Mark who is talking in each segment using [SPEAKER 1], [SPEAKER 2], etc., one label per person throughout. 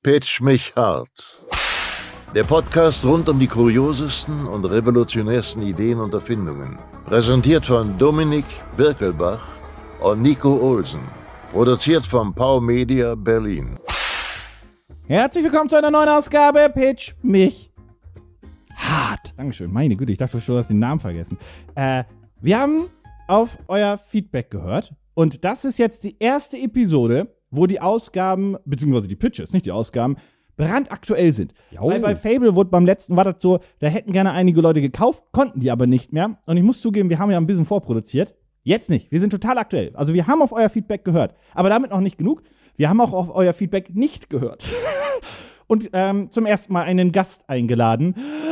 [SPEAKER 1] Pitch mich hart. Der Podcast rund um die kuriosesten und revolutionärsten Ideen und Erfindungen. Präsentiert von Dominik Birkelbach und Nico Olsen. Produziert von Pau Media Berlin.
[SPEAKER 2] Herzlich willkommen zu einer neuen Ausgabe Pitch mich hart. Dankeschön, meine Güte, ich dachte schon, du hast den Namen vergessen. Wir haben auf euer Feedback gehört und das ist jetzt die erste Episode, wo die Ausgaben, beziehungsweise die Pitches, nicht die Ausgaben, brandaktuell sind. Weil bei Fable wurde beim letzten, war das so, da hätten gerne einige Leute gekauft, konnten die aber nicht mehr. Und ich muss zugeben, wir haben ja ein bisschen vorproduziert. Jetzt nicht, wir sind total aktuell. Also wir haben auf euer Feedback gehört, aber damit noch nicht genug. Wir haben auch auf euer Feedback nicht gehört. Und zum ersten Mal einen Gast eingeladen.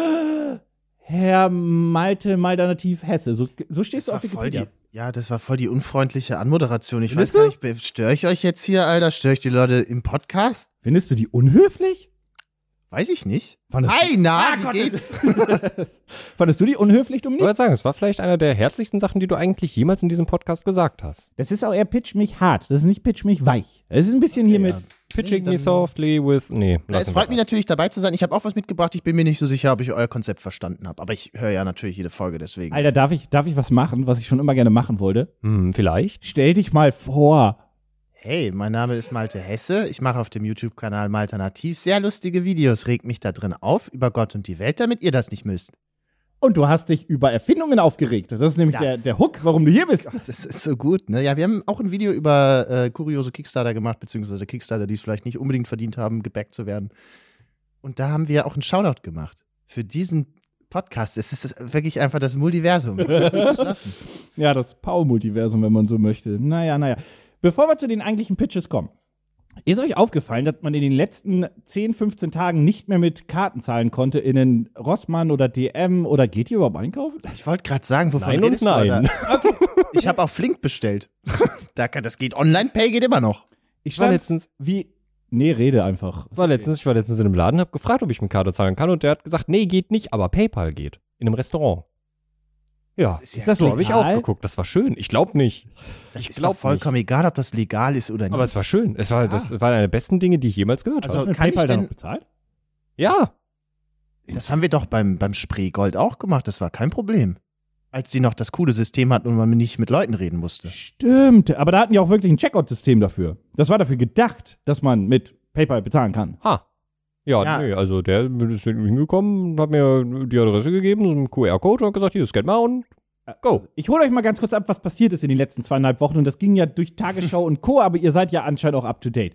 [SPEAKER 2] Herr Malte Maldernativ Hesse. So stehst du auf Wikipedia.
[SPEAKER 3] Ja, das war voll die unfreundliche Anmoderation. Ich weiß gar nicht, störe ich euch jetzt hier, Alter? Störe ich die Leute im Podcast?
[SPEAKER 2] Findest du die unhöflich?
[SPEAKER 3] Weiß ich nicht.
[SPEAKER 2] Wie
[SPEAKER 3] geht's?
[SPEAKER 2] Fandest du die unhöflich, Dominik?
[SPEAKER 4] Ich wollte sagen, es war vielleicht einer der herzlichsten Sachen, die du eigentlich jemals in diesem Podcast gesagt hast.
[SPEAKER 2] Das ist auch eher Pitch mich hart. Das ist nicht Pitch mich weich. Es ist ein bisschen hier mit
[SPEAKER 4] Pitching me softly with,
[SPEAKER 3] Es freut mich natürlich, dabei zu sein. Ich habe auch was mitgebracht. Ich bin mir nicht so sicher, ob ich euer Konzept verstanden habe. Aber ich höre ja natürlich jede Folge, deswegen.
[SPEAKER 2] Alter, darf ich was machen, was ich schon immer gerne machen wollte?
[SPEAKER 4] Vielleicht.
[SPEAKER 2] Stell dich mal vor.
[SPEAKER 3] Hey, mein Name ist Malte Hesse. Ich mache auf dem YouTube-Kanal Malternativ sehr lustige Videos. Regt mich da drin auf über Gott und die Welt, damit ihr das nicht müsst.
[SPEAKER 2] Und du hast dich über Erfindungen aufgeregt. Das ist nämlich der Hook, warum du hier bist.
[SPEAKER 3] Das ist so gut, ne? Ja, wir haben auch ein Video über kuriose Kickstarter gemacht, beziehungsweise Kickstarter, die es vielleicht nicht unbedingt verdient haben, gebackt zu werden. Und da haben wir auch einen Shoutout gemacht für diesen Podcast. Es ist wirklich einfach das Multiversum.
[SPEAKER 2] Ja, das Pau-Multiversum, wenn man so möchte. Naja. Bevor wir zu den eigentlichen Pitches kommen, ist euch aufgefallen, dass man in den letzten 10, 15 Tagen nicht mehr mit Karten zahlen konnte in einen Rossmann oder DM oder geht ihr überhaupt einkaufen?
[SPEAKER 3] Ich wollte gerade sagen, wovon
[SPEAKER 4] nein
[SPEAKER 3] redest
[SPEAKER 4] und nein.
[SPEAKER 3] du da? Okay. Ich habe auf Flink bestellt. Das geht Online-Pay, geht immer noch.
[SPEAKER 2] Ich
[SPEAKER 4] war letztens
[SPEAKER 2] rede einfach.
[SPEAKER 4] Ich war letztens in einem Laden, habe gefragt, ob ich mit Karte zahlen kann und der hat gesagt, nee, geht nicht, aber PayPal geht. In einem Restaurant. Ja,
[SPEAKER 2] ist das
[SPEAKER 4] so habe ich
[SPEAKER 2] legal?
[SPEAKER 4] auch geguckt. Das war schön. Ich glaube nicht.
[SPEAKER 3] Das ist doch vollkommen egal, ob das legal ist oder nicht.
[SPEAKER 4] Aber es war schön. Das war einer der besten Dinge, die ich jemals gehört
[SPEAKER 2] Also
[SPEAKER 4] habe.
[SPEAKER 2] mit
[SPEAKER 3] kann
[SPEAKER 2] PayPal
[SPEAKER 3] ich
[SPEAKER 2] dann
[SPEAKER 3] denn-
[SPEAKER 2] noch bezahlt?
[SPEAKER 4] Ja.
[SPEAKER 3] Das haben wir doch beim Spreegold auch gemacht. Das war kein Problem. Als sie noch das coole System hatten und man nicht mit Leuten reden musste.
[SPEAKER 2] Stimmt, aber da hatten die auch wirklich ein Checkout-System dafür. Das war dafür gedacht, dass man mit PayPal bezahlen kann.
[SPEAKER 4] Ja, nee, also der ist hingekommen, hat mir die Adresse gegeben, so einen QR-Code und hat gesagt, hier, scan mal und go.
[SPEAKER 2] Ich hole euch mal ganz kurz ab, was passiert ist in den letzten 2,5 Wochen. Und das ging ja durch Tagesschau und Co., aber ihr seid ja anscheinend auch up-to-date.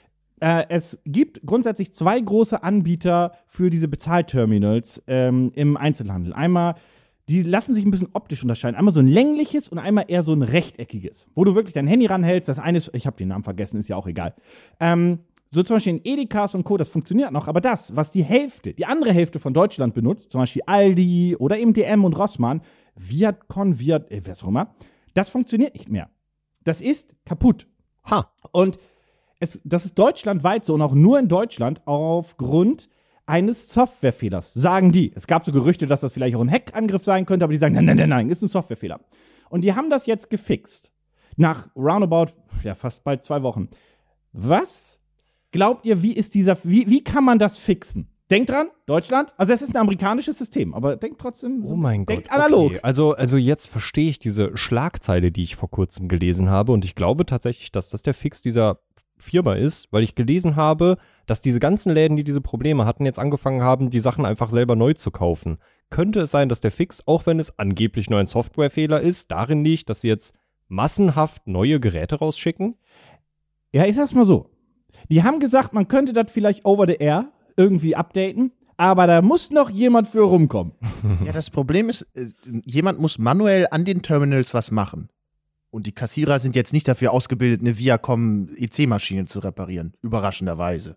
[SPEAKER 2] Es gibt grundsätzlich 2 große Anbieter für diese Bezahlterminals im Einzelhandel. Einmal, die lassen sich ein bisschen optisch unterscheiden. Einmal so ein längliches und einmal eher so ein rechteckiges, wo du wirklich dein Handy ranhältst. Das eine ist, ich habe den Namen vergessen, ist ja auch egal. So zum Beispiel in Edekas und Co., das funktioniert noch, aber das, was die andere Hälfte von Deutschland benutzt, zum Beispiel Aldi oder eben DM und Rossmann, Viatcon, was auch immer, das funktioniert nicht mehr. Das ist kaputt. Und das ist deutschlandweit so und auch nur in Deutschland aufgrund eines Softwarefehlers, sagen die. Es gab so Gerüchte, dass das vielleicht auch ein Hackangriff sein könnte, aber die sagen, nein, ist ein Softwarefehler. Und die haben das jetzt gefixt. Nach roundabout, fast bald 2 Wochen. Was glaubt ihr, wie kann man das fixen? Denkt dran, Deutschland, also es ist ein amerikanisches System, aber denkt trotzdem,
[SPEAKER 4] Oh mein
[SPEAKER 2] denkt
[SPEAKER 4] Gott,
[SPEAKER 2] analog.
[SPEAKER 4] okay. Also jetzt verstehe ich diese Schlagzeile, die ich vor kurzem gelesen habe und ich glaube tatsächlich, dass das der Fix dieser Firma ist, weil ich gelesen habe, dass diese ganzen Läden, die diese Probleme hatten, jetzt angefangen haben, die Sachen einfach selber neu zu kaufen. Könnte es sein, dass der Fix, auch wenn es angeblich nur ein Softwarefehler ist, darin liegt, dass sie jetzt massenhaft neue Geräte rausschicken?
[SPEAKER 2] Ja, ich sag's mal so. Die haben gesagt, man könnte das vielleicht over the air irgendwie updaten, aber da muss noch jemand für rumkommen.
[SPEAKER 3] Ja, das Problem ist, jemand muss manuell an den Terminals was machen. Und die Kassierer sind jetzt nicht dafür ausgebildet, eine Viacom EC-Maschine zu reparieren. Überraschenderweise.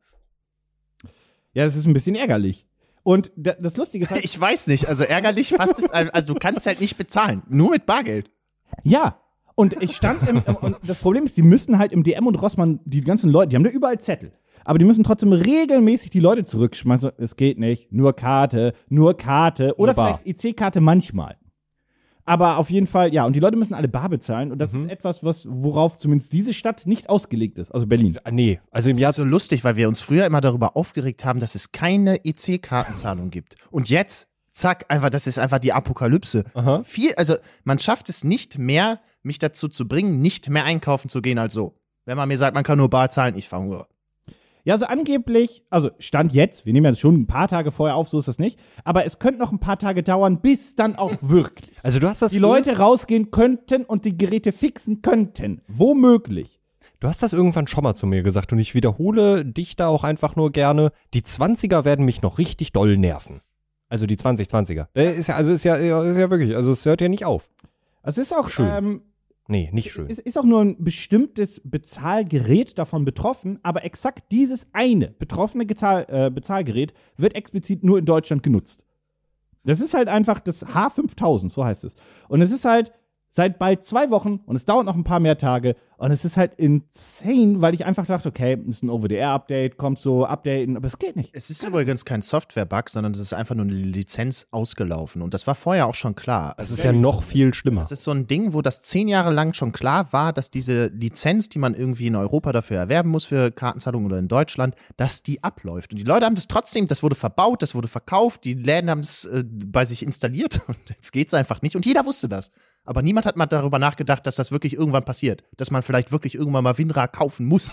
[SPEAKER 2] Ja, das ist ein bisschen ärgerlich. Und das Lustige ist halt,
[SPEAKER 3] Ich weiß nicht, also ärgerlich fast ist, also du kannst halt nicht bezahlen. Nur mit Bargeld.
[SPEAKER 2] ja. Und ich stand und das Problem ist, die müssen halt im DM und Rossmann, die ganzen Leute, die haben da überall Zettel. Aber die müssen trotzdem regelmäßig die Leute zurückschmeißen. Es geht nicht, nur Karte oder
[SPEAKER 4] Wunderbar.
[SPEAKER 2] vielleicht EC-Karte manchmal. Aber auf jeden Fall, ja, und die Leute müssen alle bar bezahlen. Und das ist etwas, worauf zumindest diese Stadt nicht ausgelegt ist, also Berlin.
[SPEAKER 4] Nee, also im
[SPEAKER 3] Das
[SPEAKER 4] Jahr
[SPEAKER 3] ist so lustig, weil wir uns früher immer darüber aufgeregt haben, dass es keine EC-Kartenzahlung gibt. Und jetzt, zack, einfach, das ist einfach die Apokalypse.
[SPEAKER 4] Aha.
[SPEAKER 3] Also man schafft es nicht mehr, mich dazu zu bringen, nicht mehr einkaufen zu gehen als so. Wenn man mir sagt, man kann nur bar zahlen, ich verhungere.
[SPEAKER 2] Ja, also angeblich, also Stand jetzt, wir nehmen jetzt schon ein paar Tage vorher auf, so ist das nicht, aber es könnte noch ein paar Tage dauern, bis dann auch wirklich
[SPEAKER 4] Also du hast das
[SPEAKER 2] die Leute rausgehen könnten und die Geräte fixen könnten. Womöglich.
[SPEAKER 4] Du hast das irgendwann schon mal zu mir gesagt und ich wiederhole dich da auch einfach nur gerne. Die 20er werden mich noch richtig doll nerven. Also die 2020er. Ist ja wirklich, also es hört ja nicht auf.
[SPEAKER 2] Es ist auch
[SPEAKER 4] Schön. Nee, nicht schön.
[SPEAKER 2] Es ist auch nur ein bestimmtes Bezahlgerät davon betroffen, aber exakt dieses eine betroffene Bezahlgerät wird explizit nur in Deutschland genutzt. Das ist halt einfach das H5000, so heißt es. Und es ist halt seit bald 2 Wochen und es dauert noch ein paar mehr Tage und es ist halt insane, weil ich einfach dachte, okay, das ist ein Over-the-Air-Update, kommt so, updaten, aber es geht nicht.
[SPEAKER 3] Es ist übrigens kein Software-Bug, sondern es ist einfach nur eine Lizenz ausgelaufen. Und das war vorher auch schon klar.
[SPEAKER 4] Das ist ja noch viel schlimmer.
[SPEAKER 3] Das ist so ein Ding, wo das 10 Jahre lang schon klar war, dass diese Lizenz, die man irgendwie in Europa dafür erwerben muss, für Kartenzahlungen oder in Deutschland, dass die abläuft. Und die Leute haben das trotzdem, das wurde verbaut, das wurde verkauft, die Läden haben es bei sich installiert und jetzt geht's einfach nicht. Und jeder wusste das. Aber niemand hat mal darüber nachgedacht, dass das wirklich irgendwann passiert. Dass man vielleicht wirklich irgendwann mal WinRAR kaufen muss.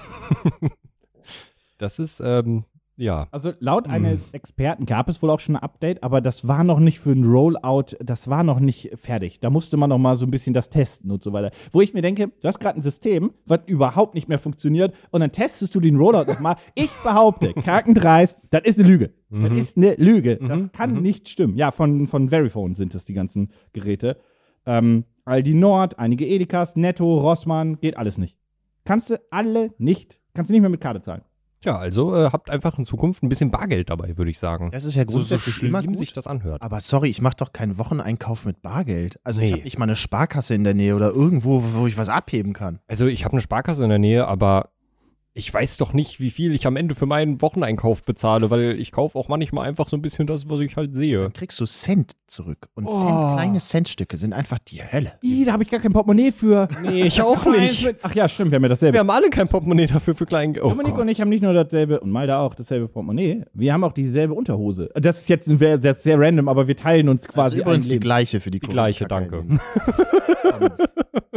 [SPEAKER 4] Das ist, ja.
[SPEAKER 2] Also laut eines Experten gab es wohl auch schon ein Update, aber das war noch nicht für ein Rollout, das war noch nicht fertig. Da musste man noch mal so ein bisschen das testen und so weiter. Wo ich mir denke, du hast gerade ein System, was überhaupt nicht mehr funktioniert und dann testest du den Rollout noch mal. Ich behaupte, Kakendreis, das ist eine Lüge. Das ist eine Lüge. Das kann nicht stimmen. Ja, von Verifone sind das die ganzen Geräte. Aldi Nord, einige Edekas, Netto, Rossmann, geht alles nicht. Kannst du nicht mehr mit Karte zahlen.
[SPEAKER 4] Tja, also habt einfach in Zukunft ein bisschen Bargeld dabei, würde ich sagen.
[SPEAKER 3] Das ist ja grundsätzlich
[SPEAKER 4] so
[SPEAKER 3] immer
[SPEAKER 4] schlimm
[SPEAKER 3] gut.
[SPEAKER 4] sich das anhört.
[SPEAKER 3] Aber sorry, ich mache doch keinen Wocheneinkauf mit Bargeld. Also ich
[SPEAKER 4] Nee.
[SPEAKER 3] habe nicht mal eine Sparkasse in der Nähe oder irgendwo, wo ich was abheben kann.
[SPEAKER 4] Also ich habe eine Sparkasse in der Nähe, aber ich weiß doch nicht, wie viel ich am Ende für meinen Wocheneinkauf bezahle, weil ich kaufe auch manchmal einfach so ein bisschen das, was ich halt sehe.
[SPEAKER 3] Dann kriegst du Cent zurück. Und kleine Centstücke sind einfach die Hölle.
[SPEAKER 2] Da habe ich gar kein Portemonnaie für.
[SPEAKER 4] Nee, ich auch nicht.
[SPEAKER 2] Ach ja, stimmt, wir haben ja dasselbe.
[SPEAKER 4] Wir haben alle kein Portemonnaie dafür für kleinen. Oh
[SPEAKER 2] Dominik
[SPEAKER 4] Gott.
[SPEAKER 2] und ich haben nicht nur dasselbe, und Malda auch, dasselbe Portemonnaie, wir haben auch dieselbe Unterhose. Das ist jetzt sehr, sehr, sehr random, aber wir teilen uns
[SPEAKER 3] Das ist
[SPEAKER 2] quasi
[SPEAKER 3] übrigens
[SPEAKER 2] ein
[SPEAKER 3] die
[SPEAKER 2] Leben.
[SPEAKER 3] gleiche für die
[SPEAKER 4] gleiche,
[SPEAKER 3] Corona-Kacke.
[SPEAKER 4] danke.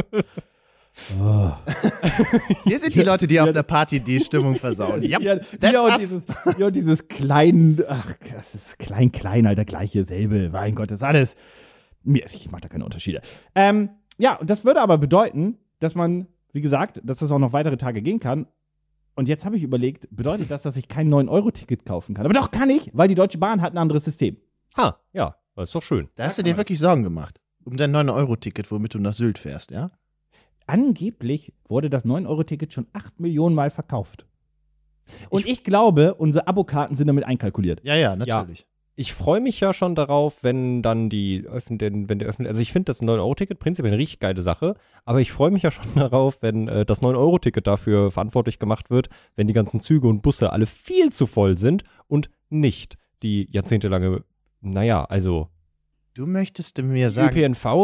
[SPEAKER 3] Hier sind die Leute, die auf der Party die Stimmung versauen. Ja, that's us.
[SPEAKER 2] Und dieses klein, das ist klein, Alter, gleiche, selbe, mein Gott, das ist alles, ich mache da keine Unterschiede. Ja, und das würde aber bedeuten, dass man, wie gesagt, dass das auch noch weitere Tage gehen kann. Und jetzt habe ich überlegt, bedeutet das, dass ich kein 9-Euro-Ticket kaufen kann? Aber doch kann ich, weil die Deutsche Bahn hat ein anderes System.
[SPEAKER 4] Ha, ja, das ist doch schön.
[SPEAKER 3] Da hast du dir wirklich Sorgen gemacht. Um dein 9-Euro-Ticket, womit du nach Sylt fährst, ja?
[SPEAKER 2] Angeblich wurde das 9-Euro-Ticket schon 8 Millionen Mal verkauft. Und ich glaube, unsere Abokarten sind damit einkalkuliert.
[SPEAKER 3] Ja, natürlich.
[SPEAKER 4] Ich freue mich ja schon darauf, wenn dann also ich finde das 9-Euro-Ticket prinzipiell eine richtig geile Sache, aber ich freue mich ja schon darauf, wenn das 9-Euro-Ticket dafür verantwortlich gemacht wird, wenn die ganzen Züge und Busse alle viel zu voll sind und nicht die jahrzehntelange, also
[SPEAKER 3] Du möchtest mir
[SPEAKER 4] die
[SPEAKER 3] sagen,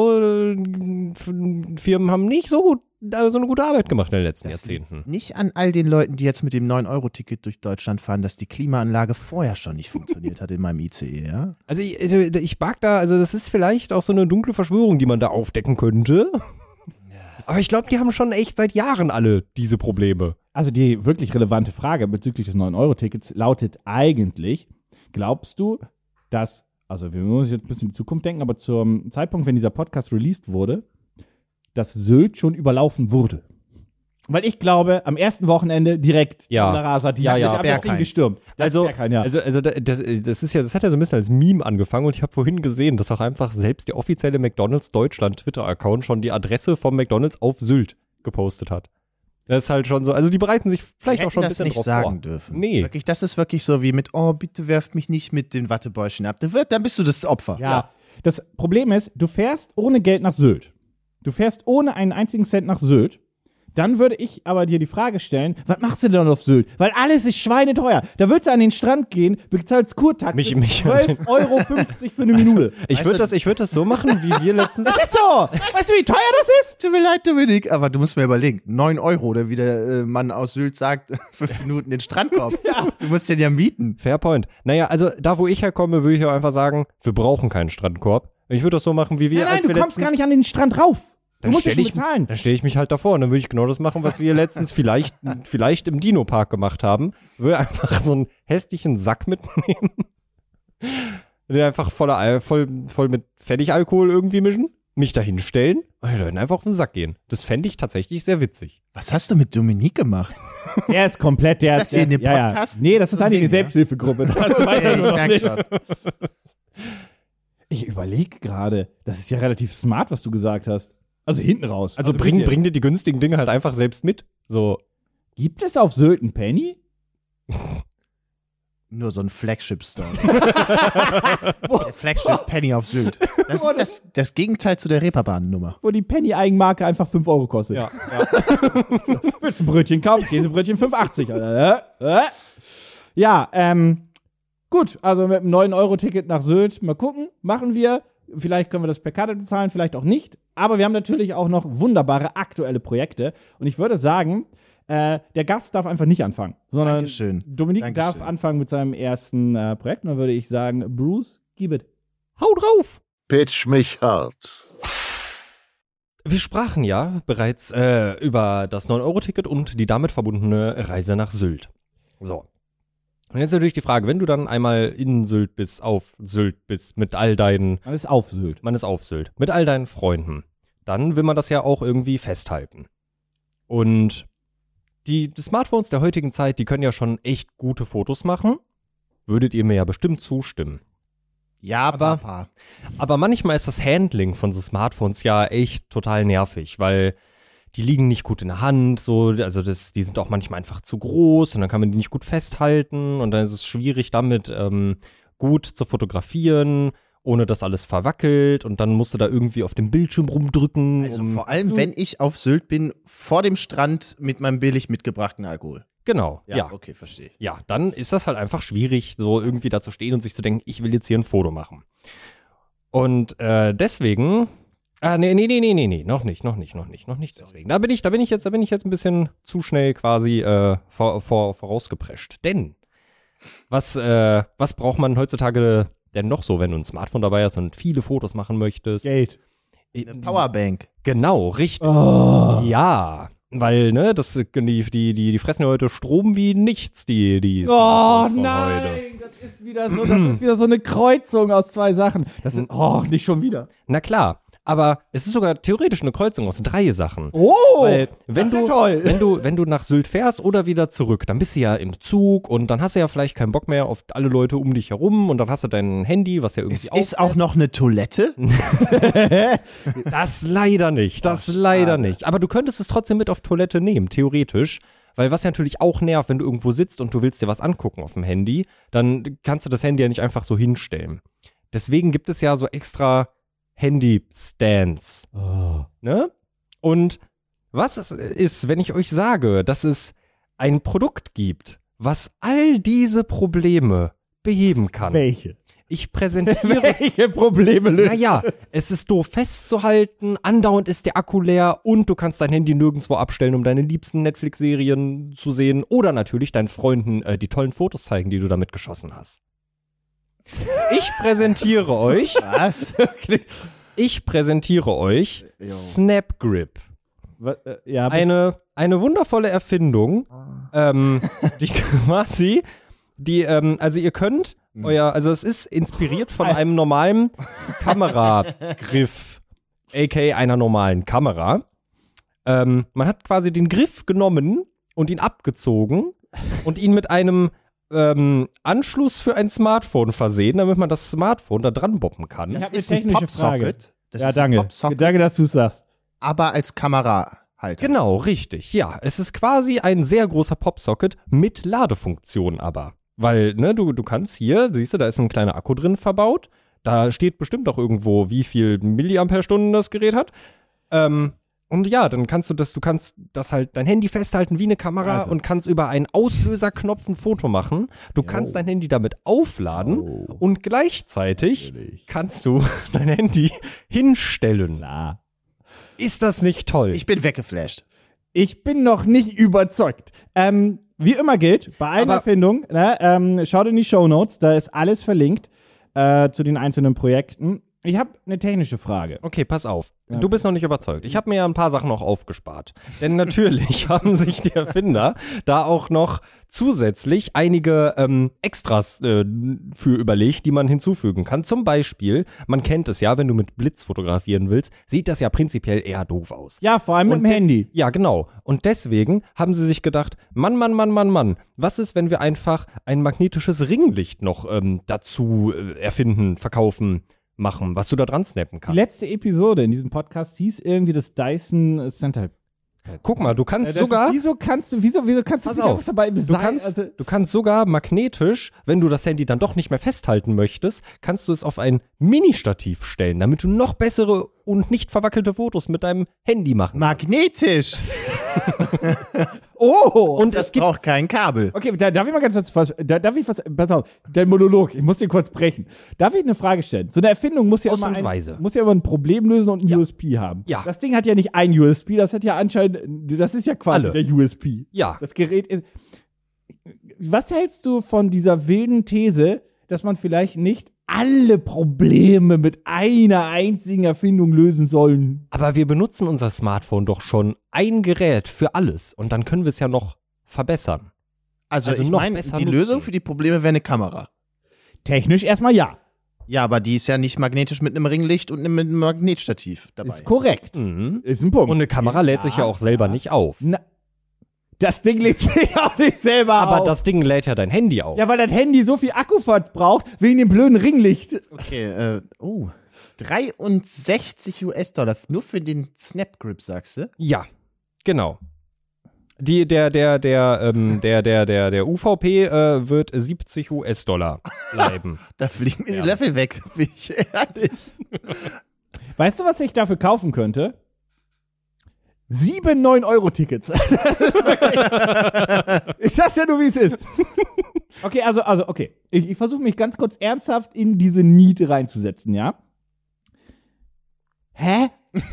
[SPEAKER 4] ÖPNV-Firmen haben nicht so eine gute Arbeit gemacht in den letzten
[SPEAKER 3] dass
[SPEAKER 4] Jahrzehnten.
[SPEAKER 3] nicht an all den Leuten, die jetzt mit dem 9-Euro-Ticket durch Deutschland fahren, dass die Klimaanlage vorher schon nicht funktioniert hat in meinem ICE, ja?
[SPEAKER 4] Also ich mag da, also das ist vielleicht auch so eine dunkle Verschwörung, die man da aufdecken könnte. Aber ich glaube, die haben schon echt seit Jahren alle diese Probleme.
[SPEAKER 2] Also die wirklich relevante Frage bezüglich des 9-Euro-Tickets lautet eigentlich, glaubst du, dass, also wir müssen jetzt ein bisschen in die Zukunft denken, aber zum Zeitpunkt, wenn dieser Podcast released wurde, dass Sylt schon überlaufen wurde? Weil ich glaube, am ersten Wochenende direkt
[SPEAKER 4] Ja.
[SPEAKER 2] Rasa, die
[SPEAKER 4] Ja,
[SPEAKER 2] haben
[SPEAKER 4] ja.
[SPEAKER 2] das Ding
[SPEAKER 3] Berghain.
[SPEAKER 2] gestürmt. Das
[SPEAKER 4] Also,
[SPEAKER 2] Berghain, ja.
[SPEAKER 4] das ist ja, das hat ja so ein bisschen als Meme angefangen und ich habe vorhin gesehen, dass auch einfach selbst der offizielle McDonald's Deutschland Twitter-Account schon die Adresse vom McDonald's auf Sylt gepostet hat. Das ist halt schon so, also die bereiten sich vielleicht
[SPEAKER 3] Wir
[SPEAKER 4] auch schon ein
[SPEAKER 3] hätten das
[SPEAKER 4] bisschen
[SPEAKER 3] nicht
[SPEAKER 4] drauf
[SPEAKER 3] sagen
[SPEAKER 4] vor.
[SPEAKER 3] dürfen.
[SPEAKER 4] Nee.
[SPEAKER 3] Wirklich, das ist wirklich so wie mit, oh, bitte werft mich nicht mit den Wattebäuschen ab. Dann bist du das Opfer.
[SPEAKER 2] Ja, das Problem ist, du fährst ohne Geld nach Sylt. Du fährst ohne einen einzigen Cent nach Sylt. Dann würde ich aber dir die Frage stellen, was machst du denn auf Sylt? Weil alles ist schweineteuer. Da willst du an den Strand gehen, bezahlst Kurtaxe,
[SPEAKER 4] Mich-
[SPEAKER 2] 12,50 Euro für eine Minute.
[SPEAKER 4] Ich würde das so machen, wie wir letztens.
[SPEAKER 2] Das ist so! Weißt du, wie teuer das ist?
[SPEAKER 3] Tut mir leid, Dominik, aber du musst mir überlegen. 9 Euro, oder wie der Mann aus Sylt sagt, 5 Minuten den Strandkorb. Du musst den ja mieten.
[SPEAKER 4] Fair point. Naja, also da, wo ich herkomme, würde ich auch einfach sagen, wir brauchen keinen Strandkorb. Ich würde das so machen, wie wir.
[SPEAKER 2] Nein,
[SPEAKER 4] als
[SPEAKER 2] du
[SPEAKER 4] wir
[SPEAKER 2] kommst
[SPEAKER 4] letztens-
[SPEAKER 2] gar nicht an den Strand rauf. Du musst ja schon bezahlen.
[SPEAKER 4] Dann stelle ich mich halt davor und dann würde ich genau das machen, was wir letztens vielleicht im Dino-Park gemacht haben. Würde einfach so einen hässlichen Sack mitnehmen. Den einfach voll mit Fertigalkohol irgendwie mischen. Mich da hinstellen und die Leute einfach auf den Sack gehen. Das fände ich tatsächlich sehr witzig.
[SPEAKER 3] Was hast du mit Dominik gemacht?
[SPEAKER 2] Der ist komplett, der
[SPEAKER 3] Ist das hier in dem
[SPEAKER 2] ja.
[SPEAKER 3] Podcast?
[SPEAKER 2] Nee, das ist
[SPEAKER 3] So ein
[SPEAKER 2] eine
[SPEAKER 3] Ding, ja?
[SPEAKER 2] Selbsthilfegruppe. Das weiß er
[SPEAKER 3] Ich
[SPEAKER 2] nur noch
[SPEAKER 3] merk
[SPEAKER 2] nicht.
[SPEAKER 3] schon.
[SPEAKER 2] Ich überlege gerade, das ist ja relativ smart, was du gesagt hast. Also hinten raus.
[SPEAKER 4] Also
[SPEAKER 2] ein
[SPEAKER 4] bring
[SPEAKER 2] bisschen.
[SPEAKER 4] dir die günstigen Dinge halt einfach selbst mit. So.
[SPEAKER 2] Gibt es auf Sylt einen Penny?
[SPEAKER 3] Nur so ein Flagship-Store. Der Flagship Penny auf Sylt. Das ist das Gegenteil zu der Reeperbahn-Nummer.
[SPEAKER 2] Wo die Penny-Eigenmarke einfach 5 Euro kostet.
[SPEAKER 4] Ja.
[SPEAKER 2] Willst du ein Brötchen kaufen? Käsebrötchen 5,80. Ja, gut, also mit einem 9-Euro-Ticket nach Sylt, mal gucken, machen wir. Vielleicht können wir das per Karte bezahlen, vielleicht auch nicht. Aber wir haben natürlich auch noch wunderbare aktuelle Projekte. Und ich würde sagen, der Gast darf einfach nicht anfangen, sondern
[SPEAKER 3] Dankeschön.
[SPEAKER 2] Dominik
[SPEAKER 3] Dankeschön.
[SPEAKER 2] darf anfangen mit seinem ersten Projekt. Und dann würde ich sagen, Bruce, gib it.
[SPEAKER 4] Hau drauf!
[SPEAKER 1] Pitch mich hart.
[SPEAKER 4] Wir sprachen ja bereits über das 9-Euro-Ticket und die damit verbundene Reise nach Sylt. So. Und jetzt natürlich die Frage, wenn du dann einmal in Sylt bist, auf Sylt bist, mit all deinen,
[SPEAKER 2] Man ist auf Sylt.
[SPEAKER 4] man ist auf Sylt, mit all deinen Freunden, dann will man das ja auch irgendwie festhalten. Und die Smartphones der heutigen Zeit, die können ja schon echt gute Fotos machen. Würdet ihr mir ja bestimmt zustimmen.
[SPEAKER 3] Ja,
[SPEAKER 4] Aber-
[SPEAKER 3] Papa.
[SPEAKER 4] Aber manchmal ist das Handling von so Smartphones ja echt total nervig, weil die liegen nicht gut in der Hand, so, also die sind auch manchmal einfach zu groß und dann kann man die nicht gut festhalten und dann ist es schwierig damit gut zu fotografieren, ohne dass alles verwackelt und dann musst du da irgendwie auf dem Bildschirm rumdrücken.
[SPEAKER 3] Also vor allem, wenn ich auf Sylt bin, vor dem Strand mit meinem billig mitgebrachten Alkohol.
[SPEAKER 4] Genau, ja.
[SPEAKER 3] Okay, verstehe ich.
[SPEAKER 4] Ja, dann ist das halt einfach schwierig, so irgendwie da zu stehen und sich zu denken, ich will jetzt hier ein Foto machen. Und deswegen, nee, noch nicht deswegen. Da bin ich jetzt ein bisschen zu schnell quasi vorausgeprescht. Denn was braucht man heutzutage denn noch so, wenn du ein Smartphone dabei hast und viele Fotos machen möchtest?
[SPEAKER 2] Geld.
[SPEAKER 3] Eine Powerbank.
[SPEAKER 4] Genau, richtig.
[SPEAKER 2] Oh.
[SPEAKER 4] Ja, weil, ne, die fressen ja heute Strom wie nichts, die
[SPEAKER 2] Oh
[SPEAKER 4] Smartphones von
[SPEAKER 2] nein,
[SPEAKER 4] heute.
[SPEAKER 2] das ist wieder so eine Kreuzung aus zwei Sachen. Das sind, nicht schon wieder.
[SPEAKER 4] Na klar, aber es ist sogar theoretisch eine Kreuzung aus 3 Sachen.
[SPEAKER 2] Oh,
[SPEAKER 4] Weil, wenn
[SPEAKER 2] das ist
[SPEAKER 4] du,
[SPEAKER 2] ja toll.
[SPEAKER 4] wenn du nach Sylt fährst oder wieder zurück, dann bist du ja im Zug und dann hast du ja vielleicht keinen Bock mehr auf alle Leute um dich herum und dann hast du dein Handy, was ja irgendwie
[SPEAKER 3] Es ist auch noch eine Toilette.
[SPEAKER 4] Das leider nicht, nicht. Aber du könntest es trotzdem mit auf Toilette nehmen, theoretisch. Weil was ja natürlich auch nervt, wenn du irgendwo sitzt und du willst dir was angucken auf dem Handy, dann kannst du das Handy ja nicht einfach so hinstellen. Deswegen gibt es ja so extra Handy-Stands. Ne? Und was es ist, wenn ich euch sage, dass es ein Produkt gibt, was all diese Probleme beheben kann.
[SPEAKER 2] Welche?
[SPEAKER 4] Ich präsentiere
[SPEAKER 2] Welche Probleme lösen?
[SPEAKER 4] naja, es ist doof festzuhalten, andauernd ist der Akku leer und du kannst dein Handy nirgendwo abstellen, um deine liebsten Netflix-Serien zu sehen oder natürlich deinen Freunden die tollen Fotos zeigen, die du damit geschossen hast. Ich präsentiere euch
[SPEAKER 3] Jo.
[SPEAKER 4] Snapgrip.
[SPEAKER 2] Ja,
[SPEAKER 4] Eine wundervolle Erfindung, die quasi, also ihr könnt also es ist inspiriert von einem normalen Kameragriff, aka einer normalen Kamera. Man hat quasi den Griff genommen und ihn abgezogen und ihn mit einem Anschluss für ein Smartphone versehen, damit man das Smartphone da dran boppen kann.
[SPEAKER 2] Ich
[SPEAKER 3] Das
[SPEAKER 2] hab eine
[SPEAKER 3] ist ein
[SPEAKER 2] technische Frage.
[SPEAKER 3] Popsocket. Das
[SPEAKER 2] ja,
[SPEAKER 3] ist ein
[SPEAKER 2] danke.
[SPEAKER 3] Popsocket,
[SPEAKER 2] Danke, dass du es sagst.
[SPEAKER 3] aber als Kamerahalter.
[SPEAKER 4] Genau, richtig. Ja, es ist quasi ein sehr großer Popsocket mit Ladefunktion aber. Weil, ne, du kannst hier, siehst du, da ist ein kleiner Akku drin verbaut. Da steht bestimmt auch irgendwo, wie viel Milliampere-Stunden das Gerät hat. Und Und ja, dann kannst du kannst das halt dein Handy festhalten wie eine Kamera
[SPEAKER 2] Also.
[SPEAKER 4] und kannst über einen Auslöserknopf ein Foto machen. Du kannst dein Handy damit aufladen und gleichzeitig kannst du dein Handy hinstellen.
[SPEAKER 2] Klar.
[SPEAKER 4] Ist das nicht toll?
[SPEAKER 3] Ich bin weggeflasht.
[SPEAKER 2] Ich bin noch nicht überzeugt. Wie immer gilt, bei allen
[SPEAKER 4] Aber-
[SPEAKER 2] Erfindungen, schaut in die Shownotes, da ist alles verlinkt zu den einzelnen Projekten. Ich habe eine technische Frage.
[SPEAKER 4] Okay, pass auf. Du bist noch nicht überzeugt. Ich habe mir ja ein paar Sachen noch aufgespart. Denn natürlich haben sich die Erfinder da auch noch zusätzlich einige Extras für überlegt, die man hinzufügen kann. Zum Beispiel, man kennt es ja, wenn du mit Blitz fotografieren willst, sieht das ja prinzipiell eher doof aus.
[SPEAKER 2] Ja, vor allem mit dem Handy.
[SPEAKER 4] Ja, genau. Und deswegen haben sie sich gedacht, Mann, was ist, wenn wir einfach ein magnetisches Ringlicht noch dazu erfinden, verkaufen, machen, was du da dran snappen
[SPEAKER 2] Die
[SPEAKER 4] kannst?
[SPEAKER 2] letzte Episode in diesem Podcast hieß irgendwie das Dyson Center.
[SPEAKER 4] Guck mal, du kannst
[SPEAKER 2] Das
[SPEAKER 4] sogar...
[SPEAKER 2] ist, wieso kannst du es
[SPEAKER 4] Pass
[SPEAKER 2] nicht
[SPEAKER 4] auf,
[SPEAKER 2] einfach dabei
[SPEAKER 4] Du
[SPEAKER 2] sein?
[SPEAKER 4] kannst, du kannst sogar magnetisch, wenn du das Handy dann doch nicht mehr festhalten möchtest, kannst du es auf ein Mini-Stativ stellen, damit du noch bessere und nicht verwackelte Fotos mit deinem Handy machen kannst.
[SPEAKER 3] Magnetisch.
[SPEAKER 2] Oh!
[SPEAKER 4] Und
[SPEAKER 3] Das
[SPEAKER 4] es gibt...
[SPEAKER 3] braucht kein Kabel.
[SPEAKER 2] Okay, darf ich mal ganz kurz pass auf, dein Monolog, ich muss den kurz brechen. Darf ich eine Frage stellen? So eine Erfindung muss ja
[SPEAKER 4] Ausnahmsweise.
[SPEAKER 2] immer ein Problem lösen und ein USP haben.
[SPEAKER 4] Ja.
[SPEAKER 2] Das Ding hat ja nicht ein USP, das hat ja anscheinend, das ist ja quasi
[SPEAKER 4] Alle.
[SPEAKER 2] der USP.
[SPEAKER 4] Ja.
[SPEAKER 2] Das Gerät ist. Was hältst du von dieser wilden These, dass man vielleicht nicht alle Probleme mit einer einzigen Erfindung lösen sollen?
[SPEAKER 4] Aber wir benutzen unser Smartphone doch schon ein Gerät für alles und dann können wir es ja noch verbessern.
[SPEAKER 3] Also ich
[SPEAKER 4] noch
[SPEAKER 3] meine,
[SPEAKER 4] besser
[SPEAKER 3] die
[SPEAKER 4] nutzen.
[SPEAKER 3] Lösung für die Probleme wäre eine Kamera.
[SPEAKER 2] Technisch erstmal ja.
[SPEAKER 3] Ja, aber die ist ja nicht magnetisch mit einem Ringlicht und mit einem Magnetstativ dabei.
[SPEAKER 2] Ist korrekt.
[SPEAKER 4] Mhm.
[SPEAKER 2] Ist ein Punkt.
[SPEAKER 4] Und eine Kamera lädt sich ja auch selber nicht auf.
[SPEAKER 2] Na, das Ding lädt sich auch nicht selber
[SPEAKER 4] Aber
[SPEAKER 2] auf.
[SPEAKER 4] das Ding lädt ja dein Handy auf.
[SPEAKER 2] Ja, weil das Handy so viel Akku verbraucht, wegen dem blöden Ringlicht.
[SPEAKER 3] Okay, 63 US-Dollar nur für den Snap-Grip, sagst du?
[SPEAKER 4] Ja, genau. Der UVP wird 70 US-Dollar bleiben.
[SPEAKER 3] Da fliegen mir die Löffel weg, bin ich ehrlich.
[SPEAKER 2] Weißt du, was ich dafür kaufen könnte? 7 9-Euro-Tickets. Ich sag's ja nur, wie es ist. Okay, also okay. Ich versuche mich ganz kurz ernsthaft in diese Need reinzusetzen, ja? Hä?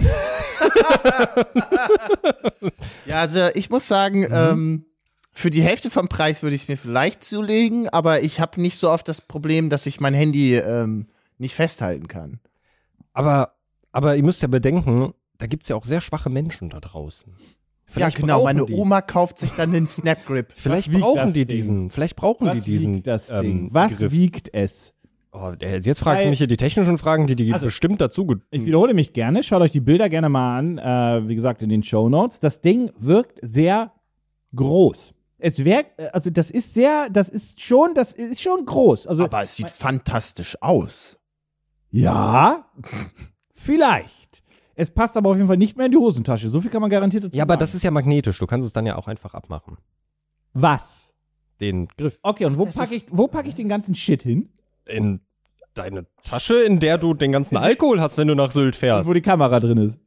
[SPEAKER 3] Ja, also ich muss sagen, für die Hälfte vom Preis würde ich es mir vielleicht zulegen, aber ich habe nicht so oft das Problem, dass ich mein Handy nicht festhalten kann.
[SPEAKER 4] Aber ihr müsst ja bedenken, da gibt's ja auch sehr schwache Menschen da draußen. Vielleicht
[SPEAKER 3] ja, genau.
[SPEAKER 4] brauchen
[SPEAKER 3] Meine
[SPEAKER 4] die-
[SPEAKER 3] Oma kauft sich dann den Snap-Grip.
[SPEAKER 4] Vielleicht
[SPEAKER 2] Was wiegt
[SPEAKER 4] brauchen
[SPEAKER 2] das
[SPEAKER 4] die
[SPEAKER 2] Ding?
[SPEAKER 4] diesen. Vielleicht brauchen
[SPEAKER 2] Was
[SPEAKER 4] die diesen.
[SPEAKER 2] wiegt das Ding? Was
[SPEAKER 4] Griff.
[SPEAKER 2] wiegt es?
[SPEAKER 4] Oh, jetzt fragst du
[SPEAKER 2] Weil-
[SPEAKER 4] mich hier die technischen Fragen, die
[SPEAKER 2] Also,
[SPEAKER 4] bestimmt dazu.
[SPEAKER 2] Ich wiederhole mich gerne, schaut euch die Bilder gerne mal an, wie gesagt, in den Shownotes. Das Ding wirkt sehr groß. Es wirkt, also das ist schon groß. Also,
[SPEAKER 3] Aber es sieht fantastisch aus.
[SPEAKER 2] ja, vielleicht. Es passt aber auf jeden Fall nicht mehr in die Hosentasche. So viel kann man garantiert dazu
[SPEAKER 4] Ja, aber
[SPEAKER 2] sagen.
[SPEAKER 4] das ist ja magnetisch. Du kannst es dann ja auch einfach abmachen.
[SPEAKER 2] Was?
[SPEAKER 4] Den Griff.
[SPEAKER 2] Okay, und wo
[SPEAKER 3] Das
[SPEAKER 2] packe
[SPEAKER 3] ist-
[SPEAKER 2] ich den ganzen Shit hin?
[SPEAKER 4] In deine Tasche, in der du den ganzen Alkohol hast, wenn du nach Sylt
[SPEAKER 2] Und
[SPEAKER 4] fährst.
[SPEAKER 2] wo die Kamera drin ist?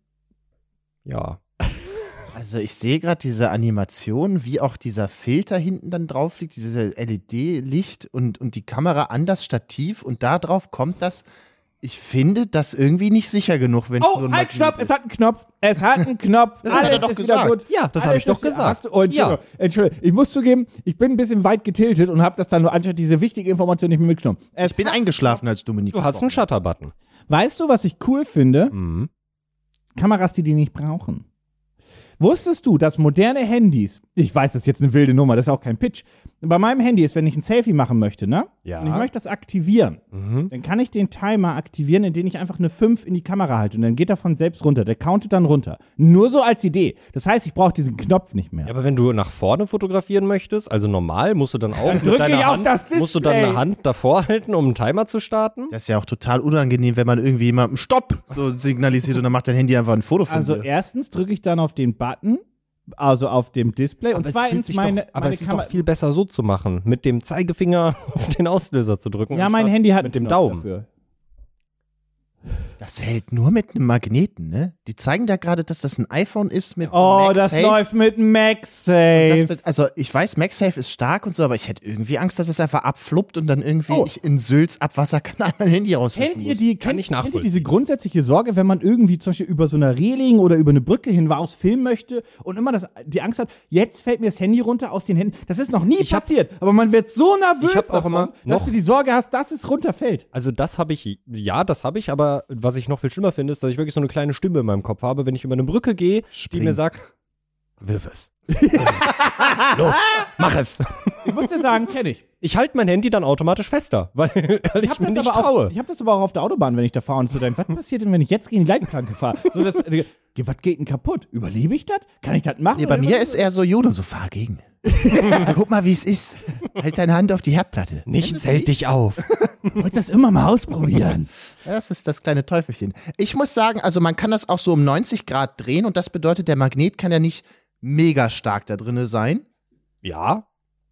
[SPEAKER 4] Ja.
[SPEAKER 3] Also ich sehe gerade diese Animation, wie auch dieser Filter hinten dann drauf liegt, dieses LED-Licht und die Kamera an das Stativ und da drauf kommt das. Ich finde das irgendwie nicht sicher genug, wenn es
[SPEAKER 2] Oh,
[SPEAKER 3] so ein
[SPEAKER 2] halt,
[SPEAKER 3] Magnet
[SPEAKER 2] stopp,
[SPEAKER 3] ist.
[SPEAKER 2] es hat einen Knopf. Es hat einen Knopf.
[SPEAKER 3] Das hat er
[SPEAKER 2] Alles
[SPEAKER 3] doch
[SPEAKER 2] ist
[SPEAKER 3] gesagt.
[SPEAKER 2] wieder gut.
[SPEAKER 4] Ja, das
[SPEAKER 2] Alles
[SPEAKER 4] habe ich doch
[SPEAKER 2] ist wieder-
[SPEAKER 4] gesagt.
[SPEAKER 2] Hast du, oh, Entschuldigung. Ich muss zugeben, ich bin ein bisschen weit getiltet und habe das dann nur anstatt diese wichtige Information nicht mehr mitgenommen.
[SPEAKER 3] Ich bin eingeschlafen, als Dominik
[SPEAKER 4] Du hast einen
[SPEAKER 3] gesprochen
[SPEAKER 4] Shutter-Button.
[SPEAKER 2] Weißt du, was ich cool finde?
[SPEAKER 4] Mhm.
[SPEAKER 2] Kameras, die nicht brauchen. Wusstest du, dass moderne Handys, ich weiß, das ist jetzt eine wilde Nummer, das ist auch kein Pitch, bei meinem Handy ist, wenn ich ein Selfie machen möchte, ne?
[SPEAKER 4] Ja.
[SPEAKER 2] Und ich möchte das aktivieren,
[SPEAKER 4] Mhm.
[SPEAKER 2] dann kann ich den Timer aktivieren, indem ich einfach eine 5 in die Kamera halte und dann geht er von selbst runter, der countet dann runter. Nur so als Idee. Das heißt, ich brauche diesen Knopf nicht mehr.
[SPEAKER 4] Ja, aber wenn du nach vorne fotografieren möchtest, also normal, musst du dann auch mit
[SPEAKER 2] drücke
[SPEAKER 4] deiner
[SPEAKER 2] ich auf
[SPEAKER 4] Hand,
[SPEAKER 2] das
[SPEAKER 4] musst du
[SPEAKER 2] Display.
[SPEAKER 4] dann eine Hand davor halten, um einen Timer zu starten?
[SPEAKER 3] Das ist ja auch total unangenehm, wenn man irgendwie jemandem Stopp so signalisiert und dann macht dein Handy einfach ein Foto von
[SPEAKER 2] Also
[SPEAKER 3] dir.
[SPEAKER 2] erstens drücke ich dann auf den Button, also auf dem Display und
[SPEAKER 4] Aber es
[SPEAKER 2] zweitens
[SPEAKER 4] fühlt sich
[SPEAKER 2] meine
[SPEAKER 4] aber es ist
[SPEAKER 2] Kamera.
[SPEAKER 4] doch viel besser so zu machen, mit dem Zeigefinger auf den Auslöser zu drücken.
[SPEAKER 2] Ja, mein
[SPEAKER 4] anstatt
[SPEAKER 2] Handy hat
[SPEAKER 4] mit dem
[SPEAKER 2] einen Knopf
[SPEAKER 4] Daumen.
[SPEAKER 2] dafür.
[SPEAKER 3] Das hält nur mit einem Magneten, ne? Die zeigen da gerade, dass das ein iPhone ist mit
[SPEAKER 2] Oh, das
[SPEAKER 3] MagSafe.
[SPEAKER 2] läuft mit MagSafe.
[SPEAKER 3] Also ich weiß, MagSafe ist stark und so, aber ich hätte irgendwie Angst, dass es einfach abfluppt und dann irgendwie ich in Sülz Abwasserkanal mein Handy rausfischen
[SPEAKER 2] Kennt ihr
[SPEAKER 3] muss.
[SPEAKER 2] die,
[SPEAKER 4] Kann ich
[SPEAKER 2] kennt ihr
[SPEAKER 4] nachvollziehen.
[SPEAKER 2] diese grundsätzliche Sorge, wenn man irgendwie zum Beispiel über so eine Reling oder über eine Brücke hin was filmen möchte und immer die Angst hat, jetzt fällt mir das Handy runter aus den Händen. Das ist noch nie passiert, aber man wird so nervös
[SPEAKER 4] hab auch
[SPEAKER 2] davon,
[SPEAKER 4] immer
[SPEAKER 2] dass
[SPEAKER 4] noch-
[SPEAKER 2] du die Sorge hast, dass es runterfällt.
[SPEAKER 4] Also das habe ich, aber was ich noch viel schlimmer finde, ist, dass ich wirklich so eine kleine Stimme in meinem Kopf habe, wenn ich über eine Brücke gehe, die mir sagt, wirf es. Los, mach es.
[SPEAKER 2] Ich muss dir sagen, kenne ich.
[SPEAKER 4] Ich halte mein Handy dann automatisch fester, weil ich
[SPEAKER 2] hab
[SPEAKER 4] mir
[SPEAKER 2] das
[SPEAKER 4] nicht
[SPEAKER 2] aber
[SPEAKER 4] traue.
[SPEAKER 2] ich habe das aber auch auf der Autobahn, wenn ich da fahre und so denke, was passiert denn, wenn ich jetzt gegen die Leitplanke fahre? So, was geht denn kaputt? Überlebe ich das? Kann ich das machen?
[SPEAKER 3] Nee, bei
[SPEAKER 2] oder
[SPEAKER 3] mir
[SPEAKER 2] überlebe
[SPEAKER 3] ist eher so, Jodo, so fahr gegen. Guck mal, wie es ist. Halt deine Hand auf die Herdplatte.
[SPEAKER 4] Nichts hält dich auf.
[SPEAKER 2] ich? Wolltest das immer mal ausprobieren?
[SPEAKER 3] Das ist das kleine Teufelchen. Ich muss sagen, also man kann das auch so um 90 Grad drehen und das bedeutet, der Magnet kann ja nicht mega stark da drinne sein.
[SPEAKER 4] Ja,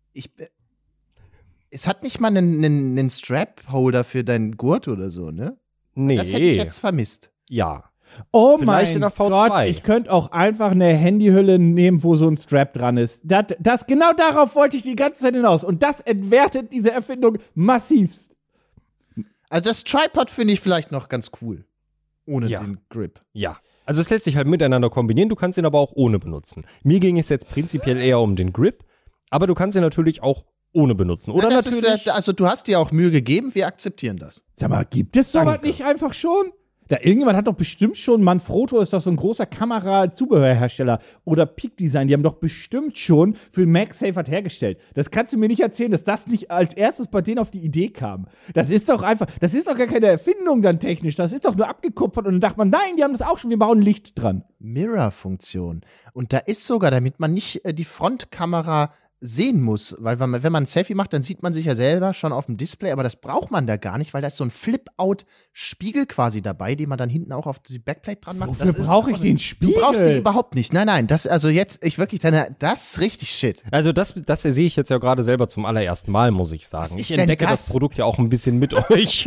[SPEAKER 3] Es hat nicht mal einen Strap-Holder für deinen Gurt oder so, ne?
[SPEAKER 4] nee.
[SPEAKER 3] Das hätte ich jetzt vermisst.
[SPEAKER 4] Ja.
[SPEAKER 2] Oh
[SPEAKER 4] Vielleicht
[SPEAKER 2] mein
[SPEAKER 4] in der V2.
[SPEAKER 2] Gott, ich könnte auch einfach eine Handyhülle nehmen, wo so ein Strap dran ist. Genau darauf wollte ich die ganze Zeit hinaus. Und das entwertet diese Erfindung massivst.
[SPEAKER 3] Also das Tripod finde ich vielleicht noch ganz cool. Ohne
[SPEAKER 4] Ja.
[SPEAKER 3] den Grip.
[SPEAKER 4] Ja. Also es lässt sich halt miteinander kombinieren, du kannst ihn aber auch ohne benutzen. Mir ging es jetzt prinzipiell eher um den Grip, aber du kannst ihn natürlich auch ohne benutzen. Oder
[SPEAKER 3] Ja, das
[SPEAKER 4] natürlich.
[SPEAKER 3] ist, also du hast dir auch Mühe gegeben, wir akzeptieren das.
[SPEAKER 2] Sag mal, gibt es sowas
[SPEAKER 4] Danke.
[SPEAKER 2] nicht einfach schon? Da irgendjemand hat doch bestimmt schon, Manfrotto ist doch so ein großer Kamera-Zubehörhersteller oder Peak Design, die haben doch bestimmt schon für MagSafe was hergestellt. Das kannst du mir nicht erzählen, dass das nicht als erstes bei denen auf die Idee kam. Das ist doch gar keine Erfindung dann technisch, das ist doch nur abgekupfert und dann dachte man, nein, die haben das auch schon, wir bauen Licht dran.
[SPEAKER 3] Mirror-Funktion. Und da ist sogar, damit man nicht die Frontkamera sehen muss, weil wenn man ein Selfie macht, dann sieht man sich ja selber schon auf dem Display, aber das braucht man da gar nicht, weil da ist so ein Flip-Out-Spiegel quasi dabei, den man dann hinten auch auf die Backplate dran macht.
[SPEAKER 2] Wofür
[SPEAKER 3] Das ist-
[SPEAKER 2] brauche ich den Spiegel?
[SPEAKER 3] Du brauchst den überhaupt nicht. Nein, das, also jetzt, das ist richtig shit.
[SPEAKER 4] Also das sehe ich jetzt ja gerade selber zum allerersten Mal, muss ich sagen.
[SPEAKER 3] Was ist
[SPEAKER 4] Ich
[SPEAKER 3] denn
[SPEAKER 4] entdecke
[SPEAKER 3] das?
[SPEAKER 4] das Produkt ja auch ein bisschen mit euch.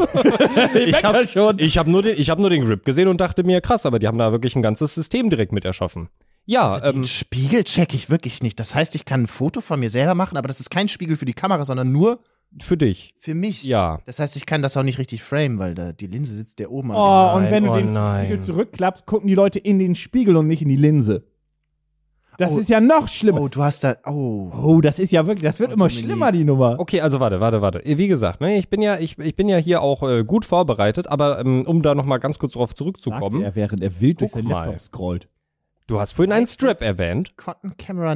[SPEAKER 2] schon.
[SPEAKER 4] Ich habe nur den Grip gesehen und dachte mir, krass, aber die haben da wirklich ein ganzes System direkt mit erschaffen. Ja,
[SPEAKER 3] Also den Spiegel check ich wirklich nicht. Das heißt, ich kann ein Foto von mir selber machen, aber das ist kein Spiegel für die Kamera, sondern nur
[SPEAKER 4] für dich.
[SPEAKER 3] für mich.
[SPEAKER 4] Ja.
[SPEAKER 3] Das heißt, ich kann das auch nicht richtig framen, weil da die Linse sitzt ja oben.
[SPEAKER 2] Oh, und
[SPEAKER 4] Nein,
[SPEAKER 2] wenn du
[SPEAKER 4] oh
[SPEAKER 2] den
[SPEAKER 4] nein.
[SPEAKER 2] Spiegel zurückklappst, gucken die Leute in den Spiegel und nicht in die Linse. Das
[SPEAKER 3] Oh.
[SPEAKER 2] ist ja noch schlimmer.
[SPEAKER 3] Oh, du hast da. Oh.
[SPEAKER 2] Oh, das ist ja wirklich, das wird immer
[SPEAKER 3] Dominik.
[SPEAKER 2] schlimmer, die Nummer.
[SPEAKER 4] Okay, also warte. Wie gesagt, ne, ich bin ja hier auch gut vorbereitet, aber um da nochmal ganz kurz drauf
[SPEAKER 2] Sagte
[SPEAKER 4] zurückzukommen.
[SPEAKER 2] er, während er wild durch
[SPEAKER 4] Guck
[SPEAKER 2] sein
[SPEAKER 4] mal.
[SPEAKER 2] Laptop scrollt.
[SPEAKER 4] Du hast vorhin einen Strap erwähnt.
[SPEAKER 3] Cotton Camera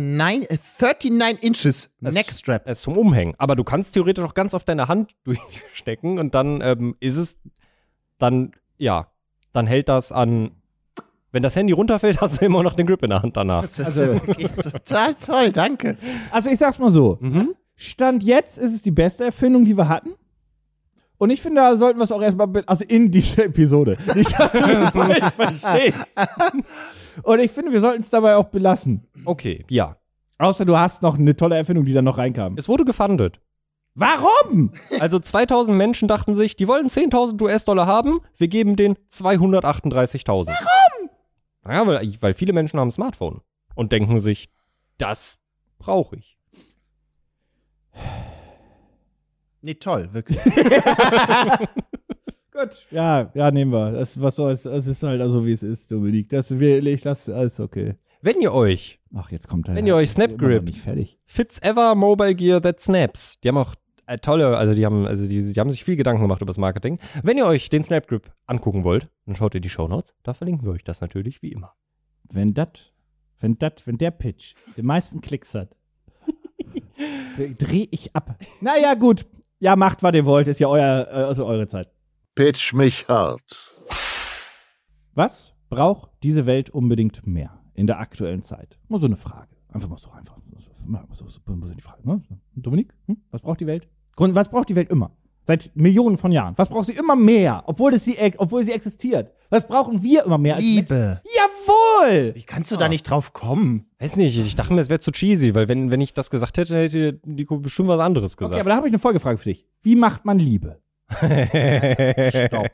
[SPEAKER 3] 39 Inches. Neck Strap.
[SPEAKER 4] Es zum Umhängen. Aber du kannst theoretisch auch ganz auf deine Hand durchstecken und dann dann hält das an. Wenn das Handy runterfällt, hast du immer noch den Grip in der Hand danach.
[SPEAKER 3] Das ist wirklich total toll, danke.
[SPEAKER 2] Also ich sag's mal so. Stand jetzt ist es die beste Erfindung, die wir hatten. Und ich finde, da sollten wir es auch erstmal, also in dieser Episode. Nicht, dass du mich falsch verstehst. Und ich finde, wir sollten es dabei auch belassen.
[SPEAKER 4] Okay, ja.
[SPEAKER 2] Außer du hast noch eine tolle Erfindung, die dann noch reinkam.
[SPEAKER 4] Es wurde gefundet.
[SPEAKER 2] Warum?
[SPEAKER 4] Also 2000 Menschen dachten sich, die wollen 10.000 US-Dollar haben, wir geben denen 238.000. Warum? Ja, weil viele Menschen haben ein Smartphone und denken sich, das brauche ich.
[SPEAKER 3] Nee, toll, wirklich.
[SPEAKER 2] Gut. Ja, nehmen wir. Was soll's? Es ist halt also, wie es ist, Dominik. Ich lasse alles okay.
[SPEAKER 4] Wenn ihr euch
[SPEAKER 2] Ach, jetzt kommt er.
[SPEAKER 4] Wenn ihr euch
[SPEAKER 2] Ist immer
[SPEAKER 4] Snapgrip-
[SPEAKER 2] noch nicht fertig.
[SPEAKER 4] Fits Ever Mobile Gear That Snaps, die haben auch die haben sich viel Gedanken gemacht über das Marketing. Wenn ihr euch den Snapgrip angucken wollt, dann schaut ihr die Shownotes, da verlinken wir euch das natürlich wie immer.
[SPEAKER 2] Wenn der Pitch den meisten Klicks hat, dreh ich ab. Naja, gut. Ja, macht, was ihr wollt. Ist ja eure Zeit.
[SPEAKER 1] Pitch mich hart.
[SPEAKER 2] Was braucht diese Welt unbedingt mehr in der aktuellen Zeit? Nur so eine Frage. Einfach mal so die Frage. Ne? Dominik, was braucht die Welt? Was braucht die Welt immer? Seit Millionen von Jahren. Was braucht sie immer mehr, obwohl sie existiert? Was brauchen wir immer mehr als
[SPEAKER 3] Liebe.
[SPEAKER 2] Jawohl!
[SPEAKER 3] Wie kannst du da nicht drauf kommen?
[SPEAKER 4] Weiß nicht, ich dachte mir, es wäre zu cheesy, weil wenn ich das gesagt hätte, hätte Nico bestimmt was anderes gesagt.
[SPEAKER 2] Okay, aber da habe ich eine Folgefrage für dich. Wie macht man Liebe?
[SPEAKER 3] Stopp.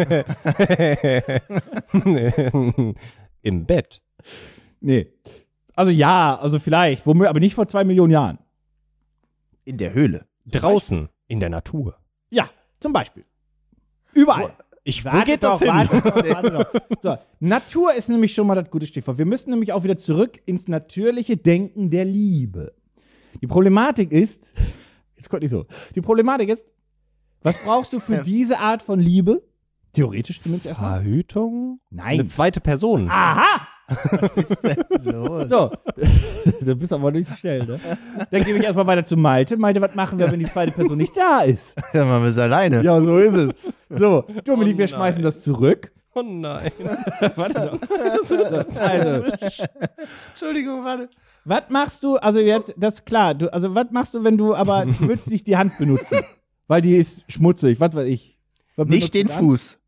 [SPEAKER 4] Im Bett.
[SPEAKER 2] Nee. Also ja, also vielleicht, womöglich, aber nicht vor 2 Millionen Jahren.
[SPEAKER 3] In der Höhle.
[SPEAKER 4] Draußen. In der Natur.
[SPEAKER 2] Ja, zum Beispiel. Überall.
[SPEAKER 4] Wo geht das hin?
[SPEAKER 2] Warte doch. So, Natur ist nämlich schon mal das gute Stichwort. Wir müssen nämlich auch wieder zurück ins natürliche Denken der Liebe. Die Problematik ist, jetzt kommt nicht so, die Problematik ist, was brauchst du für diese Art von Liebe? Theoretisch zumindest erstmal.
[SPEAKER 4] Verhütung?
[SPEAKER 2] Nein.
[SPEAKER 4] Eine zweite Person.
[SPEAKER 2] Aha!
[SPEAKER 3] Was ist denn los?
[SPEAKER 2] So, du bist aber nicht so schnell, ne? Dann gebe ich erstmal weiter zu Malte. Malte, was machen wir, wenn die zweite Person nicht da ist?
[SPEAKER 3] Dann machen wir es alleine.
[SPEAKER 2] Ja, so ist es. So, Dominik,
[SPEAKER 4] Oh
[SPEAKER 2] wir
[SPEAKER 4] nein.
[SPEAKER 2] schmeißen das zurück.
[SPEAKER 4] Oh nein.
[SPEAKER 2] Warte doch. Also,
[SPEAKER 3] Entschuldigung, warte.
[SPEAKER 2] was machst du, also jetzt, das ist klar, also was machst du, wenn du willst nicht die Hand benutzen? Weil die ist schmutzig, was weiß ich. Was benutzt
[SPEAKER 3] Nicht den
[SPEAKER 2] du dann?
[SPEAKER 3] Fuß.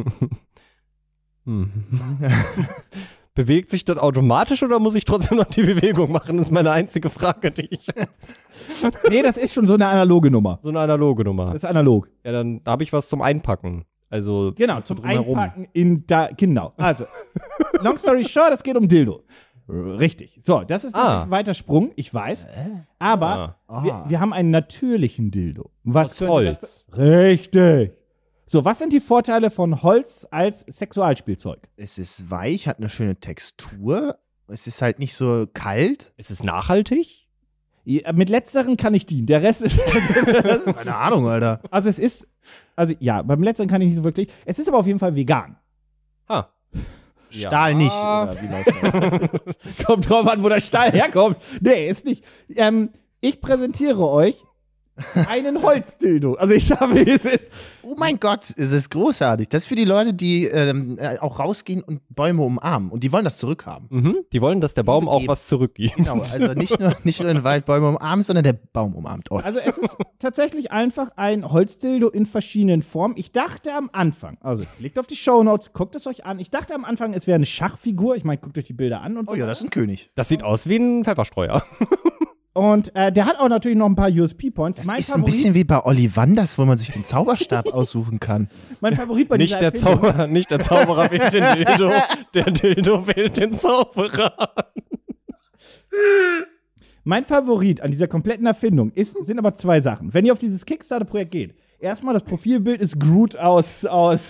[SPEAKER 4] Bewegt sich das automatisch oder muss ich trotzdem noch die Bewegung machen? Das ist meine einzige Frage, die ich habe.
[SPEAKER 2] Nee, das ist schon so eine analoge Nummer.
[SPEAKER 4] So eine analoge Nummer.
[SPEAKER 2] Das ist analog.
[SPEAKER 4] Ja, dann habe ich was zum Einpacken. Also
[SPEAKER 2] Genau,
[SPEAKER 4] so
[SPEAKER 2] zum
[SPEAKER 4] drumherum.
[SPEAKER 2] Einpacken genau. Also, long story short, es geht um Dildo. Richtig. So, das ist natürlich ein weiter Sprung, ich weiß. Aber wir haben einen natürlichen Dildo. Was
[SPEAKER 4] Aus
[SPEAKER 2] könnte
[SPEAKER 4] Holz.
[SPEAKER 2] Das Richtig. So, was sind die Vorteile von Holz als Sexualspielzeug?
[SPEAKER 3] Es ist weich, hat eine schöne Textur. Es ist halt nicht so kalt.
[SPEAKER 4] Ist es nachhaltig?
[SPEAKER 2] Ja, mit letzteren kann ich dienen. Der Rest ist.
[SPEAKER 3] Keine Ahnung, Alter.
[SPEAKER 2] Also, es ist. Also, ja, beim letzteren kann ich nicht so wirklich. Es ist aber auf jeden Fall vegan.
[SPEAKER 4] Ha.
[SPEAKER 3] Stahl nicht. Oder wie läuft das?
[SPEAKER 2] Kommt drauf an, wo der Stahl herkommt. Nee, ist nicht. Ich präsentiere euch einen Holzdildo. Also ich sage, wie es ist.
[SPEAKER 3] Oh mein Gott, es ist großartig. Das ist für die Leute, die auch rausgehen und Bäume umarmen. Und die wollen das zurückhaben.
[SPEAKER 4] Mhm. Die wollen, dass der Baum
[SPEAKER 3] Liebe
[SPEAKER 4] auch
[SPEAKER 3] geben.
[SPEAKER 4] was zurückgibt.
[SPEAKER 3] Genau, also nicht nur den Wald Bäume umarmen, sondern der Baum umarmt euch.
[SPEAKER 2] Also es ist tatsächlich einfach ein Holzdildo in verschiedenen Formen. Ich dachte am Anfang, also klickt auf die Shownotes, guckt es euch an. Ich dachte am Anfang, es wäre eine Schachfigur. Ich meine, guckt euch die Bilder an und so.
[SPEAKER 3] Oh ja, das ist ein König.
[SPEAKER 4] Das sieht aus wie ein Pfefferstreuer.
[SPEAKER 2] Und der hat auch natürlich noch ein paar USP-Points.
[SPEAKER 3] Das ist ein bisschen wie bei Ollivanders, wo man sich den Zauberstab aussuchen kann.
[SPEAKER 2] mein Favorit bei
[SPEAKER 4] Nicht
[SPEAKER 2] dieser
[SPEAKER 4] der,
[SPEAKER 2] Erfindung.
[SPEAKER 4] Nicht der Zauberer wählt den Dildo, der Dildo wählt den Zauberer.
[SPEAKER 2] Mein Favorit an dieser kompletten Erfindung sind aber zwei Sachen. Wenn ihr auf dieses Kickstarter-Projekt geht, erstmal das Profilbild ist Groot aus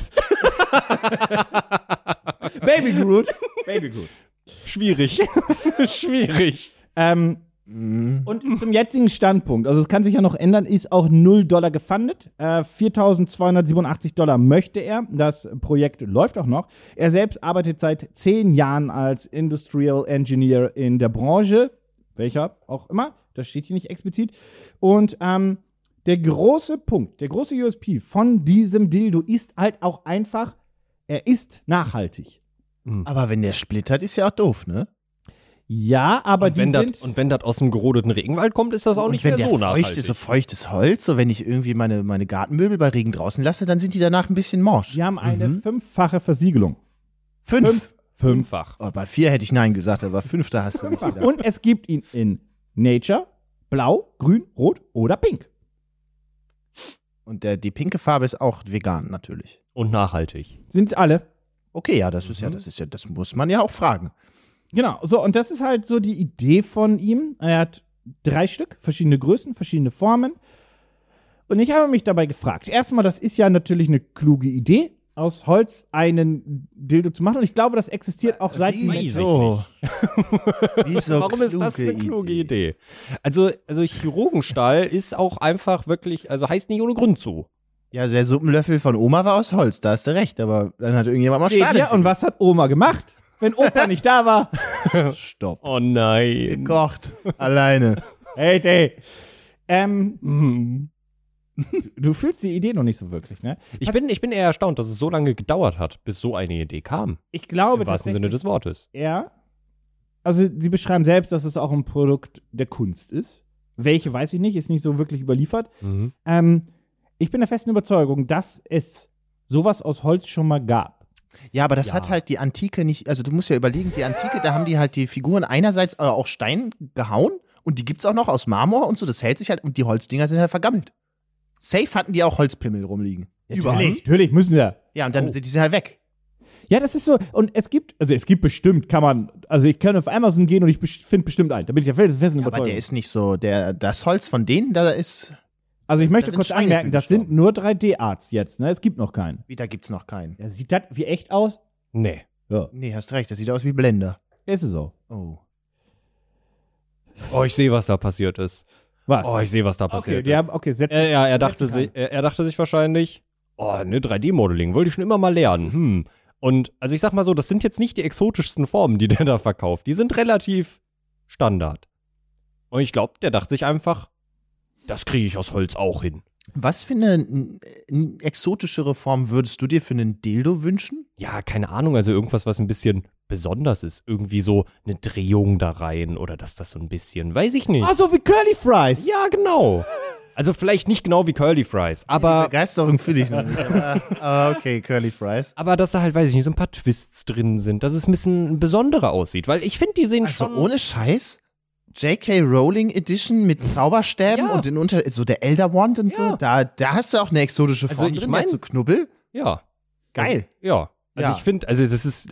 [SPEAKER 2] Baby Groot. Baby Groot.
[SPEAKER 4] Schwierig. Schwierig.
[SPEAKER 2] Und zum jetzigen Standpunkt, also es kann sich ja noch ändern, ist auch $0 gefundet. $4.287 möchte er. Das Projekt läuft auch noch. Er selbst arbeitet seit 10 Jahren als Industrial Engineer in der Branche. Welcher auch immer. Das steht hier nicht explizit. Und der große Punkt, der große USP von diesem Dildo ist halt auch einfach, er ist nachhaltig.
[SPEAKER 3] Aber wenn der splittert, ist ja auch doof, ne?
[SPEAKER 2] Ja, aber
[SPEAKER 4] Und wenn,
[SPEAKER 2] die sind...
[SPEAKER 4] und wenn das aus dem gerodeten Regenwald kommt, ist das auch nicht mehr so nachhaltig.
[SPEAKER 3] So feuchtes Holz, so wenn ich irgendwie meine Gartenmöbel bei Regen draußen lasse, dann sind die danach ein bisschen morsch.
[SPEAKER 2] Die haben eine 5-fache Versiegelung.
[SPEAKER 3] 5.
[SPEAKER 4] Fünffach.
[SPEAKER 3] Oh, bei 4 hätte ich Nein gesagt, aber 5. da hast du nicht wieder.
[SPEAKER 2] Und es gibt ihn in Nature, Blau, Grün, Rot oder Pink.
[SPEAKER 3] Und die pinke Farbe ist auch vegan, natürlich.
[SPEAKER 4] Und nachhaltig.
[SPEAKER 2] Sind alle.
[SPEAKER 3] Okay, ja, das muss man ja auch fragen.
[SPEAKER 2] Genau, so, und das ist halt so die Idee von ihm. Er hat 3 Stück, verschiedene Größen, verschiedene Formen. Und ich habe mich dabei gefragt, erstmal, das ist ja natürlich eine kluge Idee, aus Holz einen Dildo zu machen. Und ich glaube, das existiert auch seit die
[SPEAKER 3] Wieso? Wieso?
[SPEAKER 4] Warum ist das eine kluge Idee? Also Chirurgenstall ist auch einfach wirklich, also heißt nicht ohne Grund so.
[SPEAKER 3] Ja, der Suppenlöffel von Oma war aus Holz, da hast du recht, aber dann hat irgendjemand mal Stahl.
[SPEAKER 2] und was hat Oma gemacht, wenn Opa nicht da war?
[SPEAKER 3] Stopp.
[SPEAKER 4] Oh nein.
[SPEAKER 3] Gekocht. Alleine.
[SPEAKER 2] Hey. Du fühlst die Idee noch nicht so wirklich, ne?
[SPEAKER 4] Ich bin eher erstaunt, dass es so lange gedauert hat, bis so eine Idee kam.
[SPEAKER 2] Ich glaube
[SPEAKER 4] Im wahrsten Sinne des Wortes.
[SPEAKER 2] Also sie beschreiben selbst, dass es auch ein Produkt der Kunst ist. Welche, weiß ich nicht, ist nicht so wirklich überliefert.
[SPEAKER 4] Mhm.
[SPEAKER 2] Ich bin der festen Überzeugung, dass es sowas aus Holz schon mal gab.
[SPEAKER 3] Ja, aber das hat halt die Antike nicht, also du musst ja überlegen, die Antike, da haben die halt die Figuren einerseits auch Stein gehauen und die gibt's auch noch aus Marmor und so, das hält sich halt und die Holzdinger sind halt vergammelt. Safe hatten die auch Holzpimmel rumliegen.
[SPEAKER 2] Natürlich müssen wir.
[SPEAKER 3] Ja, und dann sind die halt weg.
[SPEAKER 2] Ja, das ist so, und es gibt bestimmt, ich kann auf Amazon gehen und ich finde bestimmt einen. Da bin ich der festen
[SPEAKER 3] Aber der ist nicht so, das Holz von denen, da ist.
[SPEAKER 2] Also ich möchte
[SPEAKER 3] da sind
[SPEAKER 2] kurz
[SPEAKER 3] Schweine
[SPEAKER 2] anmerken,
[SPEAKER 3] für
[SPEAKER 2] das sind nur 3D-Arts jetzt, ne? Es gibt noch keinen.
[SPEAKER 3] Wie, da gibt's noch keinen.
[SPEAKER 2] Ja, sieht das wie echt aus?
[SPEAKER 4] Nee.
[SPEAKER 2] Ja,
[SPEAKER 3] Nee, hast recht, das sieht aus wie Blender.
[SPEAKER 2] ist es so.
[SPEAKER 3] Oh.
[SPEAKER 4] Oh, ich sehe, was da passiert ist.
[SPEAKER 2] Was?
[SPEAKER 4] Oh, ich sehe, was da
[SPEAKER 2] okay,
[SPEAKER 4] passiert
[SPEAKER 2] die
[SPEAKER 4] ist.
[SPEAKER 2] haben, okay,
[SPEAKER 4] Er dachte sich wahrscheinlich, oh, ne, 3D-Modeling, wollte ich schon immer mal lernen. Und, also ich sag mal so, das sind jetzt nicht die exotischsten Formen, die der da verkauft. Die sind relativ Standard. Und ich glaube, der dachte sich einfach, das kriege ich aus Holz auch hin.
[SPEAKER 3] Was für eine exotischere Form würdest du dir für einen Dildo wünschen?
[SPEAKER 4] Ja, keine Ahnung, also irgendwas, was ein bisschen besonders ist. Irgendwie so eine Drehung da rein oder dass das so ein bisschen, weiß ich nicht.
[SPEAKER 2] Ah, so wie Curly Fries.
[SPEAKER 4] Ja, genau. Also vielleicht nicht genau wie Curly Fries,
[SPEAKER 3] Die
[SPEAKER 4] aber
[SPEAKER 3] Begeisterung fühle ich noch nicht. Aber okay, Curly Fries.
[SPEAKER 4] dass da halt, weiß ich nicht, so ein paar Twists drin sind, dass es ein bisschen besonderer aussieht. Weil ich finde, die sehen
[SPEAKER 3] Also
[SPEAKER 4] schon...
[SPEAKER 3] ohne Scheiß? J.K. Rowling Edition mit Zauberstäben
[SPEAKER 4] Ja.
[SPEAKER 3] und so der Elder Wand und
[SPEAKER 4] Ja.
[SPEAKER 3] so. Da hast du auch eine exotische
[SPEAKER 4] Also
[SPEAKER 3] Form
[SPEAKER 4] ich
[SPEAKER 3] drin,
[SPEAKER 4] mein-
[SPEAKER 3] der hat so Knubbel.
[SPEAKER 4] Ja.
[SPEAKER 3] Geil.
[SPEAKER 4] Ja. Also
[SPEAKER 3] Ja.
[SPEAKER 4] ich finde, also das ist,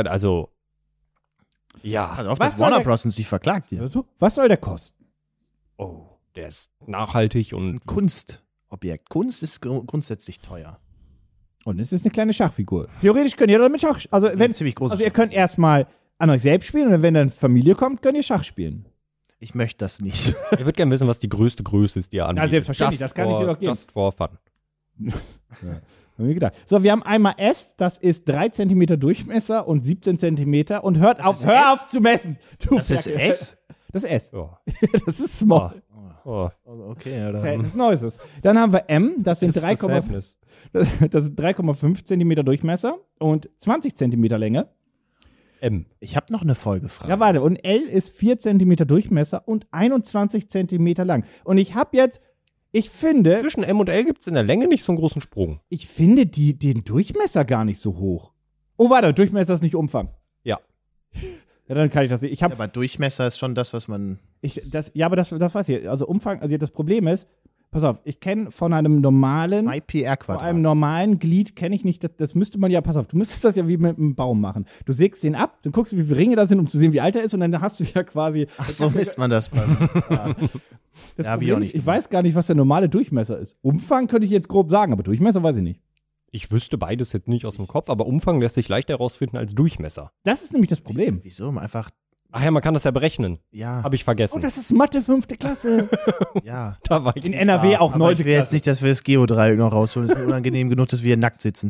[SPEAKER 4] ja.
[SPEAKER 3] Also auf
[SPEAKER 2] Was
[SPEAKER 3] das
[SPEAKER 2] soll
[SPEAKER 3] Warner
[SPEAKER 2] der-
[SPEAKER 3] Bros. Sich verklagt hier.
[SPEAKER 2] Also, was soll der kosten?
[SPEAKER 4] Oh, der ist nachhaltig
[SPEAKER 3] Das ist ein
[SPEAKER 4] und
[SPEAKER 3] Kunstobjekt. Kunst ist grundsätzlich teuer.
[SPEAKER 2] Und es ist eine kleine Schachfigur. Theoretisch könnt ihr damit Schach, also wenn,
[SPEAKER 3] ziemlich große
[SPEAKER 2] also ihr könnt erstmal an euch selbst spielen und wenn dann Familie kommt, könnt ihr Schach spielen.
[SPEAKER 3] Ich möchte das nicht.
[SPEAKER 4] ich würde gerne wissen, was die größte Größe ist, die er anbietet.
[SPEAKER 2] selbstverständlich, das kann ich dir doch geben.
[SPEAKER 4] Just for fun.
[SPEAKER 2] Haben wir gedacht. So, wir haben einmal S, das ist 3 cm Durchmesser und 17 cm und hör
[SPEAKER 3] ist S?
[SPEAKER 2] auf zu messen. Du
[SPEAKER 3] Das ist
[SPEAKER 2] Ferkel.
[SPEAKER 3] S?
[SPEAKER 2] Das ist S.
[SPEAKER 4] Ja.
[SPEAKER 2] Das ist small.
[SPEAKER 4] Oh,
[SPEAKER 3] Okay, oder?
[SPEAKER 2] Das ist Neues. Dann haben wir M, das sind
[SPEAKER 4] das ist
[SPEAKER 2] 3,5
[SPEAKER 4] Sadness.
[SPEAKER 2] das sind 3,5 cm Durchmesser und 20 cm Länge.
[SPEAKER 4] M.
[SPEAKER 3] Ich habe noch eine Folgefrage.
[SPEAKER 2] Ja, warte. Und L ist 4 cm Durchmesser und 21 cm lang. Und ich finde
[SPEAKER 4] Zwischen M und L gibt es in der Länge nicht so einen großen Sprung.
[SPEAKER 2] den Durchmesser gar nicht so hoch. Oh, warte, Durchmesser ist nicht Umfang.
[SPEAKER 4] Ja.
[SPEAKER 2] Ja, dann kann ich das sehen. Ich habe
[SPEAKER 3] Aber Durchmesser ist schon das, was man.
[SPEAKER 2] aber das weiß ich. Also Umfang, also das Problem ist, pass auf, ich kenne von einem normalen,
[SPEAKER 3] 2 PR
[SPEAKER 2] von einem
[SPEAKER 3] Quadrat.
[SPEAKER 2] normalen Glied kenne ich nicht, das müsste man ja, pass auf, du müsstest das ja wie mit einem Baum machen. Du sägst den ab, dann guckst du, wie viele Ringe da sind, um zu sehen, wie alt er ist und dann hast du ja quasi.
[SPEAKER 3] Ach, so misst man das beim. Ja.
[SPEAKER 2] Das
[SPEAKER 3] Ja, hab ich
[SPEAKER 2] Problem
[SPEAKER 3] auch
[SPEAKER 2] ist,
[SPEAKER 3] nicht
[SPEAKER 2] ich weiß gar nicht, was der normale Durchmesser ist. Umfang könnte ich jetzt grob sagen, aber Durchmesser weiß ich nicht.
[SPEAKER 4] Ich wüsste beides jetzt nicht aus dem Kopf, aber Umfang lässt sich leichter herausfinden als Durchmesser.
[SPEAKER 2] Das ist nämlich das Problem.
[SPEAKER 3] Wieso? Einfach.
[SPEAKER 4] Ach ja, man kann das ja berechnen.
[SPEAKER 3] Ja.
[SPEAKER 4] Habe ich vergessen.
[SPEAKER 2] Und das ist Mathe 5. Klasse.
[SPEAKER 3] Ja.
[SPEAKER 4] Da war ich
[SPEAKER 2] In NRW auch
[SPEAKER 3] Aber
[SPEAKER 2] 9.
[SPEAKER 3] ich will jetzt
[SPEAKER 2] Klasse.
[SPEAKER 3] nicht, dass wir das Geodreieck noch rausholen. Das ist mir unangenehm genug, dass wir hier nackt sitzen.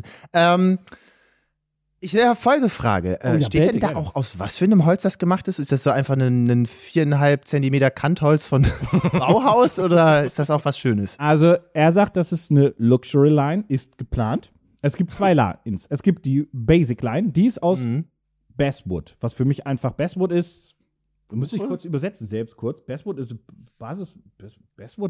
[SPEAKER 3] Folgefrage.
[SPEAKER 2] Oh ja,
[SPEAKER 3] Steht denn
[SPEAKER 2] bitte,
[SPEAKER 3] da
[SPEAKER 2] gerne.
[SPEAKER 3] auch, aus was für einem Holz das gemacht ist? Ist das so einfach ein 4,5 Zentimeter Kantholz von Bauhaus oder ist das auch was Schönes?
[SPEAKER 2] Also, er sagt, das ist eine Luxury Line, ist geplant. Es gibt 2 Lines. Es gibt die Basic Line, die ist aus Basswood, was für mich einfach Basswood ist. Muss ich kurz übersetzen, selbst kurz. Basswood ist Basis. Basswood?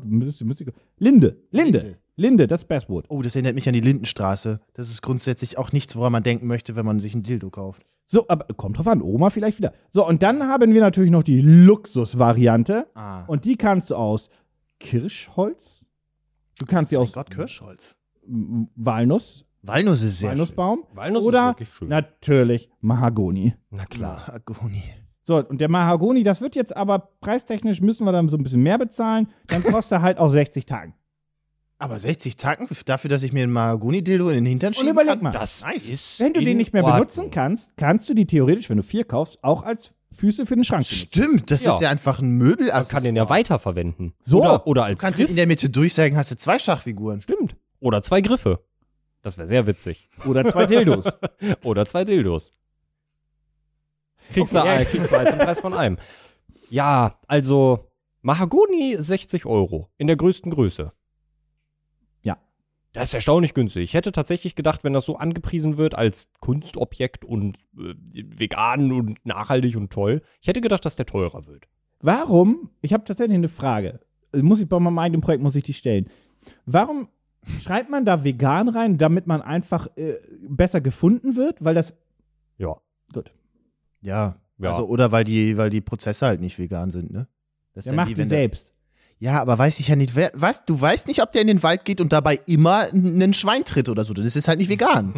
[SPEAKER 2] Linde, das ist Basswood.
[SPEAKER 3] Oh, das erinnert mich an die Lindenstraße. Das ist grundsätzlich auch nichts, woran man denken möchte, wenn man sich ein Dildo kauft.
[SPEAKER 2] So, aber kommt drauf an, Oma vielleicht wieder. So, und dann haben wir natürlich noch die Luxus-Variante.
[SPEAKER 3] Ah.
[SPEAKER 2] Und die kannst du aus Kirschholz. Du kannst sie aus
[SPEAKER 3] Gott, Kirschholz.
[SPEAKER 2] Walnuss,
[SPEAKER 3] Walnuss ist sehr
[SPEAKER 2] Walnussbaum.
[SPEAKER 4] Walnuss ist
[SPEAKER 2] oder
[SPEAKER 4] wirklich schön.
[SPEAKER 2] natürlich Mahagoni.
[SPEAKER 4] Na
[SPEAKER 3] schön.
[SPEAKER 4] klar.
[SPEAKER 3] Mahagoni.
[SPEAKER 2] So, und der Mahagoni, das wird jetzt aber preistechnisch, müssen wir dann so ein bisschen mehr bezahlen. Dann kostet er halt auch 60 Tagen.
[SPEAKER 3] Aber 60 Tacken dafür, dass ich mir ein Mahagoni-Dildo in den Hintern schieben
[SPEAKER 2] überleg
[SPEAKER 3] kann?
[SPEAKER 2] mal.
[SPEAKER 4] Das
[SPEAKER 3] Nice.
[SPEAKER 4] ist
[SPEAKER 2] Wenn du den
[SPEAKER 4] in
[SPEAKER 2] nicht mehr
[SPEAKER 4] Ordnung.
[SPEAKER 2] benutzen kannst, kannst du die theoretisch, wenn du 4 kaufst, auch als Füße für den Schrank benutzen.
[SPEAKER 3] Stimmt, das
[SPEAKER 4] Ja.
[SPEAKER 3] ist ja einfach ein Möbel.
[SPEAKER 4] Man kann den ja weiterverwenden.
[SPEAKER 2] So.
[SPEAKER 4] Oder als
[SPEAKER 3] Du kannst
[SPEAKER 4] Griff.
[SPEAKER 3] ihn in der Mitte durchsagen, hast du 2 Schachfiguren.
[SPEAKER 4] Stimmt. Oder 2 Griffe. Das wäre sehr witzig.
[SPEAKER 2] Oder 2 Dildos.
[SPEAKER 4] Oder 2 Dildos. Kriegst du
[SPEAKER 2] Okay, ja.
[SPEAKER 4] kriegst du halt den Preis von einem. Ja, also Mahagoni 60 € in der größten Größe.
[SPEAKER 2] Ja.
[SPEAKER 4] Das ist erstaunlich günstig. Ich hätte tatsächlich gedacht, wenn das so angepriesen wird als Kunstobjekt und vegan und nachhaltig und toll, ich hätte gedacht, dass der teurer wird.
[SPEAKER 2] Warum, ich habe tatsächlich eine Frage, muss ich bei meinem eigenen Projekt, muss ich die stellen. Warum schreibt man da vegan rein, damit man einfach besser gefunden wird? Weil das,
[SPEAKER 4] Ja.
[SPEAKER 2] gut.
[SPEAKER 3] Ja.
[SPEAKER 4] Ja.
[SPEAKER 3] Also, oder weil die Prozesse halt nicht vegan sind, ne? Das ist
[SPEAKER 2] Der
[SPEAKER 3] dann
[SPEAKER 2] macht
[SPEAKER 3] wie
[SPEAKER 2] die
[SPEAKER 3] wenn der-
[SPEAKER 2] selbst.
[SPEAKER 3] Ja, aber weiß ich ja nicht. Was? Du weißt nicht, ob der in den Wald geht und dabei immer einen Schwein tritt oder so. Das ist halt nicht vegan.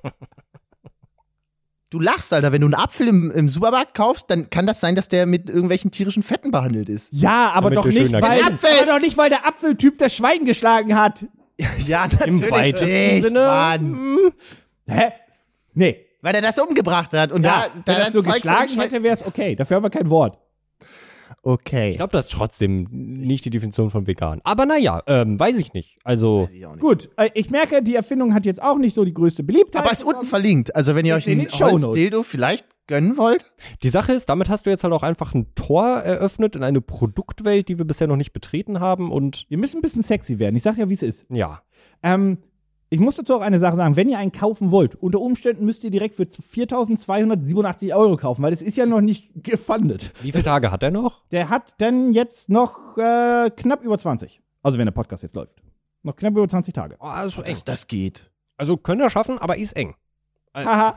[SPEAKER 3] Du lachst, Alter. Wenn du einen Apfel im Supermarkt kaufst, dann kann das sein, dass der mit irgendwelchen tierischen Fetten behandelt ist.
[SPEAKER 2] Ja, aber
[SPEAKER 4] Damit
[SPEAKER 2] doch
[SPEAKER 4] du
[SPEAKER 2] nicht,
[SPEAKER 4] schöner
[SPEAKER 2] weil,
[SPEAKER 4] glänzt.
[SPEAKER 2] aber doch nicht, weil der Apfeltyp das Schwein geschlagen hat.
[SPEAKER 3] Ja, natürlich.
[SPEAKER 4] Im weitesten
[SPEAKER 3] nicht,
[SPEAKER 4] Sinne.
[SPEAKER 3] Mann.
[SPEAKER 2] Hä? Nee.
[SPEAKER 3] Weil er das umgebracht hat. Und
[SPEAKER 2] Ja,
[SPEAKER 3] da
[SPEAKER 2] wenn das nur
[SPEAKER 3] Zeug von
[SPEAKER 2] geschlagen
[SPEAKER 3] dem Schwein-
[SPEAKER 2] hätte, wäre es okay. Dafür haben wir kein Wort.
[SPEAKER 3] Okay.
[SPEAKER 4] Ich glaube, das ist trotzdem nicht die Definition von vegan. Aber naja, weiß ich nicht. Also,
[SPEAKER 3] Weiß ich auch nicht.
[SPEAKER 2] Gut, ich merke, die Erfindung hat jetzt auch nicht so die größte Beliebtheit.
[SPEAKER 3] Aber ist unten verlinkt. Also wenn ihr
[SPEAKER 2] Ist
[SPEAKER 3] euch
[SPEAKER 2] in
[SPEAKER 3] ein
[SPEAKER 2] den Shownotes.
[SPEAKER 3] Holzdildo vielleicht gönnen wollt.
[SPEAKER 4] die Sache ist, damit hast du jetzt halt auch einfach ein Tor eröffnet in eine Produktwelt, die wir bisher noch nicht betreten haben. Und
[SPEAKER 2] Wir müssen ein bisschen sexy werden. Ich sag ja, wie es ist.
[SPEAKER 4] ja,
[SPEAKER 2] Ich muss dazu auch eine Sache sagen. Wenn ihr einen kaufen wollt, unter Umständen müsst ihr direkt für 4.287 € kaufen, weil es ist ja noch nicht gefundet.
[SPEAKER 4] wie viele Tage hat er noch?
[SPEAKER 2] Der hat dann jetzt noch knapp über 20. Also wenn der Podcast jetzt läuft. Noch knapp über 20 Tage.
[SPEAKER 4] Oh, also eng.
[SPEAKER 3] Das geht.
[SPEAKER 4] Also können wir schaffen, aber ist eng.
[SPEAKER 2] Haha.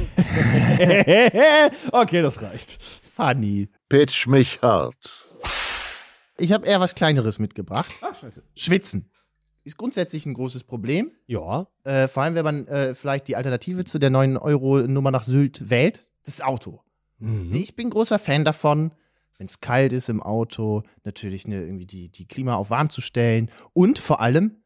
[SPEAKER 2] Okay, das reicht.
[SPEAKER 3] Funny.
[SPEAKER 1] Pitch mich hart.
[SPEAKER 3] Ich habe eher was Kleineres mitgebracht.
[SPEAKER 2] Ach, scheiße.
[SPEAKER 3] Schwitzen. Ist grundsätzlich ein großes Problem.
[SPEAKER 4] Ja.
[SPEAKER 3] Vor allem, wenn man vielleicht die Alternative zu der 9-Euro-Nummer nach Sylt wählt. Das Auto.
[SPEAKER 4] Mhm.
[SPEAKER 3] Ich bin großer Fan davon, wenn es kalt ist im Auto, natürlich irgendwie die Klima auf warm zu stellen. Und vor allem,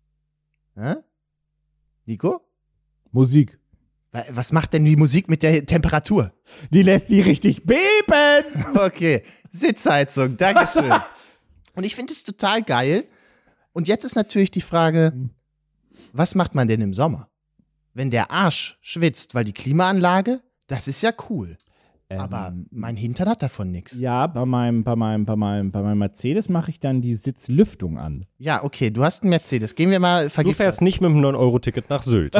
[SPEAKER 3] Nico?
[SPEAKER 2] Musik.
[SPEAKER 3] Was macht denn die Musik mit der Temperatur?
[SPEAKER 2] Die lässt die richtig beben.
[SPEAKER 3] Okay, Sitzheizung, dankeschön. Und ich finde es total geil. Und jetzt ist natürlich die Frage, was macht man denn im Sommer? Wenn der Arsch schwitzt, weil die Klimaanlage, das ist ja cool. Aber mein Hintern hat davon nichts.
[SPEAKER 2] Ja, bei meinem Mercedes mache ich dann die Sitzlüftung an.
[SPEAKER 3] Ja, okay, du hast einen Mercedes. Gehen wir mal,
[SPEAKER 4] Du
[SPEAKER 3] vergiss
[SPEAKER 4] fährst
[SPEAKER 3] das.
[SPEAKER 4] nicht mit dem 9-Euro-Ticket nach Sylt.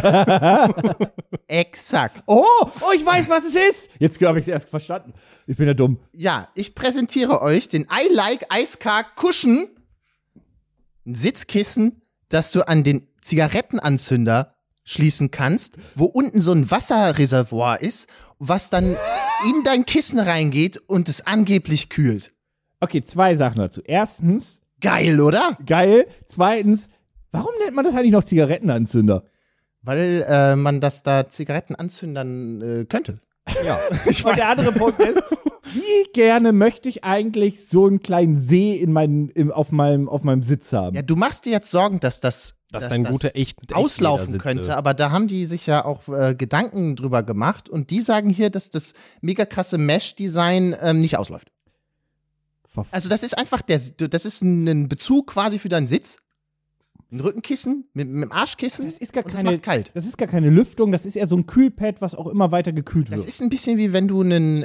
[SPEAKER 3] Exakt.
[SPEAKER 2] Oh, ich weiß, was es ist. Jetzt habe ich es erst verstanden. Ich bin ja dumm.
[SPEAKER 3] Ja, ich präsentiere euch den I Like Ice Car Cushion. Ein Sitzkissen, das du an den Zigarettenanzünder schließen kannst, wo unten so ein Wasserreservoir ist, was dann in dein Kissen reingeht und es angeblich kühlt.
[SPEAKER 2] Okay, 2 Sachen dazu. Erstens,
[SPEAKER 3] Geil, oder?
[SPEAKER 2] geil. Zweitens, warum nennt man das eigentlich noch Zigarettenanzünder?
[SPEAKER 3] Weil man das da Zigaretten anzündern könnte.
[SPEAKER 4] Ja.
[SPEAKER 2] Und der andere Punkt ist, wie gerne möchte ich eigentlich so einen kleinen See auf meinem Sitz haben?
[SPEAKER 3] Ja, du machst dir jetzt Sorgen, dass
[SPEAKER 4] Das ist ein guter
[SPEAKER 3] auslaufen
[SPEAKER 4] Echtledersitze.
[SPEAKER 3] könnte, aber da haben die sich ja auch Gedanken drüber gemacht und die sagen hier, dass das mega krasse Mesh-Design nicht ausläuft. Also das ist einfach das ist ein Bezug quasi für deinen Sitz. Ein Rückenkissen mit einem Arschkissen.
[SPEAKER 2] Das ist gar
[SPEAKER 3] und
[SPEAKER 2] keine,
[SPEAKER 3] das macht kalt.
[SPEAKER 2] Das ist gar keine Lüftung, das ist eher so ein Kühlpad, was auch immer weiter gekühlt
[SPEAKER 3] Das
[SPEAKER 2] wird.
[SPEAKER 3] ist ein bisschen wie wenn du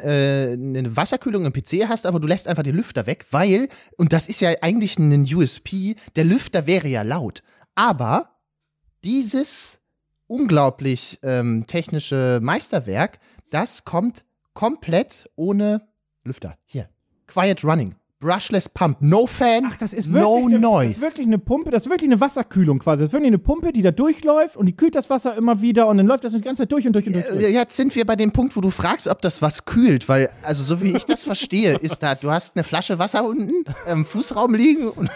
[SPEAKER 3] eine Wasserkühlung im PC hast, aber du lässt einfach den Lüfter weg, weil, und das ist ja eigentlich ein USP, der Lüfter wäre ja laut. Aber dieses unglaublich technische Meisterwerk, das kommt komplett ohne Lüfter. Hier. Quiet Running. Brushless Pump. No Fan.
[SPEAKER 2] Ach, das ist
[SPEAKER 3] no
[SPEAKER 2] wirklich
[SPEAKER 3] Noise.
[SPEAKER 2] Das ist wirklich eine Pumpe, das ist wirklich eine Wasserkühlung quasi. Das ist wirklich eine Pumpe, die da durchläuft und die kühlt das Wasser immer wieder und dann läuft das die ganze Zeit durch und durch und durch.
[SPEAKER 3] Jetzt sind wir bei dem Punkt, wo du fragst, ob das was kühlt, weil, also so wie ich das verstehe, ist da, du hast eine Flasche Wasser unten im Fußraum liegen und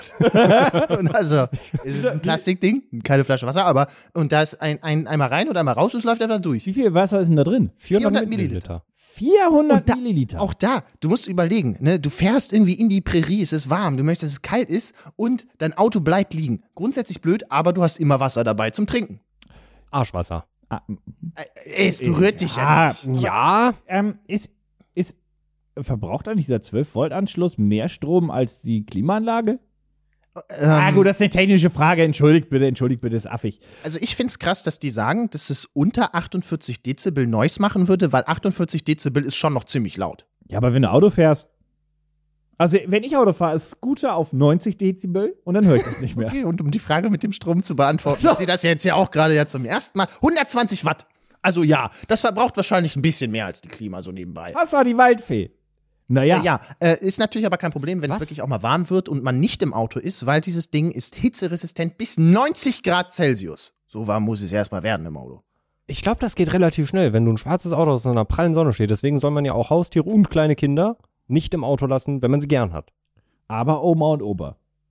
[SPEAKER 3] also, es ist ein Plastikding, keine Flasche Wasser, aber, und da ist einmal rein und einmal raus und es läuft einfach durch.
[SPEAKER 2] Wie viel Wasser ist denn da drin?
[SPEAKER 3] 400 Milliliter.
[SPEAKER 2] 400
[SPEAKER 3] Und da-
[SPEAKER 2] Milliliter.
[SPEAKER 3] Auch da, du musst überlegen, ne, du fährst irgendwie in die Prärie, es ist warm, du möchtest, dass es kalt ist und dein Auto bleibt liegen. Grundsätzlich blöd, aber du hast immer Wasser dabei zum Trinken.
[SPEAKER 4] Arschwasser.
[SPEAKER 3] Es berührt dich ja nicht.
[SPEAKER 4] Ja.
[SPEAKER 2] Verbraucht eigentlich dieser 12-Volt-Anschluss mehr Strom als die Klimaanlage? Gut, das ist eine technische Frage. Entschuldigt bitte, ist affig.
[SPEAKER 3] Also ich find's krass, dass die sagen, dass es unter 48 Dezibel Noise machen würde, weil 48 Dezibel ist schon noch ziemlich laut.
[SPEAKER 2] Ja, aber wenn du Auto fährst. Also, wenn ich Auto fahre, ist Scooter auf 90 Dezibel und dann höre ich das nicht mehr.
[SPEAKER 3] Okay, und um die Frage mit dem Strom zu beantworten,
[SPEAKER 2] So.
[SPEAKER 3] ich sehe das jetzt ja auch gerade zum ersten Mal. 120 Watt. Also ja, das verbraucht wahrscheinlich ein bisschen mehr als die Klima so nebenbei.
[SPEAKER 2] Was war die Waldfee? Naja.
[SPEAKER 3] Ist natürlich aber kein Problem, wenn es
[SPEAKER 2] Was?
[SPEAKER 3] wirklich auch mal warm wird und man nicht im Auto ist, weil dieses Ding ist hitzeresistent bis 90 Grad Celsius. So warm muss es erstmal werden im Auto.
[SPEAKER 4] Ich glaube, das geht relativ schnell, wenn du ein schwarzes Auto aus so einer prallen Sonne steht. Deswegen soll man ja auch Haustiere und kleine Kinder nicht im Auto lassen, wenn man sie gern hat.
[SPEAKER 2] Aber Oma und Opa.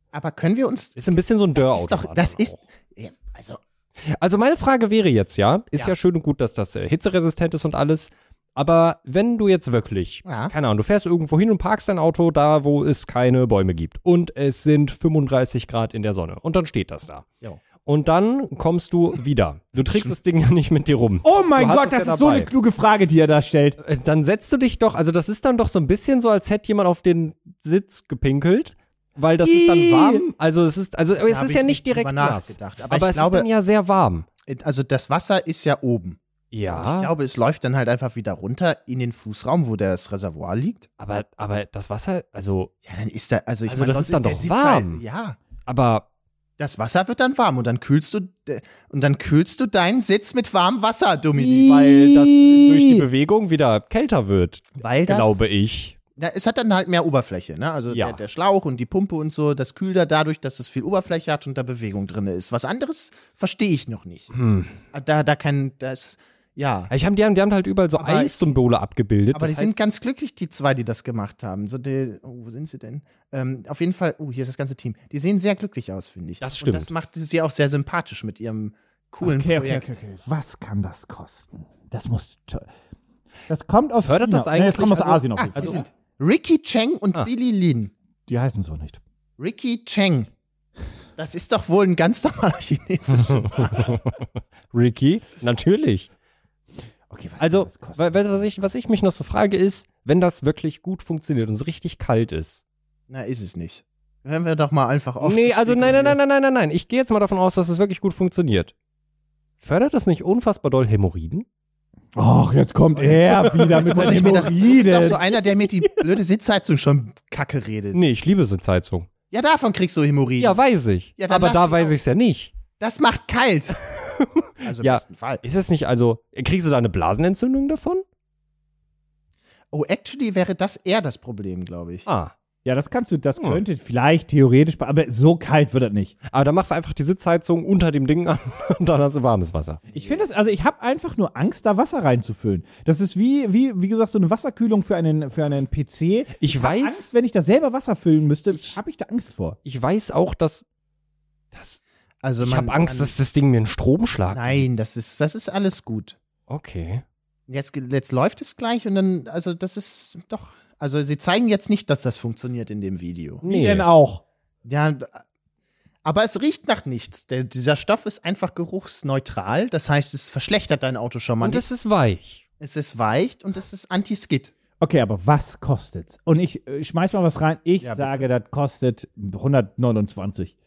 [SPEAKER 3] Aber können wir uns.
[SPEAKER 4] Ist ein bisschen so ein Dörrauto.
[SPEAKER 3] Das ist. Ja,
[SPEAKER 4] Also meine Frage wäre jetzt, ist ja schön und gut, dass das hitzeresistent ist und alles, aber wenn du jetzt wirklich, keine Ahnung, du fährst irgendwo hin und parkst dein Auto da, wo es keine Bäume gibt und es sind 35 Grad in der Sonne und dann steht das da.
[SPEAKER 3] Jo.
[SPEAKER 4] Und dann kommst du wieder. Du trägst das Ding ja nicht mit dir rum.
[SPEAKER 2] Oh mein
[SPEAKER 4] Du hast
[SPEAKER 2] Gott,
[SPEAKER 4] es
[SPEAKER 2] das
[SPEAKER 4] ja
[SPEAKER 2] ist so
[SPEAKER 4] dabei.
[SPEAKER 2] eine kluge Frage, die er da stellt.
[SPEAKER 4] Dann setzt du dich doch, also das ist dann doch so ein bisschen so, als hätte jemand auf den Sitz gepinkelt, weil das ist dann warm. Also es ist ja nicht direkt nass, aber es ist dann ja sehr warm.
[SPEAKER 3] Also das Wasser ist ja oben.
[SPEAKER 4] Ja.
[SPEAKER 3] Ich glaube, es läuft dann halt einfach wieder runter in den Fußraum, wo das Reservoir liegt.
[SPEAKER 4] Aber das Wasser, also
[SPEAKER 3] Ja, dann ist da, also ich
[SPEAKER 4] Also
[SPEAKER 3] meine,
[SPEAKER 4] das
[SPEAKER 3] sonst
[SPEAKER 4] ist dann
[SPEAKER 3] der
[SPEAKER 4] doch
[SPEAKER 3] Sitz
[SPEAKER 4] warm.
[SPEAKER 3] Halt, ja.
[SPEAKER 4] aber
[SPEAKER 3] Das Wasser wird dann warm und dann kühlst du deinen Sitz mit warmem Wasser, Dominik.
[SPEAKER 4] weil das durch die Bewegung wieder kälter wird,
[SPEAKER 3] Weil das,
[SPEAKER 4] glaube ich.
[SPEAKER 3] Ja, es hat dann halt mehr Oberfläche, ne? Also
[SPEAKER 4] Ja.
[SPEAKER 3] der Schlauch und die Pumpe und so, das kühlt da dadurch, dass es viel Oberfläche hat und da Bewegung drin ist. Was anderes verstehe ich noch nicht. Die
[SPEAKER 4] haben halt überall so
[SPEAKER 3] Aber
[SPEAKER 4] Eissymbole abgebildet.
[SPEAKER 3] Aber
[SPEAKER 4] das
[SPEAKER 3] die sind ganz glücklich, die zwei, die das gemacht haben. Wo sind sie denn? Auf jeden Fall, hier ist das ganze Team. Die sehen sehr glücklich aus, finde ich.
[SPEAKER 4] Das stimmt.
[SPEAKER 3] Und das macht sie auch sehr sympathisch mit ihrem coolen Projekt.
[SPEAKER 2] Okay. Was kann das kosten? Das muss toll. Das kommt aus
[SPEAKER 4] Fördert
[SPEAKER 2] China.
[SPEAKER 4] das eigentlich-
[SPEAKER 2] das kommt aus
[SPEAKER 4] also-
[SPEAKER 2] Asien auf jeden Fall.
[SPEAKER 3] Also sind Ricky Cheng und Billy Lin.
[SPEAKER 2] Die heißen so nicht.
[SPEAKER 3] Ricky Cheng. Das ist doch wohl ein ganz normaler chinesischer Name.
[SPEAKER 4] Ricky, natürlich.
[SPEAKER 2] Okay, was
[SPEAKER 4] Also,
[SPEAKER 2] kann das kosten?
[SPEAKER 4] was ich mich noch so frage ist, wenn das wirklich gut funktioniert und es richtig kalt ist.
[SPEAKER 3] Na, ist es nicht. Hören wir doch mal einfach auf.
[SPEAKER 4] Nee,
[SPEAKER 3] zu
[SPEAKER 4] also
[SPEAKER 3] spekulieren.
[SPEAKER 4] nein. Ich gehe jetzt mal davon aus, dass es wirklich gut funktioniert. Fördert das nicht unfassbar doll Hämorrhoiden?
[SPEAKER 2] Och, jetzt kommt er wieder mit
[SPEAKER 3] Jetzt muss
[SPEAKER 2] seinen
[SPEAKER 3] ich mir das ist auch so
[SPEAKER 2] Hämorrhoiden.
[SPEAKER 3] einer, der mir die blöde Sitzheizung schon kacke redet.
[SPEAKER 4] Nee, ich liebe Sitzheizung.
[SPEAKER 3] Ja, davon kriegst du Hämorrhoiden.
[SPEAKER 4] Ja, weiß ich.
[SPEAKER 3] Ja, dann
[SPEAKER 4] aber
[SPEAKER 3] lass
[SPEAKER 4] da
[SPEAKER 3] die
[SPEAKER 4] weiß
[SPEAKER 3] auch.
[SPEAKER 4] ich es ja nicht.
[SPEAKER 3] Das macht kalt. Also im
[SPEAKER 4] Ja.
[SPEAKER 3] besten Fall.
[SPEAKER 4] Ist es nicht, also, kriegst du da eine Blasenentzündung davon?
[SPEAKER 3] Oh, actually wäre das eher das Problem, glaube ich.
[SPEAKER 4] Ah.
[SPEAKER 2] Ja, das könnte vielleicht theoretisch, aber so kalt wird das nicht.
[SPEAKER 4] Aber dann machst du einfach die Sitzheizung unter dem Ding an und dann hast du warmes Wasser.
[SPEAKER 2] Ich finde das, also ich habe einfach nur Angst, da Wasser reinzufüllen. Das ist wie gesagt, so eine Wasserkühlung für einen PC.
[SPEAKER 4] Ich
[SPEAKER 2] hab
[SPEAKER 4] weiß-
[SPEAKER 2] Angst, wenn ich da selber Wasser füllen müsste, habe ich da Angst vor.
[SPEAKER 4] Ich weiß auch, dass
[SPEAKER 3] Also
[SPEAKER 4] ich habe Angst, dass das Ding mir einen Stromschlag gibt.
[SPEAKER 3] Nein, das ist alles gut.
[SPEAKER 4] Okay.
[SPEAKER 3] Jetzt läuft es gleich und dann, also das ist doch, also sie zeigen jetzt nicht, dass das funktioniert in dem Video.
[SPEAKER 2] Wie denn auch?
[SPEAKER 3] Ja, aber es riecht nach nichts. Dieser Stoff ist einfach geruchsneutral, das heißt, es verschlechtert dein Auto schon mal
[SPEAKER 4] Und
[SPEAKER 3] nicht.
[SPEAKER 4] es ist weich.
[SPEAKER 3] Es ist weich und es ist Anti-Skid.
[SPEAKER 2] Okay, aber was kostet's? Und ich schmeiß mal was rein. Ich
[SPEAKER 3] Ja,
[SPEAKER 2] sage, das kostet 129.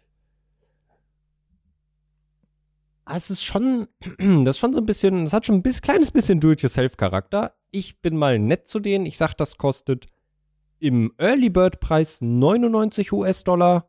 [SPEAKER 4] Es ist schon, das ist schon so ein bisschen, es hat schon ein kleines bisschen Do-it-yourself-Charakter. Ich bin mal nett zu denen. Ich sag, das kostet im Early Bird Preis 99 US-Dollar,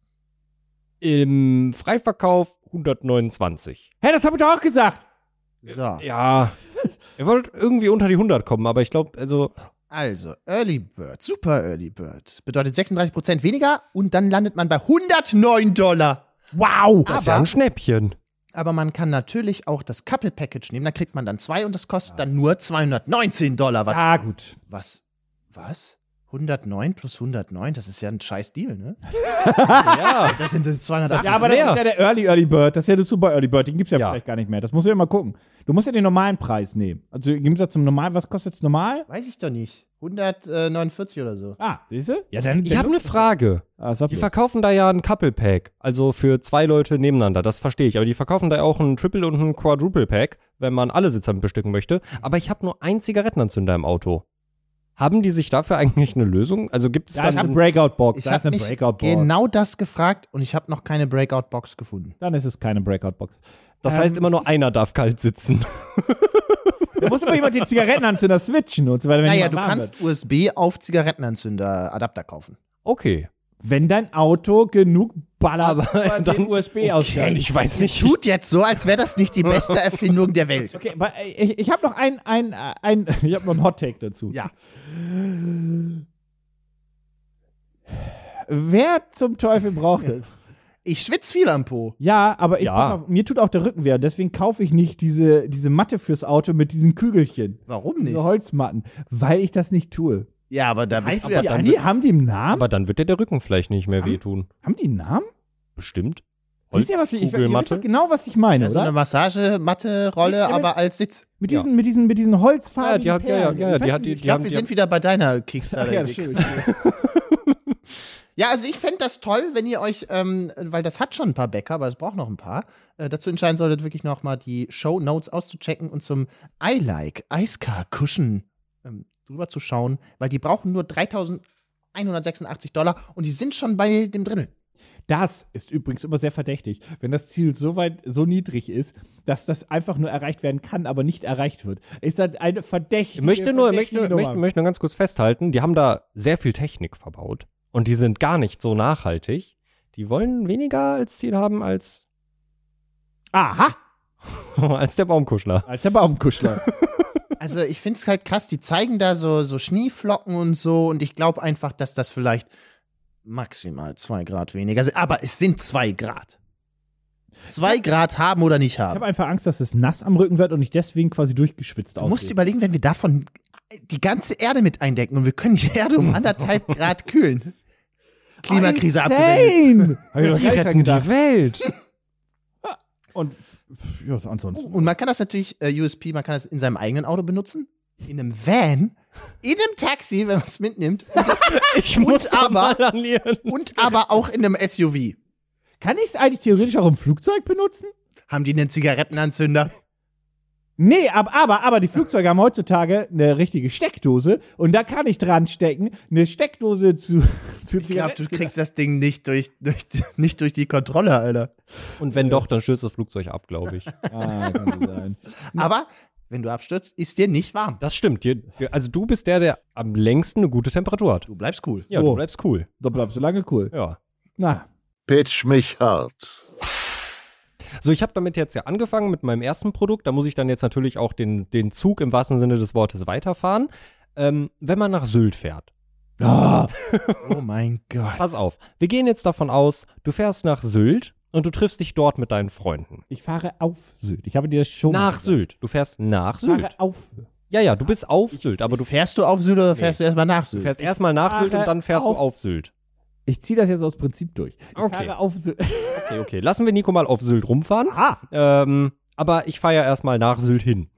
[SPEAKER 4] im Freiverkauf 129.
[SPEAKER 2] Hä, das habe ich doch auch gesagt.
[SPEAKER 3] So,
[SPEAKER 4] Ja, ihr wollt irgendwie unter die 100 kommen, aber ich glaube, also,
[SPEAKER 3] also Early Bird, Super Early Bird, bedeutet 36% weniger und dann landet man bei $109.
[SPEAKER 2] Wow.
[SPEAKER 4] das ist ja ein Schnäppchen.
[SPEAKER 3] Aber man kann natürlich auch das Couple Package nehmen, da kriegt man dann 2 und das kostet dann nur $219. Was? 109 plus 109, das ist ja ein scheiß Deal, ne?
[SPEAKER 4] Ja.
[SPEAKER 3] Das sind 280.
[SPEAKER 2] Ja, aber das
[SPEAKER 4] mehr.
[SPEAKER 2] ist ja der Early Bird. Das ist ja der Super Early Bird. Den gibt's ja,
[SPEAKER 4] Ja.
[SPEAKER 2] vielleicht gar nicht mehr. Das musst du ja mal gucken. Du musst ja den normalen Preis nehmen. Also im Gegensatz zum normalen, was kostet's normal?
[SPEAKER 3] Weiß ich doch nicht. 149 oder so.
[SPEAKER 2] Ah, siehst du? Ja, dann.
[SPEAKER 4] Ich habe eine Frage. Die verkaufen da ja ein Couple Pack, also für 2 Leute nebeneinander, das verstehe ich. Aber die verkaufen da ja auch ein Triple und ein Quadruple Pack, wenn man alle Sitze bestücken möchte. Aber ich habe nur einen Zigarettenanzünder im Auto. Haben die sich dafür eigentlich eine Lösung? Also gibt es
[SPEAKER 2] Da ist
[SPEAKER 4] dann
[SPEAKER 2] eine Breakout-Box.
[SPEAKER 3] Ich
[SPEAKER 2] Da ist
[SPEAKER 3] habe
[SPEAKER 2] eine
[SPEAKER 3] mich
[SPEAKER 2] Breakout-Box.
[SPEAKER 3] genau das gefragt und ich habe noch keine Breakout-Box gefunden.
[SPEAKER 2] Dann ist es keine Breakout-Box.
[SPEAKER 4] das heißt immer nur einer darf kalt sitzen.
[SPEAKER 2] Da muss aber jemand den Zigarettenanzünder switchen und so weiter. Wenn
[SPEAKER 3] Naja,
[SPEAKER 2] jemand
[SPEAKER 3] du
[SPEAKER 2] warm
[SPEAKER 3] kannst
[SPEAKER 2] wird.
[SPEAKER 3] USB auf Zigarettenanzünder-Adapter kaufen.
[SPEAKER 4] Okay.
[SPEAKER 2] Wenn dein Auto genug ballert,
[SPEAKER 4] Aber
[SPEAKER 2] den USB-Ausgang.
[SPEAKER 4] Ich weiß nicht.
[SPEAKER 3] Tut jetzt so, als wäre das nicht die beste Erfindung der Welt.
[SPEAKER 2] Okay, aber ich habe noch ich habe noch einen Hot-Take dazu.
[SPEAKER 3] Ja.
[SPEAKER 2] Wer zum Teufel braucht es?
[SPEAKER 3] Ich schwitze viel am Po.
[SPEAKER 2] Ja, aber
[SPEAKER 4] Ja.
[SPEAKER 2] pass auf, mir tut auch der Rücken weh. Deswegen kaufe ich nicht diese Matte fürs Auto mit diesen Kügelchen.
[SPEAKER 3] Warum nicht?
[SPEAKER 2] Diese Holzmatten. Weil ich das nicht tue.
[SPEAKER 3] Ja, aber da bist du ja
[SPEAKER 2] Haben die einen Namen?
[SPEAKER 4] Aber dann wird dir der Rücken vielleicht nicht mehr wehtun.
[SPEAKER 2] Haben die einen Namen?
[SPEAKER 4] Bestimmt.
[SPEAKER 2] Wisst ihr, ihr wisst
[SPEAKER 4] Kugelmatte?
[SPEAKER 2] doch genau, was ich meine,
[SPEAKER 3] so eine
[SPEAKER 2] oder?
[SPEAKER 3] Massagematte-Rolle,
[SPEAKER 2] Ja,
[SPEAKER 3] aber als Sitz.
[SPEAKER 2] Mit diesen Holzfarben.
[SPEAKER 4] Ja,
[SPEAKER 3] Ich glaube, wir sind wieder bei deiner Kickstarter.
[SPEAKER 2] Ja, das stimmt.
[SPEAKER 3] Ja, also ich fände das toll, wenn ihr euch, weil das hat schon ein paar Bäcker, aber es braucht noch ein paar, dazu entscheiden solltet, wirklich noch mal die Show Notes auszuchecken und zum I Like Icecar Cushion drüber zu schauen, weil die brauchen nur $3.186 und die sind schon bei dem Drittel.
[SPEAKER 2] Das ist übrigens immer sehr verdächtig, wenn das Ziel so niedrig ist, dass das einfach nur erreicht werden kann, aber nicht erreicht wird. Ist das eine verdächtige
[SPEAKER 4] Ich möchte nur
[SPEAKER 2] Nummer.
[SPEAKER 4] ganz kurz festhalten, die haben da sehr viel Technik verbaut. Und die sind gar nicht so nachhaltig. Die wollen weniger als Ziel haben als
[SPEAKER 2] Aha!
[SPEAKER 4] als der Baumkuschler.
[SPEAKER 2] Als der Baumkuschler.
[SPEAKER 3] Also ich finde es halt krass, die zeigen da so Schneeflocken und so und ich glaube einfach, dass das vielleicht maximal 2 Grad weniger sind. Aber es sind 2 Grad. 2 Grad haben oder nicht
[SPEAKER 2] Ich habe
[SPEAKER 3] haben.
[SPEAKER 2] einfach Angst, dass es nass am Rücken wird und ich deswegen quasi durchgeschwitzt
[SPEAKER 3] Du musst
[SPEAKER 2] aussehe.
[SPEAKER 3] überlegen, wenn wir davon die ganze Erde mit eindecken und wir können die Erde um 1,5 Grad kühlen. Klimakrise abgewendet.
[SPEAKER 2] Insane! Hab ich doch
[SPEAKER 4] Die
[SPEAKER 2] gar nicht dran
[SPEAKER 4] retten
[SPEAKER 2] gedacht.
[SPEAKER 4] die Welt.
[SPEAKER 2] Und ja, ansonsten.
[SPEAKER 3] Und man kann das natürlich, USP, man kann das in seinem eigenen Auto benutzen, in einem Van, in einem Taxi, wenn man es mitnimmt,
[SPEAKER 4] Ich muss
[SPEAKER 3] aber-
[SPEAKER 4] mal an ihren
[SPEAKER 3] und aber auch in einem SUV.
[SPEAKER 2] Kann ich es eigentlich theoretisch auch im Flugzeug benutzen?
[SPEAKER 3] Haben die einen Zigarettenanzünder?
[SPEAKER 2] Nee, aber die Flugzeuge haben heutzutage eine richtige Steckdose und da kann ich dran stecken, eine Steckdose zu
[SPEAKER 3] Ich glaube, du kriegst das Ding nicht durch die Kontrolle, Alter.
[SPEAKER 4] Und wenn doch, dann stürzt das Flugzeug ab, glaube ich.
[SPEAKER 2] Ah, kann so sein.
[SPEAKER 3] Aber wenn du abstürzt, ist dir nicht warm.
[SPEAKER 4] Das stimmt. Also du bist der am längsten eine gute Temperatur hat.
[SPEAKER 3] Du bleibst cool.
[SPEAKER 4] Ja,
[SPEAKER 2] So.
[SPEAKER 4] du bleibst cool.
[SPEAKER 2] Da bleibst du lange cool.
[SPEAKER 4] Ja.
[SPEAKER 2] Na,
[SPEAKER 1] Pitch mich hart.
[SPEAKER 4] So, ich habe damit jetzt ja angefangen mit meinem ersten Produkt. Da muss ich dann jetzt natürlich auch den Zug im wahrsten Sinne des Wortes weiterfahren. Wenn man nach Sylt fährt.
[SPEAKER 3] Oh mein Gott.
[SPEAKER 4] Pass auf, wir gehen jetzt davon aus, du fährst nach Sylt und du triffst dich dort mit deinen Freunden.
[SPEAKER 2] ich fahre auf Sylt. Ich habe dir das schon mal
[SPEAKER 4] Nach
[SPEAKER 2] gesagt.
[SPEAKER 4] Sylt. Du fährst nach
[SPEAKER 2] Ich fahre
[SPEAKER 4] Sylt.
[SPEAKER 2] auf.
[SPEAKER 4] Ja, du bist auf Sylt, aber du
[SPEAKER 3] Fährst du auf Sylt oder fährst du erstmal nach Sylt?
[SPEAKER 4] fährst erstmal nach Sylt und dann fährst du auf Sylt.
[SPEAKER 2] Ich ziehe das jetzt aus Prinzip durch. Ich
[SPEAKER 4] Okay.
[SPEAKER 2] fahre auf Sylt.
[SPEAKER 4] Okay. Lassen wir Nico mal auf Sylt rumfahren.
[SPEAKER 2] Ah,
[SPEAKER 4] Aber ich fahre ja erstmal nach Sylt hin.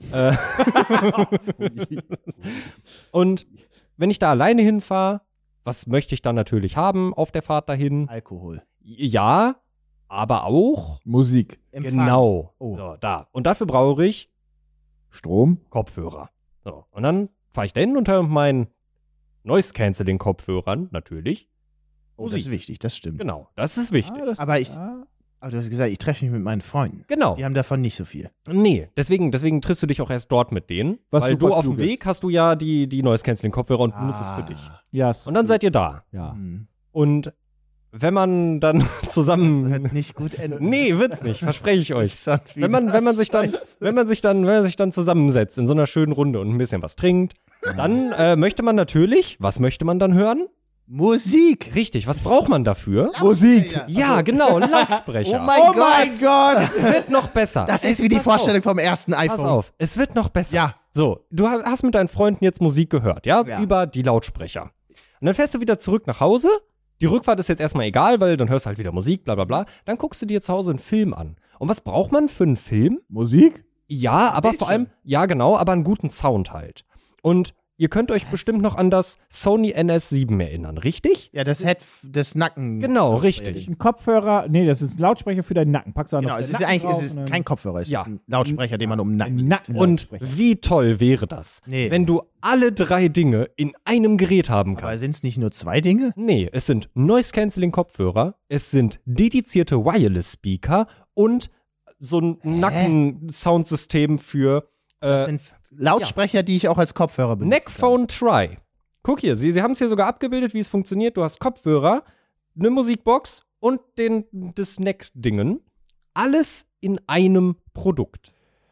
[SPEAKER 4] Und wenn ich da alleine hinfahre, was möchte ich dann natürlich haben auf der Fahrt dahin?
[SPEAKER 3] Alkohol.
[SPEAKER 4] Ja, aber auch
[SPEAKER 2] Musik,
[SPEAKER 3] Empfang.
[SPEAKER 4] genau.
[SPEAKER 3] Oh.
[SPEAKER 4] So, da. Und dafür brauche ich
[SPEAKER 2] Strom.
[SPEAKER 4] Kopfhörer. So. Und dann fahre ich da hin und höre mit meinen Noise-Canceling-Kopfhörern natürlich.
[SPEAKER 3] Oh, das ist wichtig, das stimmt.
[SPEAKER 4] Genau, das ist wichtig.
[SPEAKER 3] Aber du hast gesagt, ich treffe mich mit meinen Freunden.
[SPEAKER 4] Genau.
[SPEAKER 3] Die haben davon nicht so viel.
[SPEAKER 4] Nee, deswegen triffst du dich auch erst dort mit denen.
[SPEAKER 2] Was
[SPEAKER 4] weil
[SPEAKER 2] super
[SPEAKER 4] du auf dem
[SPEAKER 2] klug ist.
[SPEAKER 4] Weg hast du ja die Noise-Canceling-Kopfhörer und benutzt es für dich.
[SPEAKER 2] Ja,
[SPEAKER 4] Und dann seid ihr da.
[SPEAKER 2] ja.
[SPEAKER 3] Hm.
[SPEAKER 4] Und wenn man dann
[SPEAKER 3] Das
[SPEAKER 4] zusammen.
[SPEAKER 3] wird nicht gut enden.
[SPEAKER 4] Nee, wird's nicht, verspreche ich euch.
[SPEAKER 3] Schon
[SPEAKER 4] Wenn man sich dann zusammensetzt in so einer schönen Runde und ein bisschen was trinkt, dann möchte man natürlich, was möchte man dann hören?
[SPEAKER 3] Musik.
[SPEAKER 4] Richtig, was braucht man dafür?
[SPEAKER 2] Musik.
[SPEAKER 4] Ja, genau, Lautsprecher.
[SPEAKER 3] Oh mein
[SPEAKER 2] Oh mein Gott!
[SPEAKER 4] Es wird noch besser.
[SPEAKER 3] Das ist wie die
[SPEAKER 4] Pass
[SPEAKER 3] Vorstellung vom ersten
[SPEAKER 4] Auf,
[SPEAKER 3] iPhone.
[SPEAKER 4] pass auf, es wird noch besser.
[SPEAKER 3] Ja.
[SPEAKER 4] So, du hast mit deinen Freunden jetzt Musik gehört, ja?
[SPEAKER 3] Ja.
[SPEAKER 4] Über die Lautsprecher. Und dann fährst du wieder zurück nach Hause. Die Rückfahrt ist jetzt erstmal egal, weil dann hörst du halt wieder Musik, bla bla bla. Dann guckst du dir zu Hause einen Film an. Und was braucht man für einen Film?
[SPEAKER 2] Musik?
[SPEAKER 4] Ja, aber
[SPEAKER 3] Bildschirm.
[SPEAKER 4] vor allem, ja genau, aber einen guten Sound halt. Und ihr könnt euch bestimmt noch an das Sony NS7 erinnern, richtig?
[SPEAKER 3] Ja, das Head des Nacken.
[SPEAKER 4] Genau,
[SPEAKER 2] Das
[SPEAKER 4] richtig.
[SPEAKER 2] ist ein Kopfhörer, nee, das ist ein Lautsprecher für deinen Nacken. Packst du auch noch
[SPEAKER 3] Genau, es
[SPEAKER 2] den
[SPEAKER 3] ist ja
[SPEAKER 2] Nacken
[SPEAKER 3] eigentlich
[SPEAKER 2] drauf und dann-
[SPEAKER 3] kein Kopfhörer, es
[SPEAKER 4] Ja.
[SPEAKER 3] ist ein Lautsprecher, den man um den Nacken
[SPEAKER 2] ein
[SPEAKER 3] legt.
[SPEAKER 4] Und
[SPEAKER 2] Nackenlautsprecher.
[SPEAKER 4] wie toll wäre das,
[SPEAKER 3] Nee.
[SPEAKER 4] wenn du alle 3 Dinge in einem Gerät haben
[SPEAKER 3] Aber
[SPEAKER 4] kannst.
[SPEAKER 3] sind es nicht nur 2 Dinge?
[SPEAKER 4] Nee, es sind Noise-Canceling-Kopfhörer, es sind dedizierte Wireless-Speaker und so ein Nacken-Soundsystem für
[SPEAKER 3] Das sind Lautsprecher, die ich auch als Kopfhörer benutze.
[SPEAKER 4] Neckphone Try. Guck hier, Sie haben es hier sogar abgebildet, wie es funktioniert. Du hast Kopfhörer, eine Musikbox und das Neck-Dingen. Alles in einem Produkt.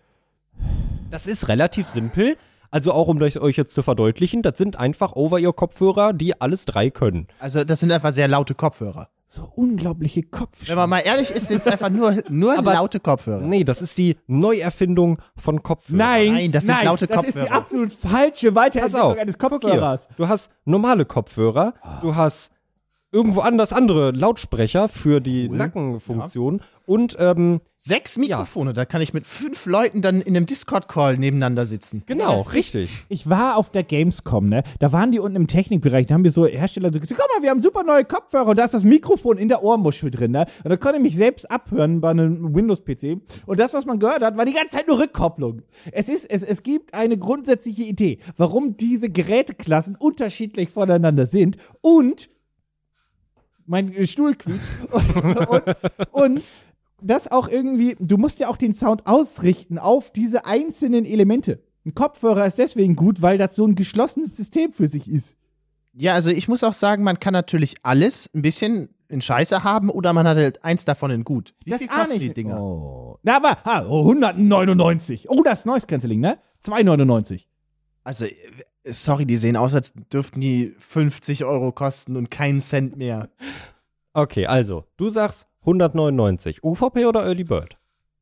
[SPEAKER 4] Das ist relativ simpel. Also auch, um das euch jetzt zu verdeutlichen, das sind einfach Over-Ear-Kopfhörer, die alles 3 können.
[SPEAKER 3] Also das sind einfach sehr laute Kopfhörer.
[SPEAKER 2] so unglaubliche Kopfschmerzen.
[SPEAKER 3] Wenn man mal ehrlich ist, sind es einfach nur
[SPEAKER 4] Aber-
[SPEAKER 3] laute Kopfhörer.
[SPEAKER 4] Nee, das ist die Neuerfindung von Kopfhörern.
[SPEAKER 2] Nein,
[SPEAKER 3] das sind laute
[SPEAKER 2] das ist die
[SPEAKER 3] Kopfhörer.
[SPEAKER 2] absolut falsche
[SPEAKER 4] Pass
[SPEAKER 2] Weiterentwicklung
[SPEAKER 4] auf,
[SPEAKER 2] eines
[SPEAKER 4] guck
[SPEAKER 2] Kopfhörers.
[SPEAKER 4] hier. Du hast normale Kopfhörer, du hast irgendwo anders andere Lautsprecher für die Nackenfunktion und
[SPEAKER 3] 6 Mikrofone, da kann ich mit 5 Leuten dann in einem Discord-Call nebeneinander sitzen.
[SPEAKER 4] genau,
[SPEAKER 2] Das ist
[SPEAKER 4] richtig.
[SPEAKER 2] Ich war auf der Gamescom, ne? Da waren die unten im Technikbereich, da haben wir so Hersteller so gesagt, guck mal, wir haben super neue Kopfhörer und da ist das Mikrofon in der Ohrmuschel drin, ne? Und da konnte ich mich selbst abhören bei einem Windows-PC. Und das, was man gehört hat, war die ganze Zeit nur Rückkopplung. Es gibt eine grundsätzliche Idee, warum diese Geräteklassen unterschiedlich voneinander sind und mein Stuhl quietscht und das auch irgendwie, du musst ja auch den Sound ausrichten auf diese einzelnen Elemente. Ein Kopfhörer ist deswegen gut, weil das so ein geschlossenes System für sich ist.
[SPEAKER 3] Ja, also ich muss auch sagen, man kann natürlich alles ein bisschen in Scheiße haben oder man hat halt eins davon in gut. Wie viel kosten die Dinger?
[SPEAKER 2] Oh. Na, aber 199. Oh, das ist Noise Cancelling, ne? 2,99.
[SPEAKER 3] Also, sorry, die sehen aus, als dürften die 50 € kosten und keinen Cent mehr.
[SPEAKER 4] Okay, also, du sagst 199. UVP oder Early Bird?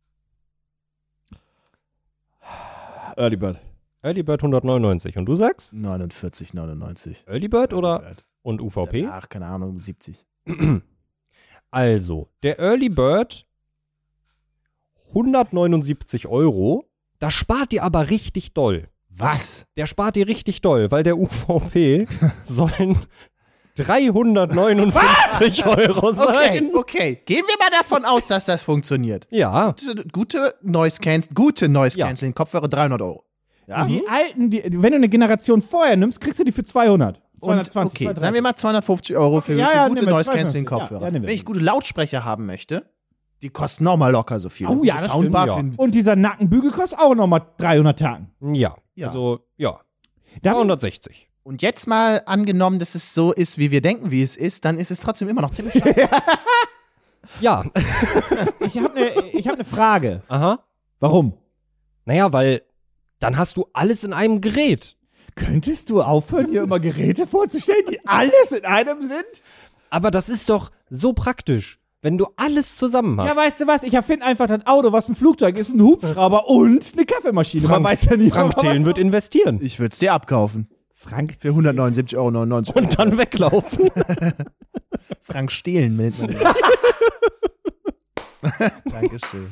[SPEAKER 2] Early Bird.
[SPEAKER 4] Early Bird 199. Und du sagst
[SPEAKER 3] 49,99.
[SPEAKER 4] Early Bird oder und UVP?
[SPEAKER 3] Ach, keine Ahnung, 70.
[SPEAKER 4] Also, der Early Bird 179 €. Das spart dir aber richtig doll.
[SPEAKER 3] Was?
[SPEAKER 4] Der spart dir richtig doll, weil der UVP sollen 359 € sein.
[SPEAKER 3] Okay. Gehen wir mal davon aus, dass das funktioniert.
[SPEAKER 4] Ja,
[SPEAKER 3] Gute Noise Cancelling Kopfhörer 300 €. Ja?
[SPEAKER 2] Die alten, wenn du eine Generation vorher nimmst, kriegst du die für 200.
[SPEAKER 3] Und,
[SPEAKER 2] 220,
[SPEAKER 3] okay,
[SPEAKER 2] 230.
[SPEAKER 3] sagen wir mal 250 € für,
[SPEAKER 2] Ja,
[SPEAKER 3] für
[SPEAKER 2] ja,
[SPEAKER 3] gute
[SPEAKER 2] nehmen wir
[SPEAKER 3] Noise Cancelling
[SPEAKER 2] 250.
[SPEAKER 3] Kopfhörer.
[SPEAKER 2] Ja, nehmen wir.
[SPEAKER 3] Wenn ich gute Lautsprecher haben möchte, die kosten nochmal locker so viel.
[SPEAKER 2] Oh ja, das
[SPEAKER 3] Soundbar
[SPEAKER 4] stimmt,
[SPEAKER 3] für
[SPEAKER 2] Und dieser Nackenbügel kostet auch nochmal 300 Tacken.
[SPEAKER 4] ja.
[SPEAKER 3] Ja.
[SPEAKER 4] Also, ja.
[SPEAKER 2] Darf ich-
[SPEAKER 4] 260.
[SPEAKER 3] Und jetzt mal angenommen, dass es so ist, wie wir denken, wie es ist, dann ist es trotzdem immer noch ziemlich scheiße.
[SPEAKER 4] Ja.
[SPEAKER 2] Ich hab eine Frage.
[SPEAKER 4] Aha.
[SPEAKER 2] Warum?
[SPEAKER 4] Naja, weil dann hast du alles in einem Gerät.
[SPEAKER 2] Könntest du aufhören, hier immer Geräte vorzustellen, die alles in einem sind?
[SPEAKER 4] Aber das ist doch so praktisch, wenn du alles zusammen hast.
[SPEAKER 2] Ja, weißt du was? Ich erfinde einfach das Auto, was ein Flugzeug ist, ein Hubschrauber und eine Kaffeemaschine. Man weiß ja nicht,
[SPEAKER 4] Frank Thelen wird investieren
[SPEAKER 3] Ich würde es dir abkaufen.
[SPEAKER 2] Frank,
[SPEAKER 3] Für 179,99 €.
[SPEAKER 4] und dann weglaufen.
[SPEAKER 3] Frank Stehlen meldet man. Dankeschön.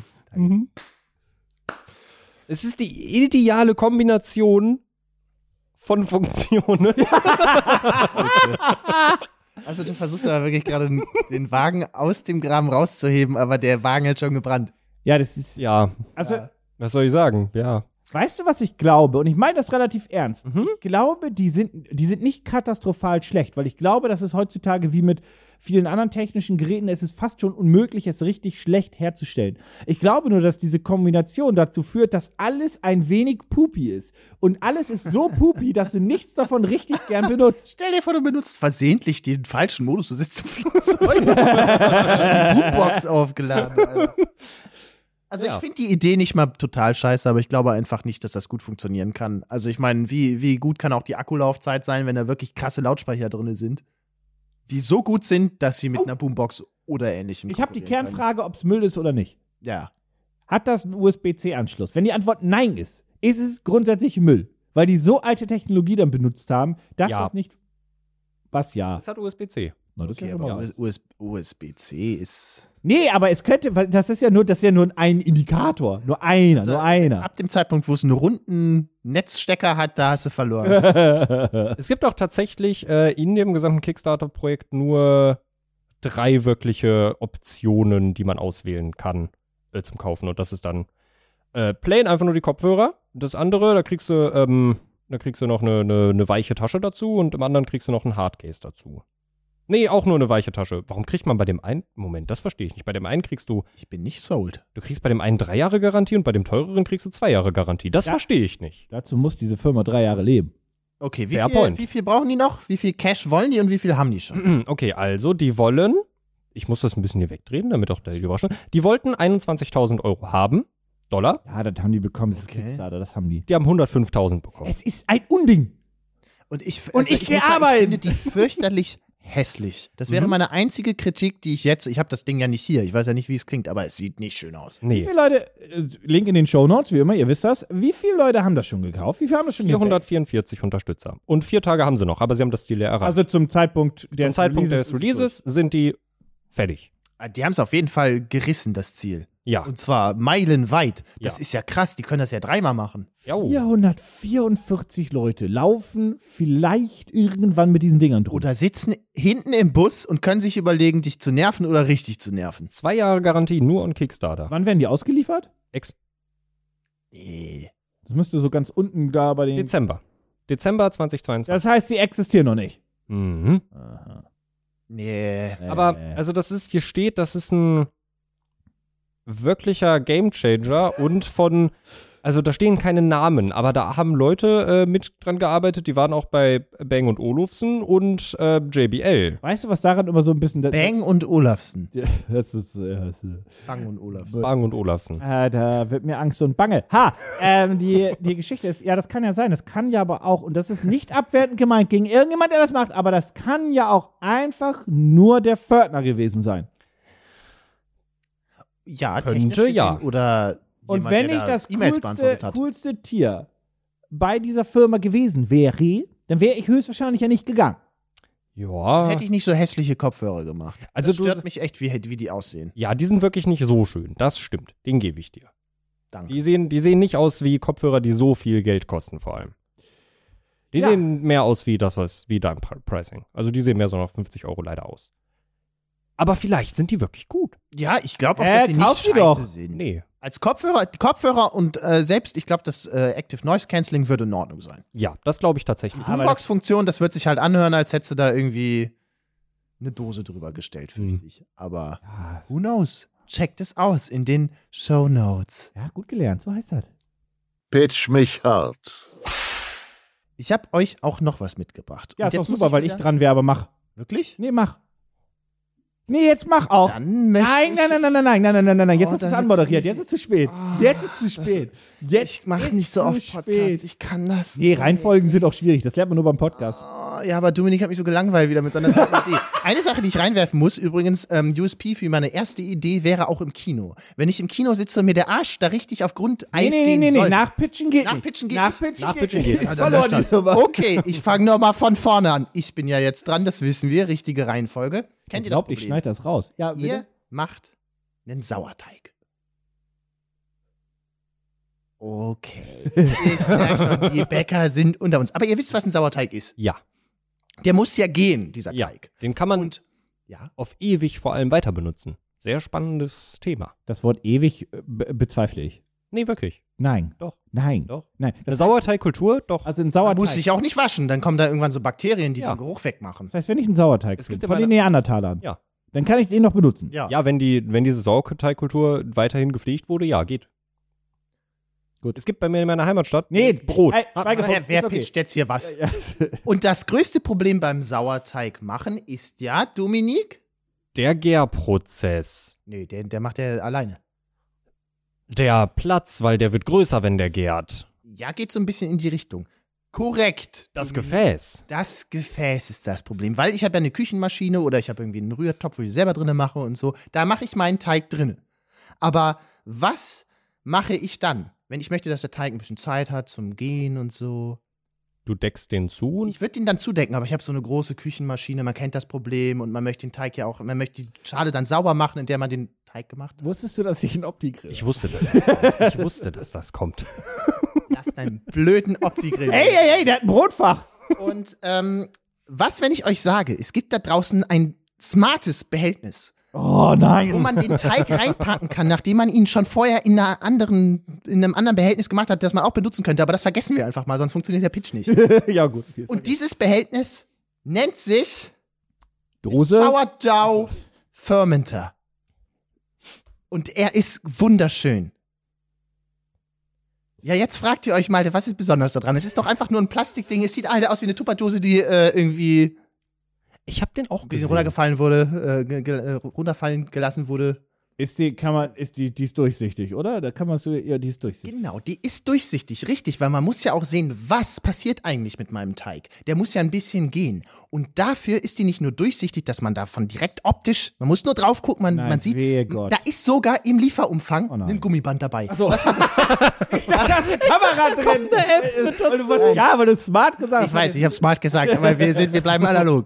[SPEAKER 4] Es ist die ideale Kombination von Funktionen.
[SPEAKER 3] Also du versuchst aber wirklich gerade den Wagen aus dem Graben rauszuheben, aber der Wagen hat schon gebrannt.
[SPEAKER 2] ja, das ist.
[SPEAKER 4] Ja,
[SPEAKER 2] Also,
[SPEAKER 4] was soll ich sagen? Ja.
[SPEAKER 2] weißt du, was ich glaube? Und ich meine das relativ ernst. Ich glaube, die sind nicht katastrophal schlecht, weil ich glaube, dass es heutzutage wie mit vielen anderen technischen Geräten, es ist fast schon unmöglich, es richtig schlecht herzustellen. Ich glaube nur, dass diese Kombination dazu führt, dass alles ein wenig poopy ist. Und alles ist so poopy, dass du nichts davon richtig gern benutzt.
[SPEAKER 3] Stell dir vor, du benutzt versehentlich den falschen Modus. Du sitzt im Flugzeug. Du hast die Boombox aufgeladen, Alter. Also ich finde die Idee nicht mal total scheiße, aber ich glaube einfach nicht, dass das gut funktionieren kann. Also ich meine, wie gut kann auch die Akkulaufzeit sein, wenn da wirklich krasse Lautsprecher drin sind, die so gut sind, dass sie mit einer Boombox oder ähnlichem
[SPEAKER 2] Ich habe die
[SPEAKER 3] konkurrieren
[SPEAKER 2] Kernfrage, ob es Müll ist oder nicht.
[SPEAKER 3] können. Ja.
[SPEAKER 2] Hat das einen USB-C-Anschluss? Wenn die Antwort Nein ist es grundsätzlich Müll. Weil die so alte Technologie dann benutzt haben, dass
[SPEAKER 4] Ja.
[SPEAKER 2] das nicht. Was ja?
[SPEAKER 4] Das hat USB-C.
[SPEAKER 2] Na, das ist
[SPEAKER 3] Okay,
[SPEAKER 2] ja schon mal
[SPEAKER 3] aber
[SPEAKER 2] was.
[SPEAKER 3] USB-C ist.
[SPEAKER 2] Nee, aber es könnte, weil das ist ja nur ein Indikator. Nur einer, nur einer.
[SPEAKER 3] Ab dem Zeitpunkt, wo es einen runden Netzstecker hat, da hast du verloren.
[SPEAKER 4] Es gibt auch tatsächlich in dem gesamten Kickstarter-Projekt nur 3 wirkliche Optionen, die man auswählen kann zum Kaufen. Und das ist dann plain einfach nur die Kopfhörer. Das andere, da kriegst du noch eine weiche Tasche dazu und im anderen kriegst du noch ein Hardcase dazu. Nee, auch nur eine weiche Tasche. Warum kriegt man bei dem einen, Moment, das verstehe ich nicht. Bei dem einen kriegst du
[SPEAKER 3] Ich bin nicht sold.
[SPEAKER 4] kriegst bei dem einen 3 Jahre Garantie und bei dem teureren kriegst du 2 Jahre Garantie. Das
[SPEAKER 2] Ja.
[SPEAKER 4] verstehe ich nicht.
[SPEAKER 2] Dazu muss diese Firma 3 Jahre leben.
[SPEAKER 3] Okay,
[SPEAKER 4] Fair point.
[SPEAKER 3] wie viel brauchen die noch? Wie viel Cash wollen die und wie viel haben die schon?
[SPEAKER 4] Okay, also die wollen, ich muss das ein bisschen hier wegdrehen, damit auch der Überraschung, die wollten 21.000 € haben, Dollar,
[SPEAKER 2] Ja, das haben die bekommen, das ist
[SPEAKER 3] Okay.
[SPEAKER 2] Kickstarter, das haben die.
[SPEAKER 4] die haben 105.000 bekommen.
[SPEAKER 2] Es ist ein Unding.
[SPEAKER 3] Und ich
[SPEAKER 2] Und ich geh
[SPEAKER 3] muss sagen,
[SPEAKER 2] arbeiten.
[SPEAKER 3] ich finde die fürchterlich hässlich. Das wäre meine einzige Kritik, die ich habe das Ding ja nicht hier, ich weiß ja nicht, wie es klingt, aber es sieht nicht schön aus.
[SPEAKER 2] Wie
[SPEAKER 4] Nee,
[SPEAKER 2] viele Leute, Link in den Shownotes, wie immer, ihr wisst das, wie viele Leute haben das schon gekauft? Wie viele haben das schon gekauft?
[SPEAKER 4] 444 Unterstützer. Und 4 Tage haben sie noch, aber sie haben das Ziel erreicht.
[SPEAKER 2] Also zum Zeitpunkt des
[SPEAKER 4] des Releases sind die fertig.
[SPEAKER 3] Die haben es auf jeden Fall gerissen, das Ziel.
[SPEAKER 4] Ja.
[SPEAKER 3] Und zwar meilenweit. Das
[SPEAKER 4] Ja.
[SPEAKER 3] ist ja krass, die können das ja 3-mal machen.
[SPEAKER 4] Jo.
[SPEAKER 2] 444 Leute laufen vielleicht irgendwann mit diesen Dingern drüber.
[SPEAKER 3] Oder sitzen hinten im Bus und können sich überlegen, dich zu nerven oder richtig zu nerven.
[SPEAKER 4] 2 Jahre Garantie nur on Kickstarter.
[SPEAKER 2] Wann werden die ausgeliefert?
[SPEAKER 3] Nee.
[SPEAKER 2] Das müsste so ganz unten da bei den.
[SPEAKER 4] Dezember 2022.
[SPEAKER 2] Das heißt, die existieren noch nicht.
[SPEAKER 4] Mhm.
[SPEAKER 2] Aha.
[SPEAKER 3] Nee.
[SPEAKER 4] Aber, also hier steht, das ist ein wirklicher Gamechanger und also da stehen keine Namen, aber da haben Leute mit dran gearbeitet, die waren auch bei Bang & Olufsen und JBL.
[SPEAKER 2] Weißt du, was daran immer so ein bisschen.
[SPEAKER 3] Bang und Olafsen.
[SPEAKER 2] Das ist.
[SPEAKER 3] Bang und Olafsen.
[SPEAKER 4] Bang & Olufsen.
[SPEAKER 2] Da wird mir Angst und Bange. Die Geschichte ist, ja, das kann ja sein, das kann ja aber auch, und das ist nicht abwertend gemeint gegen irgendjemand, der das macht, aber das kann ja auch einfach nur der Pförtner gewesen sein.
[SPEAKER 3] Ja,
[SPEAKER 4] Könnte,
[SPEAKER 3] technisch gesehen.
[SPEAKER 4] ja.
[SPEAKER 3] Oder
[SPEAKER 2] Und
[SPEAKER 3] jemand,
[SPEAKER 2] wenn
[SPEAKER 3] der
[SPEAKER 2] ich
[SPEAKER 3] da
[SPEAKER 2] das
[SPEAKER 3] E-Mails beantwortet hat.
[SPEAKER 2] coolste Tier bei dieser Firma gewesen wäre, dann wäre ich höchstwahrscheinlich ja nicht gegangen.
[SPEAKER 4] Ja.
[SPEAKER 3] Hätte ich nicht so hässliche Kopfhörer gemacht.
[SPEAKER 4] Also
[SPEAKER 3] Das stört mich echt, wie die aussehen.
[SPEAKER 4] Ja, die sind wirklich nicht so schön. Das stimmt. Den gebe ich dir.
[SPEAKER 3] Danke.
[SPEAKER 4] Die sehen nicht aus wie Kopfhörer, die so viel Geld kosten, vor allem. Die
[SPEAKER 2] Ja.
[SPEAKER 4] sehen mehr aus wie dein Pricing. Also die sehen mehr so nach 50 € leider aus. Aber vielleicht sind die wirklich gut.
[SPEAKER 3] Ja, ich glaube auch, dass sie nicht
[SPEAKER 2] kauf sie
[SPEAKER 3] scheiße
[SPEAKER 2] doch.
[SPEAKER 3] sind.
[SPEAKER 4] Nee.
[SPEAKER 3] Als Kopfhörer und selbst, ich glaube, das Active Noise Cancelling würde in Ordnung sein.
[SPEAKER 4] Ja, das glaube ich tatsächlich.
[SPEAKER 2] Aber
[SPEAKER 3] Boombox-Funktion, das wird sich halt anhören, als hättest du da irgendwie eine Dose drüber gestellt, fürchte ich. Aber who knows? Checkt es aus in den Shownotes.
[SPEAKER 2] Ja, gut gelernt, so heißt das.
[SPEAKER 1] Pitch mich hart.
[SPEAKER 3] Ich habe euch auch noch was mitgebracht.
[SPEAKER 2] Ja,
[SPEAKER 3] Und
[SPEAKER 2] ist doch
[SPEAKER 3] jetzt muss
[SPEAKER 2] super, weil ich
[SPEAKER 3] wieder-
[SPEAKER 2] dran werbe, mach.
[SPEAKER 3] Wirklich?
[SPEAKER 2] Nee, mach. Nee, jetzt mach auch.
[SPEAKER 3] Dann möchte
[SPEAKER 2] Nein,
[SPEAKER 3] ich-
[SPEAKER 2] nein. Jetzt
[SPEAKER 3] Oh,
[SPEAKER 2] hast du es
[SPEAKER 3] da
[SPEAKER 2] anmoderiert.
[SPEAKER 3] jetzt-
[SPEAKER 2] Jetzt ist es zu spät. Jetzt ist es zu spät. Jetzt
[SPEAKER 3] Ich mache
[SPEAKER 2] ist
[SPEAKER 3] nicht so
[SPEAKER 2] zu
[SPEAKER 3] oft
[SPEAKER 2] spät.
[SPEAKER 3] Podcasts. Ich kann das
[SPEAKER 2] Nee,
[SPEAKER 3] nicht.
[SPEAKER 2] Reihenfolgen sind auch schwierig. Das lernt man nur beim Podcast.
[SPEAKER 3] Oh, ja, aber Dominik hat mich so gelangweilt wieder mit seiner zweiten Idee. Eine Sache, die ich reinwerfen muss, übrigens, USP für meine erste Idee wäre auch im Kino. Wenn ich im Kino sitze und mir der Arsch da richtig auf Grundeis gehen
[SPEAKER 2] Nee.
[SPEAKER 3] sollte.
[SPEAKER 2] Nachpitchen geht nicht.
[SPEAKER 3] Nachpitchen geht
[SPEAKER 2] Nachpitchen
[SPEAKER 3] nicht.
[SPEAKER 2] geht.
[SPEAKER 3] Ja,
[SPEAKER 2] Ist
[SPEAKER 3] dann
[SPEAKER 2] verloren,
[SPEAKER 3] löscht
[SPEAKER 2] die Nummer.
[SPEAKER 3] Okay, ich fange nochmal von vorne an. Ich bin ja jetzt dran, das wissen wir, richtige Reihenfolge. Kennt ihr das
[SPEAKER 2] Glaubt, ich
[SPEAKER 3] Problem?
[SPEAKER 2] schneide das raus. Ja, bitte?
[SPEAKER 3] Ihr macht einen Sauerteig. Okay. Ich merke schon, die Bäcker sind unter uns. Aber ihr wisst, was ein Sauerteig ist.
[SPEAKER 4] Ja.
[SPEAKER 3] Der muss ja gehen, dieser
[SPEAKER 4] Ja.
[SPEAKER 3] Teig.
[SPEAKER 4] Den kann man
[SPEAKER 3] Und ja,
[SPEAKER 4] auf ewig vor allem weiter benutzen. Sehr spannendes Thema.
[SPEAKER 2] Das Wort ewig bezweifle ich.
[SPEAKER 4] Nee, wirklich.
[SPEAKER 2] Nein.
[SPEAKER 4] Doch.
[SPEAKER 2] Nein.
[SPEAKER 4] Doch.
[SPEAKER 2] Nein.
[SPEAKER 4] Eine Sauerteigkultur? Doch.
[SPEAKER 2] Also ein
[SPEAKER 3] man
[SPEAKER 2] Sauerteig.
[SPEAKER 3] muss sich auch nicht waschen. Dann kommen da irgendwann so Bakterien, die
[SPEAKER 4] Ja.
[SPEAKER 3] den Geruch wegmachen.
[SPEAKER 2] Das heißt, wenn ich einen Sauerteig
[SPEAKER 4] Es
[SPEAKER 2] bin,
[SPEAKER 4] gibt
[SPEAKER 2] von
[SPEAKER 4] immer
[SPEAKER 2] den Neandertalern,
[SPEAKER 4] Ja.
[SPEAKER 2] dann kann ich den noch benutzen.
[SPEAKER 3] Ja.
[SPEAKER 4] Ja, wenn diese Sauerteigkultur weiterhin gepflegt wurde, ja, geht.
[SPEAKER 2] Gut.
[SPEAKER 4] Es gibt bei mir in meiner Heimatstadt
[SPEAKER 2] Nee,
[SPEAKER 4] Brot.
[SPEAKER 2] Schweigefuchs,
[SPEAKER 3] Wer
[SPEAKER 2] ist okay.
[SPEAKER 3] pitcht jetzt hier was?
[SPEAKER 2] Ja.
[SPEAKER 3] Und das größte Problem beim Sauerteig machen ist ja, Dominik?
[SPEAKER 4] Der Gärprozess.
[SPEAKER 3] Nee, der macht er alleine.
[SPEAKER 4] Der Platz, weil der wird größer, wenn der gärt.
[SPEAKER 3] Ja, geht so ein bisschen in die Richtung. Korrekt.
[SPEAKER 4] Das Gefäß.
[SPEAKER 3] Das Gefäß ist das Problem, weil ich habe ja eine Küchenmaschine oder ich habe irgendwie einen Rührtopf, wo ich selber drinne mache und so. Da mache ich meinen Teig drinne. Aber was mache ich dann, wenn ich möchte, dass der Teig ein bisschen Zeit hat zum Gehen und so?
[SPEAKER 4] Du deckst den zu und
[SPEAKER 3] Ich würde ihn dann zudecken, aber ich habe so eine große Küchenmaschine, man kennt das Problem und man möchte den Teig ja auch, man möchte die Schale dann sauber machen, in der man den Teig gemacht hat.
[SPEAKER 2] Wusstest du, dass ich einen Opti-Grill
[SPEAKER 4] ich wusste, dass das kommt. Ich wusste, dass das kommt.
[SPEAKER 3] Lass deinen blöden Opti-Grill.
[SPEAKER 2] Hey, der hat ein Brotfach.
[SPEAKER 3] Und was, wenn ich euch sage, es gibt da draußen ein smartes Behältnis,
[SPEAKER 2] Oh nein.
[SPEAKER 3] wo man den Teig reinpacken kann, nachdem man ihn schon vorher in einem anderen Behältnis gemacht hat, das man auch benutzen könnte. Aber das vergessen wir einfach mal, sonst funktioniert der Pitch nicht.
[SPEAKER 2] Ja, gut.
[SPEAKER 3] Und dieses Behältnis nennt sich
[SPEAKER 2] Dose.
[SPEAKER 3] Sourdough Fermenter. Und er ist wunderschön. Ja, jetzt fragt ihr euch mal, was ist besonders daran? Es ist doch einfach nur ein Plastikding. Es sieht halt aus wie eine Tupperdose, die irgendwie
[SPEAKER 4] Ich habe den auch
[SPEAKER 3] ein bisschen
[SPEAKER 4] gesehen.
[SPEAKER 3] runtergefallen wurde, runterfallen gelassen wurde.
[SPEAKER 2] Die ist durchsichtig, oder? Da kann man so, ja, die ist durchsichtig.
[SPEAKER 3] Genau, die ist durchsichtig, richtig, weil man muss ja auch sehen, was passiert eigentlich mit meinem Teig. Der muss ja ein bisschen gehen. Und dafür ist die nicht nur durchsichtig, dass man davon direkt optisch, man muss nur drauf gucken, man sieht,
[SPEAKER 2] wehe Gott.
[SPEAKER 3] da ist sogar im Lieferumfang
[SPEAKER 2] Oh nein.
[SPEAKER 3] ein Gummiband dabei.
[SPEAKER 2] Achso. Ich dachte, da ist eine Kamera drin. Weil du smart gesagt hast.
[SPEAKER 3] Ich weiß, ich habe smart gesagt, aber wir bleiben analog.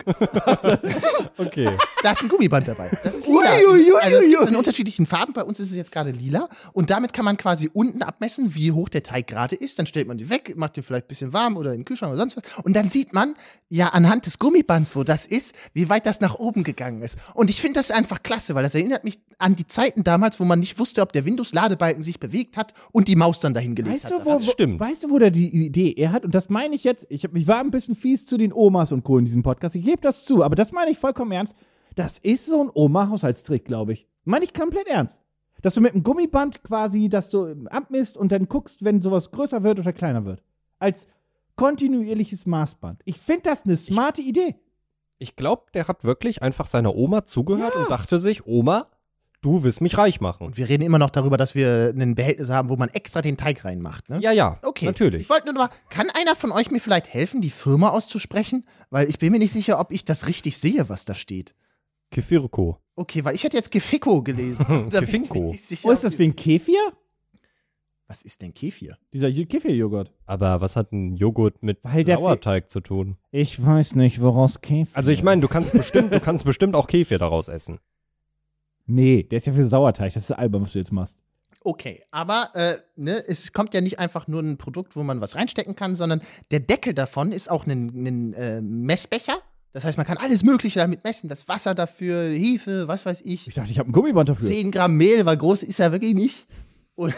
[SPEAKER 4] Okay.
[SPEAKER 3] Da ist ein Gummiband dabei. Das ist lila. Also es gibt in unterschiedlichen Farben. Bei uns ist es jetzt gerade lila. Und damit kann man quasi unten abmessen, wie hoch der Teig gerade ist. Dann stellt man die weg, macht den vielleicht ein bisschen warm oder in den Kühlschrank oder sonst was. Und dann sieht man ja anhand des Gummibands, wo das ist, wie weit das nach oben gegangen ist. Und ich finde das einfach klasse, weil das erinnert mich an die Zeiten damals, wo man nicht wusste, ob der Windows-Ladebalken sich bewegt hat und die Maus dann dahin gelegt hat.
[SPEAKER 4] Stimmt.
[SPEAKER 2] Wo der die Idee er hat? Und das meine ich jetzt, ich war ein bisschen fies zu den Omas und Co. in diesem Podcast. Ich gebe das zu, aber das meine ich vollkommen ernst. Das ist so ein Oma-Haushaltstrick, glaube ich. Meine ich komplett ernst. Dass du mit einem Gummiband quasi das so abmisst und dann guckst, wenn sowas größer wird oder kleiner wird. Als kontinuierliches Maßband. Ich finde das eine smarte Idee.
[SPEAKER 4] Ich glaube, der hat wirklich einfach seiner Oma zugehört und dachte sich, Oma, du willst mich reich machen.
[SPEAKER 3] Und wir reden immer noch darüber, dass wir ein Behältnis haben, wo man extra den Teig reinmacht, ne?
[SPEAKER 4] Ja,
[SPEAKER 3] Okay,
[SPEAKER 4] natürlich.
[SPEAKER 3] Ich wollte nur noch mal, kann einer von euch mir vielleicht helfen, die Firma auszusprechen? Weil ich bin mir nicht sicher, ob ich das richtig sehe, was da steht.
[SPEAKER 4] Kefirko.
[SPEAKER 3] Okay, weil ich hätte jetzt Geficko gelesen. Da bin ich mir
[SPEAKER 4] Geficko.
[SPEAKER 3] nicht sicher,
[SPEAKER 2] Oh, ist das wie ein Kefir?
[SPEAKER 3] Was ist denn Kefir?
[SPEAKER 2] Dieser Kefir-Joghurt.
[SPEAKER 4] Aber was hat ein Joghurt mit
[SPEAKER 2] Weil der
[SPEAKER 4] Sauerteig zu tun?
[SPEAKER 2] Ich weiß nicht, woraus Kefir
[SPEAKER 4] Also ich meine, du
[SPEAKER 2] ist.
[SPEAKER 4] kannst bestimmt auch Kefir daraus essen.
[SPEAKER 2] Nee, der ist ja für Sauerteig. Das ist albern, was du jetzt machst.
[SPEAKER 3] Okay, aber es kommt ja nicht einfach nur ein Produkt, wo man was reinstecken kann, sondern der Deckel davon ist auch ein Messbecher. Das heißt, man kann alles Mögliche damit messen. Das Wasser dafür, Hefe, was weiß ich.
[SPEAKER 2] Ich dachte, ich habe ein Gummiband dafür.
[SPEAKER 3] 10 Gramm Mehl, weil groß ist er wirklich nicht. Und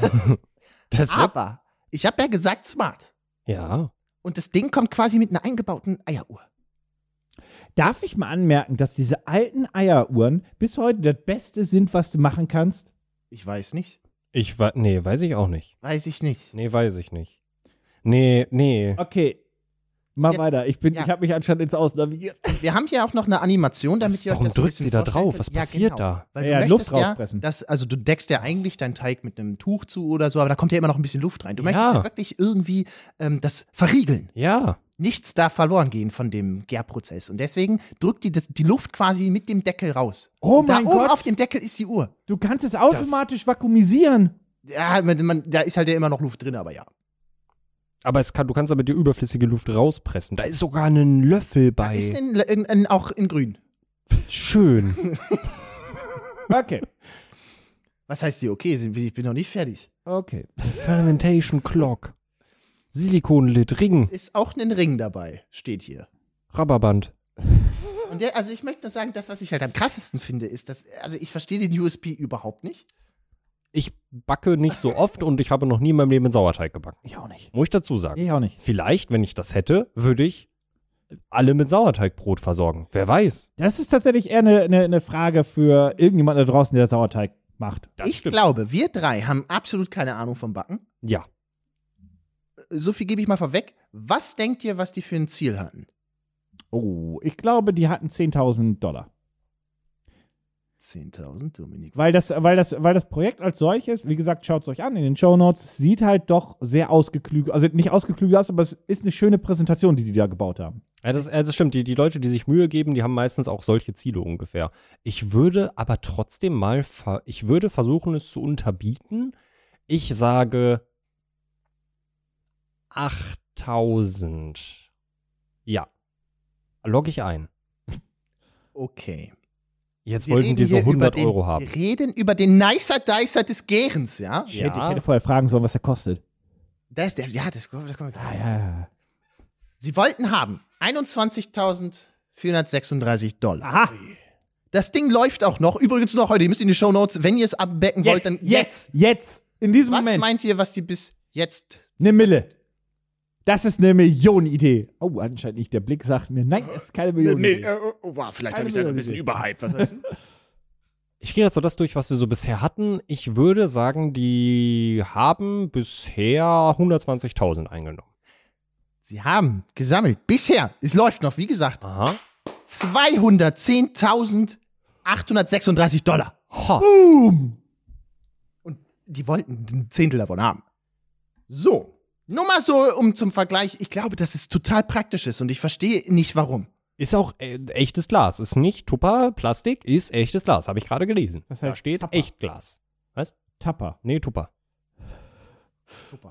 [SPEAKER 3] aber ich habe ja gesagt smart.
[SPEAKER 4] Ja.
[SPEAKER 3] Und das Ding kommt quasi mit einer eingebauten Eieruhr.
[SPEAKER 2] Darf ich mal anmerken, dass diese alten Eieruhren bis heute das Beste sind, was du machen kannst?
[SPEAKER 3] Ich weiß nicht.
[SPEAKER 4] Nee, weiß ich auch nicht.
[SPEAKER 3] Weiß ich nicht.
[SPEAKER 4] Nee, weiß ich nicht. Nee.
[SPEAKER 2] Okay, mach
[SPEAKER 3] Ja,
[SPEAKER 2] weiter. Ich
[SPEAKER 3] ja.
[SPEAKER 2] habe mich anscheinend ins Aus navigiert.
[SPEAKER 3] Wir haben hier auch noch eine Animation, damit ihr euch
[SPEAKER 4] Warum
[SPEAKER 3] das ein
[SPEAKER 4] drückt
[SPEAKER 3] bisschen
[SPEAKER 4] sie da
[SPEAKER 3] vorstellen
[SPEAKER 4] drauf?
[SPEAKER 3] könnt.
[SPEAKER 4] Was
[SPEAKER 3] Ja,
[SPEAKER 4] passiert
[SPEAKER 3] genau.
[SPEAKER 4] da?
[SPEAKER 3] Weil
[SPEAKER 2] Ja,
[SPEAKER 3] du
[SPEAKER 2] Luft
[SPEAKER 3] möchtest ja,
[SPEAKER 2] rauspressen.
[SPEAKER 3] also du deckst ja eigentlich deinen Teig mit einem Tuch zu oder so, aber da kommt ja immer noch ein bisschen Luft rein. Du möchtest
[SPEAKER 4] Ja.
[SPEAKER 3] ja wirklich irgendwie das verriegeln.
[SPEAKER 4] Ja.
[SPEAKER 3] Nichts darf verloren gehen von dem Gärprozess. Und deswegen drückt die Luft quasi mit dem Deckel raus.
[SPEAKER 2] Oh
[SPEAKER 3] Und da
[SPEAKER 2] mein
[SPEAKER 3] oben
[SPEAKER 2] Gott.
[SPEAKER 3] auf dem Deckel ist die Uhr.
[SPEAKER 2] Du kannst es automatisch vakuumisieren.
[SPEAKER 3] Ja, da ist halt ja immer noch Luft drin, aber ja.
[SPEAKER 4] Aber du kannst aber die überflüssige Luft rauspressen. Da ist sogar ein Löffel bei.
[SPEAKER 3] Ist auch in grün.
[SPEAKER 4] Schön.
[SPEAKER 2] Okay.
[SPEAKER 3] Was heißt die? Okay, ich bin noch nicht fertig.
[SPEAKER 2] Okay.
[SPEAKER 4] Fermentation Clock. Silikonlid, Ring,
[SPEAKER 3] Ist auch ein Ring dabei, steht hier.
[SPEAKER 4] Rubberband.
[SPEAKER 3] Und also ich möchte nur sagen, das, was ich halt am krassesten finde, ist, dass, also ich verstehe den USP überhaupt nicht.
[SPEAKER 4] Ich backe nicht so oft und ich habe noch nie in meinem Leben einen Sauerteig gebacken.
[SPEAKER 2] Ich auch nicht.
[SPEAKER 4] Muss ich dazu sagen.
[SPEAKER 2] Ich auch nicht.
[SPEAKER 4] Vielleicht, wenn ich das hätte, würde ich alle mit Sauerteigbrot versorgen. Wer weiß.
[SPEAKER 2] Das ist tatsächlich eher eine Frage für irgendjemanden da draußen, der Sauerteig macht.
[SPEAKER 4] Das
[SPEAKER 3] Ich
[SPEAKER 4] stimmt.
[SPEAKER 3] glaube, wir drei haben absolut keine Ahnung vom Backen.
[SPEAKER 4] Ja.
[SPEAKER 3] So viel gebe ich mal vorweg. Was denkt ihr, was die für ein Ziel hatten?
[SPEAKER 2] Oh, ich glaube, die hatten $10.000.
[SPEAKER 3] 10.000, Dominik.
[SPEAKER 2] Weil das Projekt als solches, wie gesagt, schaut es euch an in den Shownotes, sieht halt doch sehr ausgeklügelt, also nicht ausgeklügelt aus, aber es ist eine schöne Präsentation, die da gebaut haben.
[SPEAKER 4] Ja, das stimmt. Die Leute, die sich Mühe geben, die haben meistens auch solche Ziele ungefähr. Ich würde aber trotzdem mal, ich würde versuchen, es zu unterbieten. Ich sage 8.000. Ja. Logge ich ein.
[SPEAKER 3] Okay.
[SPEAKER 4] Jetzt
[SPEAKER 3] Wir
[SPEAKER 4] wollten
[SPEAKER 3] reden
[SPEAKER 4] die so
[SPEAKER 3] hier über
[SPEAKER 4] 100
[SPEAKER 3] den,
[SPEAKER 4] Euro haben.
[SPEAKER 3] Wir reden über den Nicer Dicer des Gärens, ja?
[SPEAKER 2] Shit,
[SPEAKER 4] Ja.
[SPEAKER 2] ich hätte vorher fragen sollen, was der kostet.
[SPEAKER 3] Das ist der, ja, das kommt gleich.
[SPEAKER 2] Ja.
[SPEAKER 3] Sie wollten haben $21.436.
[SPEAKER 2] Aha.
[SPEAKER 3] Das Ding läuft auch noch. Übrigens noch heute. Ihr müsst in die Shownotes, wenn ihr es abbecken wollt, dann
[SPEAKER 2] Jetzt, in diesem
[SPEAKER 3] Was
[SPEAKER 2] Moment.
[SPEAKER 3] meint ihr, was die bis jetzt.
[SPEAKER 2] Eine Mille. Das ist eine Millionenidee. Oh, anscheinend nicht. Der Blick sagt mir, nein, es ist keine Millionenidee.
[SPEAKER 3] Wow, vielleicht
[SPEAKER 2] habe ich da ein bisschen
[SPEAKER 3] überhyped. Was heißt
[SPEAKER 4] Ich gehe jetzt so das durch, was wir so bisher hatten. Ich würde sagen, die haben bisher 120.000 eingenommen.
[SPEAKER 3] Sie haben gesammelt. Bisher, es läuft noch, wie gesagt,
[SPEAKER 4] Aha.
[SPEAKER 3] $836.
[SPEAKER 4] Ha.
[SPEAKER 2] Boom!
[SPEAKER 3] Und die wollten ein Zehntel davon haben. So. Nur mal so, zum Vergleich. Ich glaube, dass es total praktisch ist und ich verstehe nicht, warum.
[SPEAKER 4] Ist auch echtes Glas. Ist nicht Tupper, Plastik, ist echtes Glas. Habe ich gerade gelesen.
[SPEAKER 2] Das
[SPEAKER 4] Da
[SPEAKER 2] heißt
[SPEAKER 4] steht
[SPEAKER 2] Tupper.
[SPEAKER 4] Echtglas. Was?
[SPEAKER 2] Tapper.
[SPEAKER 4] Nee, Tupper.
[SPEAKER 3] Super.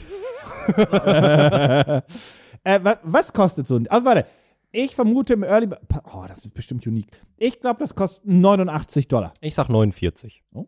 [SPEAKER 2] Was kostet so ein. Also warte. Ich vermute im Early. Oh, das ist bestimmt unique. Ich glaube, das kostet $89.
[SPEAKER 4] Ich sag 49.
[SPEAKER 2] Oh.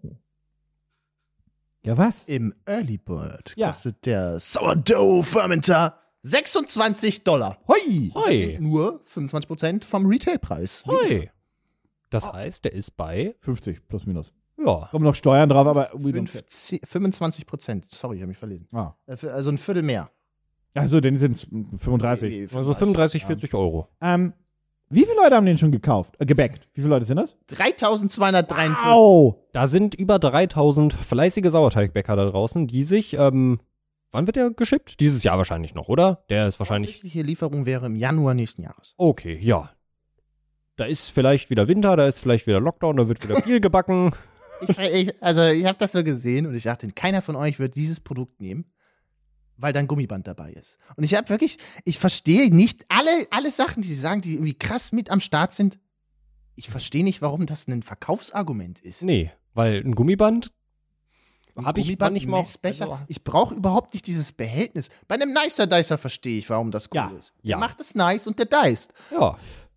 [SPEAKER 2] Ja, was?
[SPEAKER 3] Im Early Bird
[SPEAKER 2] Ja.
[SPEAKER 3] kostet der Sourdough Fermenter $26.
[SPEAKER 2] Hoi!
[SPEAKER 3] Das sind nur 25% vom Retailpreis.
[SPEAKER 4] Hey. Das heißt, der ist bei,
[SPEAKER 2] 50 plus minus.
[SPEAKER 4] ja,
[SPEAKER 2] Kommen noch Steuern drauf, aber we don't care.
[SPEAKER 3] 25%. Sorry, ich habe mich verlesen.
[SPEAKER 2] Ah.
[SPEAKER 3] Also ein Viertel mehr.
[SPEAKER 2] Achso, dann sind es 35.
[SPEAKER 4] also 35, 40 Euro.
[SPEAKER 2] Wie viele Leute haben den schon gekauft? Gebackt. Wie viele Leute sind das?
[SPEAKER 3] 3.243.
[SPEAKER 2] Au!
[SPEAKER 4] Da sind über 3000 fleißige Sauerteigbäcker da draußen, die sich, wann wird der geschippt? Dieses Jahr wahrscheinlich noch, oder? Der ist wahrscheinlich,
[SPEAKER 3] Voraussichtliche Lieferung wäre im Januar nächsten Jahres.
[SPEAKER 4] okay, ja. Da ist vielleicht wieder Winter, da ist vielleicht wieder Lockdown, da wird wieder viel gebacken.
[SPEAKER 3] Ich habe das so gesehen und ich dachte, keiner von euch wird dieses Produkt nehmen, weil da ein Gummiband dabei ist. Und ich habe wirklich, ich verstehe nicht alle Sachen, die sie sagen, die irgendwie krass mit am Start sind. Ich verstehe nicht, warum das ein Verkaufsargument ist.
[SPEAKER 4] Nee, weil ein Gummiband
[SPEAKER 3] Ein
[SPEAKER 4] habe ich
[SPEAKER 3] Gummiband
[SPEAKER 4] manchmal
[SPEAKER 3] ist besser.
[SPEAKER 4] also,
[SPEAKER 3] Ich brauche überhaupt nicht dieses Behältnis. Bei einem Nicer Dicer verstehe ich, warum das cool
[SPEAKER 2] Ja.
[SPEAKER 3] ist. Der
[SPEAKER 4] Ja.
[SPEAKER 3] macht es nice und der diced.
[SPEAKER 4] ja.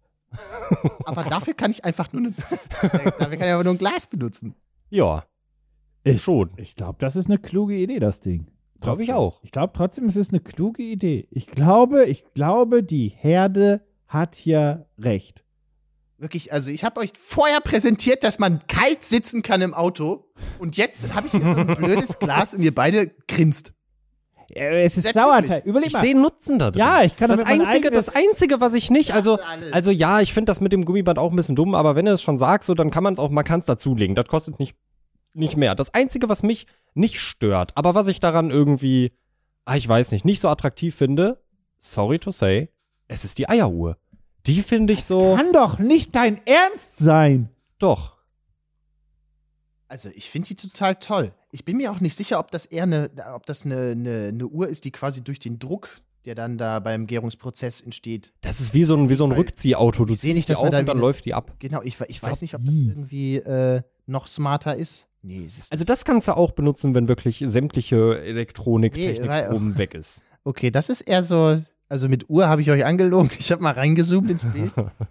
[SPEAKER 3] Aber dafür kann ich einfach nur ein Glas benutzen.
[SPEAKER 4] Ja, schon.
[SPEAKER 2] Ich glaube, das ist eine kluge Idee, das Ding.
[SPEAKER 4] Glaube ich
[SPEAKER 2] Trotzdem.
[SPEAKER 4] auch.
[SPEAKER 2] Ich glaube trotzdem, es ist eine kluge Idee. Ich glaube, die Herde hat hier recht.
[SPEAKER 3] Wirklich, also ich habe euch vorher präsentiert, dass man kalt sitzen kann im Auto. Und jetzt habe ich hier so ein blödes Glas und ihr beide grinst.
[SPEAKER 2] Es ist
[SPEAKER 3] Sehr
[SPEAKER 2] Sauerteig. Überleg
[SPEAKER 4] Ich
[SPEAKER 2] mal.
[SPEAKER 4] sehe Nutzen da drin.
[SPEAKER 2] Ja, ich kann
[SPEAKER 4] das
[SPEAKER 2] damit mein
[SPEAKER 4] das Einzige, was ich nicht, also ja, ich finde das mit dem Gummiband auch ein bisschen dumm, aber wenn du es schon sagst, so, dann kann man es auch, man kann es dazulegen. Das kostet nicht mehr. Das Einzige, was mich nicht stört, aber was ich daran irgendwie, ich weiß nicht so attraktiv finde, sorry to say, es ist die Eieruhr. Die finde ich so,
[SPEAKER 2] Kann doch nicht dein Ernst sein.
[SPEAKER 4] doch.
[SPEAKER 3] Also ich finde die total toll. Ich bin mir auch nicht sicher, ob das eher eine Uhr ist, die quasi durch den Druck, der dann da beim Gärungsprozess entsteht.
[SPEAKER 4] Das ist wie so ein Rückziehauto. Du
[SPEAKER 3] Ich seh nicht,
[SPEAKER 4] ziehst die
[SPEAKER 3] dass man
[SPEAKER 4] auf
[SPEAKER 3] da
[SPEAKER 4] und dann
[SPEAKER 3] wie-
[SPEAKER 4] läuft die ab.
[SPEAKER 3] Genau, ich weiß
[SPEAKER 2] glaub
[SPEAKER 3] nicht, ob das
[SPEAKER 2] nie.
[SPEAKER 3] irgendwie noch smarter ist. Nee, es ist
[SPEAKER 4] Also das kannst du auch benutzen, wenn wirklich sämtliche Elektronik,
[SPEAKER 3] Nee,
[SPEAKER 4] Technik
[SPEAKER 3] weil-
[SPEAKER 4] oben weg ist.
[SPEAKER 3] okay, das ist eher so, also mit Uhr habe ich euch angelogen. Ich habe mal reingezoomt ins Bild.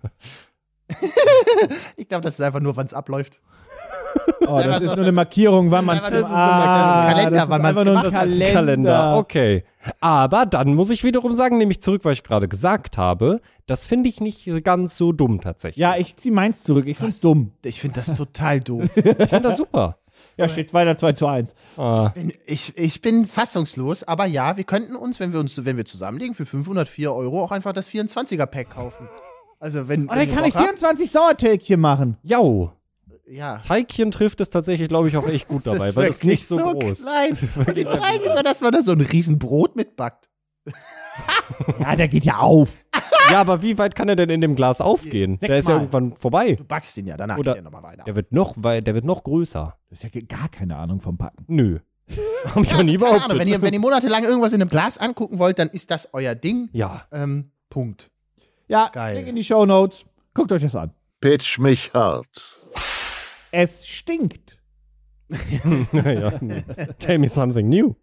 [SPEAKER 3] Ich glaube, das ist einfach nur, wann es abläuft.
[SPEAKER 2] Oh,
[SPEAKER 3] einfach
[SPEAKER 2] das ist
[SPEAKER 3] so-
[SPEAKER 2] nur eine Markierung, wann man es
[SPEAKER 3] das ist ein Kalender,
[SPEAKER 2] das ist
[SPEAKER 3] wann man's
[SPEAKER 2] einfach nur ein
[SPEAKER 3] gemacht hat.
[SPEAKER 2] Kalender.
[SPEAKER 4] Kalender. Okay. Aber dann muss ich wiederum sagen, nehme ich zurück, was ich gerade gesagt habe. Das finde ich nicht ganz so dumm tatsächlich.
[SPEAKER 2] Ja, ich zieh meins zurück. Ich find's dumm.
[SPEAKER 3] Ich finde das total doof.
[SPEAKER 4] Ich finde das super.
[SPEAKER 2] Ja, steht weiter 2:1.
[SPEAKER 3] Ich bin fassungslos, aber ja, wir könnten uns, wenn wir zusammenlegen, für 504 € auch einfach das 24er-Pack kaufen. Also wenn.
[SPEAKER 2] Oh, dann kann ich 24 Sauerteigchen machen.
[SPEAKER 4] Jau.
[SPEAKER 3] Ja.
[SPEAKER 4] Teigchen trifft es tatsächlich, glaube ich, auch echt gut dabei,
[SPEAKER 3] ist
[SPEAKER 4] weil es
[SPEAKER 3] wirklich
[SPEAKER 4] nicht so groß.
[SPEAKER 3] klein. Die Frage ist nur, dass man da so ein Riesenbrot mitbackt.
[SPEAKER 2] Ja, der geht ja auf.
[SPEAKER 4] Ja, aber wie weit kann er denn in dem Glas aufgehen? Der ist ja
[SPEAKER 2] Sechsmal.
[SPEAKER 4] irgendwann vorbei.
[SPEAKER 3] Du backst den ja, danach
[SPEAKER 4] Oder-
[SPEAKER 3] geht der nochmal weiter.
[SPEAKER 4] Der wird noch größer.
[SPEAKER 2] Das ist ja gar keine Ahnung vom Backen.
[SPEAKER 4] Nö. Hab ich noch nie
[SPEAKER 3] Keine Ahnung,
[SPEAKER 4] behauptet.
[SPEAKER 3] wenn ihr monatelang irgendwas in einem Glas angucken wollt, dann ist das euer Ding.
[SPEAKER 4] Ja.
[SPEAKER 3] Punkt.
[SPEAKER 2] Ja,
[SPEAKER 3] Geil.
[SPEAKER 2] Link in die Shownotes. Guckt euch das an.
[SPEAKER 1] Pitch mich hart.
[SPEAKER 2] Es stinkt.
[SPEAKER 4] Ja. Tell me something new.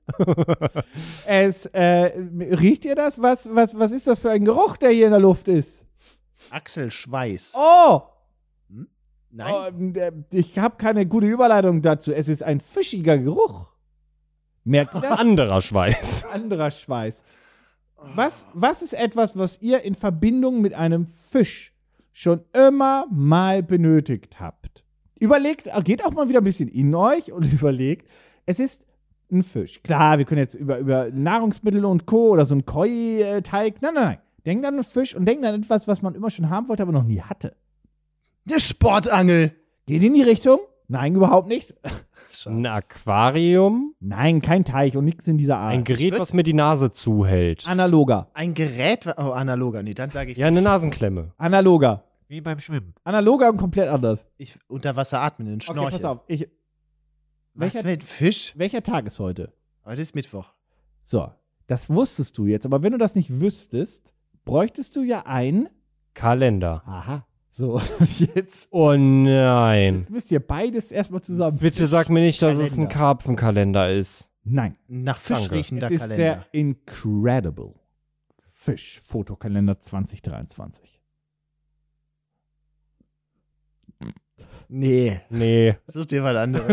[SPEAKER 2] Riecht ihr das? Was ist das für ein Geruch, der hier in der Luft ist?
[SPEAKER 3] Axel Schweiß.
[SPEAKER 2] Oh!
[SPEAKER 3] Nein.
[SPEAKER 2] Ich habe keine gute Überleitung dazu. Es ist ein fischiger Geruch. Merkt ihr das?
[SPEAKER 4] Anderer Schweiß.
[SPEAKER 2] Anderer Schweiß. Was ist etwas, was ihr in Verbindung mit einem Fisch schon immer mal benötigt habt? Überlegt, geht auch mal wieder ein bisschen in euch und überlegt, es ist ein Fisch. Klar, wir können jetzt über Nahrungsmittel und Co. oder so einen Koi-Teig. Nein. Denkt an einen Fisch und denkt an etwas, was man immer schon haben wollte, aber noch nie hatte.
[SPEAKER 3] Eine Sportangel.
[SPEAKER 2] Geht in die Richtung? Nein, überhaupt nicht.
[SPEAKER 4] Ein Aquarium.
[SPEAKER 2] Nein, kein Teich und nichts in dieser Art.
[SPEAKER 4] Ein Gerät, was mir die Nase zuhält.
[SPEAKER 2] Analoger.
[SPEAKER 3] Ein Gerät, analoger, nee, dann sage ich
[SPEAKER 4] Ja, eine Nasenklemme.
[SPEAKER 2] Analoger.
[SPEAKER 5] Wie beim Schwimmen.
[SPEAKER 2] Analoger und komplett anders.
[SPEAKER 3] Ich unter Wasser atmen, einen
[SPEAKER 2] Okay,
[SPEAKER 3] Schnorchel.
[SPEAKER 2] pass auf.
[SPEAKER 3] Was
[SPEAKER 2] Welcher-
[SPEAKER 3] mit Fisch?
[SPEAKER 2] Welcher Tag ist heute?
[SPEAKER 3] Heute ist Mittwoch.
[SPEAKER 2] So, das wusstest du jetzt. Aber wenn du das nicht wüsstest, bräuchtest du ja ein.
[SPEAKER 4] Kalender.
[SPEAKER 2] Aha. So, und jetzt
[SPEAKER 4] Oh nein.
[SPEAKER 2] müsst ihr beides erstmal zusammen.
[SPEAKER 4] Bitte sag mir nicht, dass es ein
[SPEAKER 3] Kalender.
[SPEAKER 4] Karpfenkalender ist.
[SPEAKER 2] Nein.
[SPEAKER 3] Nach Fisch
[SPEAKER 4] Danke.
[SPEAKER 3] riechender
[SPEAKER 2] Es ist
[SPEAKER 3] Kalender.
[SPEAKER 2] der Incredible Fish Fotokalender 2023.
[SPEAKER 3] Nee,
[SPEAKER 4] Nee.
[SPEAKER 3] such dir was anderes.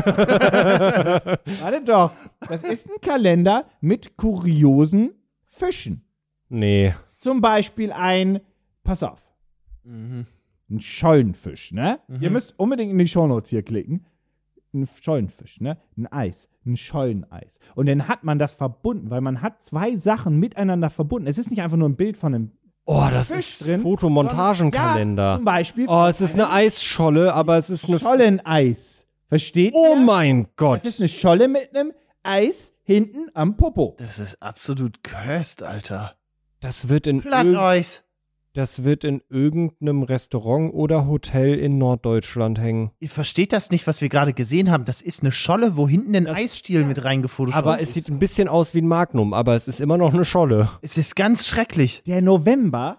[SPEAKER 2] Warte doch. Das ist ein Kalender mit kuriosen Fischen.
[SPEAKER 4] Nee.
[SPEAKER 2] Zum Beispiel pass auf,
[SPEAKER 3] Mhm.
[SPEAKER 2] ein Schollenfisch, ne? Ihr müsst unbedingt in die Shownotes hier klicken. Ein Schollenfisch, ne? Ein Eis, ein Scholleneis. Und dann hat man das verbunden, weil man hat zwei Sachen miteinander verbunden. Es ist nicht einfach nur ein Bild von einem
[SPEAKER 4] Oh, das
[SPEAKER 2] Fisch
[SPEAKER 4] ist
[SPEAKER 2] drin, Ja,
[SPEAKER 4] Fotomontagenkalender.
[SPEAKER 2] zum Beispiel
[SPEAKER 4] Oh, es ist eine Eisscholle, aber es ist eine.
[SPEAKER 2] Scholleneis. Versteht
[SPEAKER 4] Oh
[SPEAKER 2] ihr?
[SPEAKER 4] mein Gott.
[SPEAKER 2] Es ist eine Scholle mit einem Eis hinten am Popo.
[SPEAKER 3] Das ist absolut cursed, Alter.
[SPEAKER 4] Das wird in
[SPEAKER 3] Platt euch.
[SPEAKER 4] Das wird in irgendeinem Restaurant oder Hotel in Norddeutschland hängen.
[SPEAKER 3] Ihr versteht das nicht, was wir gerade gesehen haben. Das ist eine Scholle, wo hinten ein Eisstiel mit reingefotoshoppt
[SPEAKER 4] Aber es
[SPEAKER 3] ist.
[SPEAKER 4] sieht ein bisschen aus wie ein Magnum, aber es ist immer noch eine Scholle.
[SPEAKER 3] Es ist ganz schrecklich.
[SPEAKER 2] Der November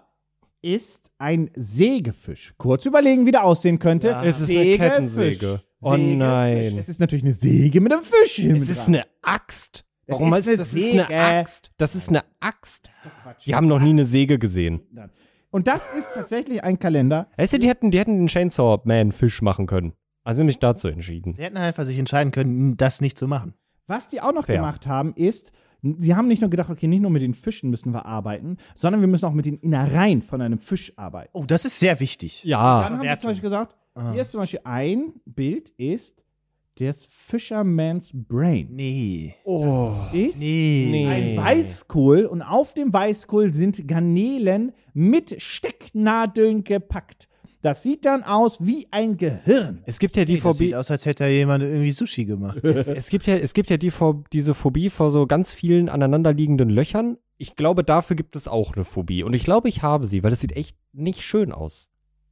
[SPEAKER 2] ist ein Sägefisch. Kurz überlegen, wie der aussehen könnte.
[SPEAKER 3] Ja.
[SPEAKER 4] Es ist eine
[SPEAKER 2] Sägefisch.
[SPEAKER 4] Kettensäge. Oh
[SPEAKER 2] Sägefisch.
[SPEAKER 4] nein.
[SPEAKER 2] Es ist natürlich eine Säge mit einem Fisch hin.
[SPEAKER 4] Es ist eine Axt.
[SPEAKER 2] Es
[SPEAKER 4] Warum
[SPEAKER 2] ist
[SPEAKER 4] heißt
[SPEAKER 2] eine
[SPEAKER 4] das? Das ist eine
[SPEAKER 2] Säge.
[SPEAKER 4] Axt. Das ist eine Axt. Die haben noch nie eine Säge gesehen.
[SPEAKER 2] Und das ist tatsächlich ein Kalender.
[SPEAKER 4] Weißt du, die hätten den Chainsaw Man Fisch machen können. Also mich dazu entschieden.
[SPEAKER 3] Sie hätten einfach sich entscheiden können, das nicht zu machen.
[SPEAKER 2] Was die auch noch
[SPEAKER 4] Fair.
[SPEAKER 2] gemacht haben, ist, sie haben nicht nur gedacht, okay, nicht nur mit den Fischen müssen wir arbeiten, sondern wir müssen auch mit den Innereien von einem Fisch arbeiten.
[SPEAKER 3] Oh, das ist sehr wichtig.
[SPEAKER 2] Dann
[SPEAKER 4] Ja.
[SPEAKER 2] haben sie
[SPEAKER 3] Verwertung.
[SPEAKER 2] zum Beispiel gesagt, hier ist zum Beispiel ein Bild, ist das Fisherman's Brain.
[SPEAKER 3] Nee.
[SPEAKER 4] Oh.
[SPEAKER 2] Ist
[SPEAKER 3] Nee.
[SPEAKER 2] ein Weißkohl und auf dem Weißkohl sind Garnelen mit Stecknadeln gepackt. Das sieht dann aus wie ein Gehirn.
[SPEAKER 4] Es gibt ja die
[SPEAKER 3] Das
[SPEAKER 4] Phobie.
[SPEAKER 3] sieht aus, als hätte da jemand irgendwie Sushi gemacht.
[SPEAKER 4] Es gibt ja diese Phobie vor so ganz vielen aneinanderliegenden Löchern. Ich glaube, dafür gibt es auch eine Phobie. Und ich glaube, ich habe sie, weil das sieht echt nicht schön aus.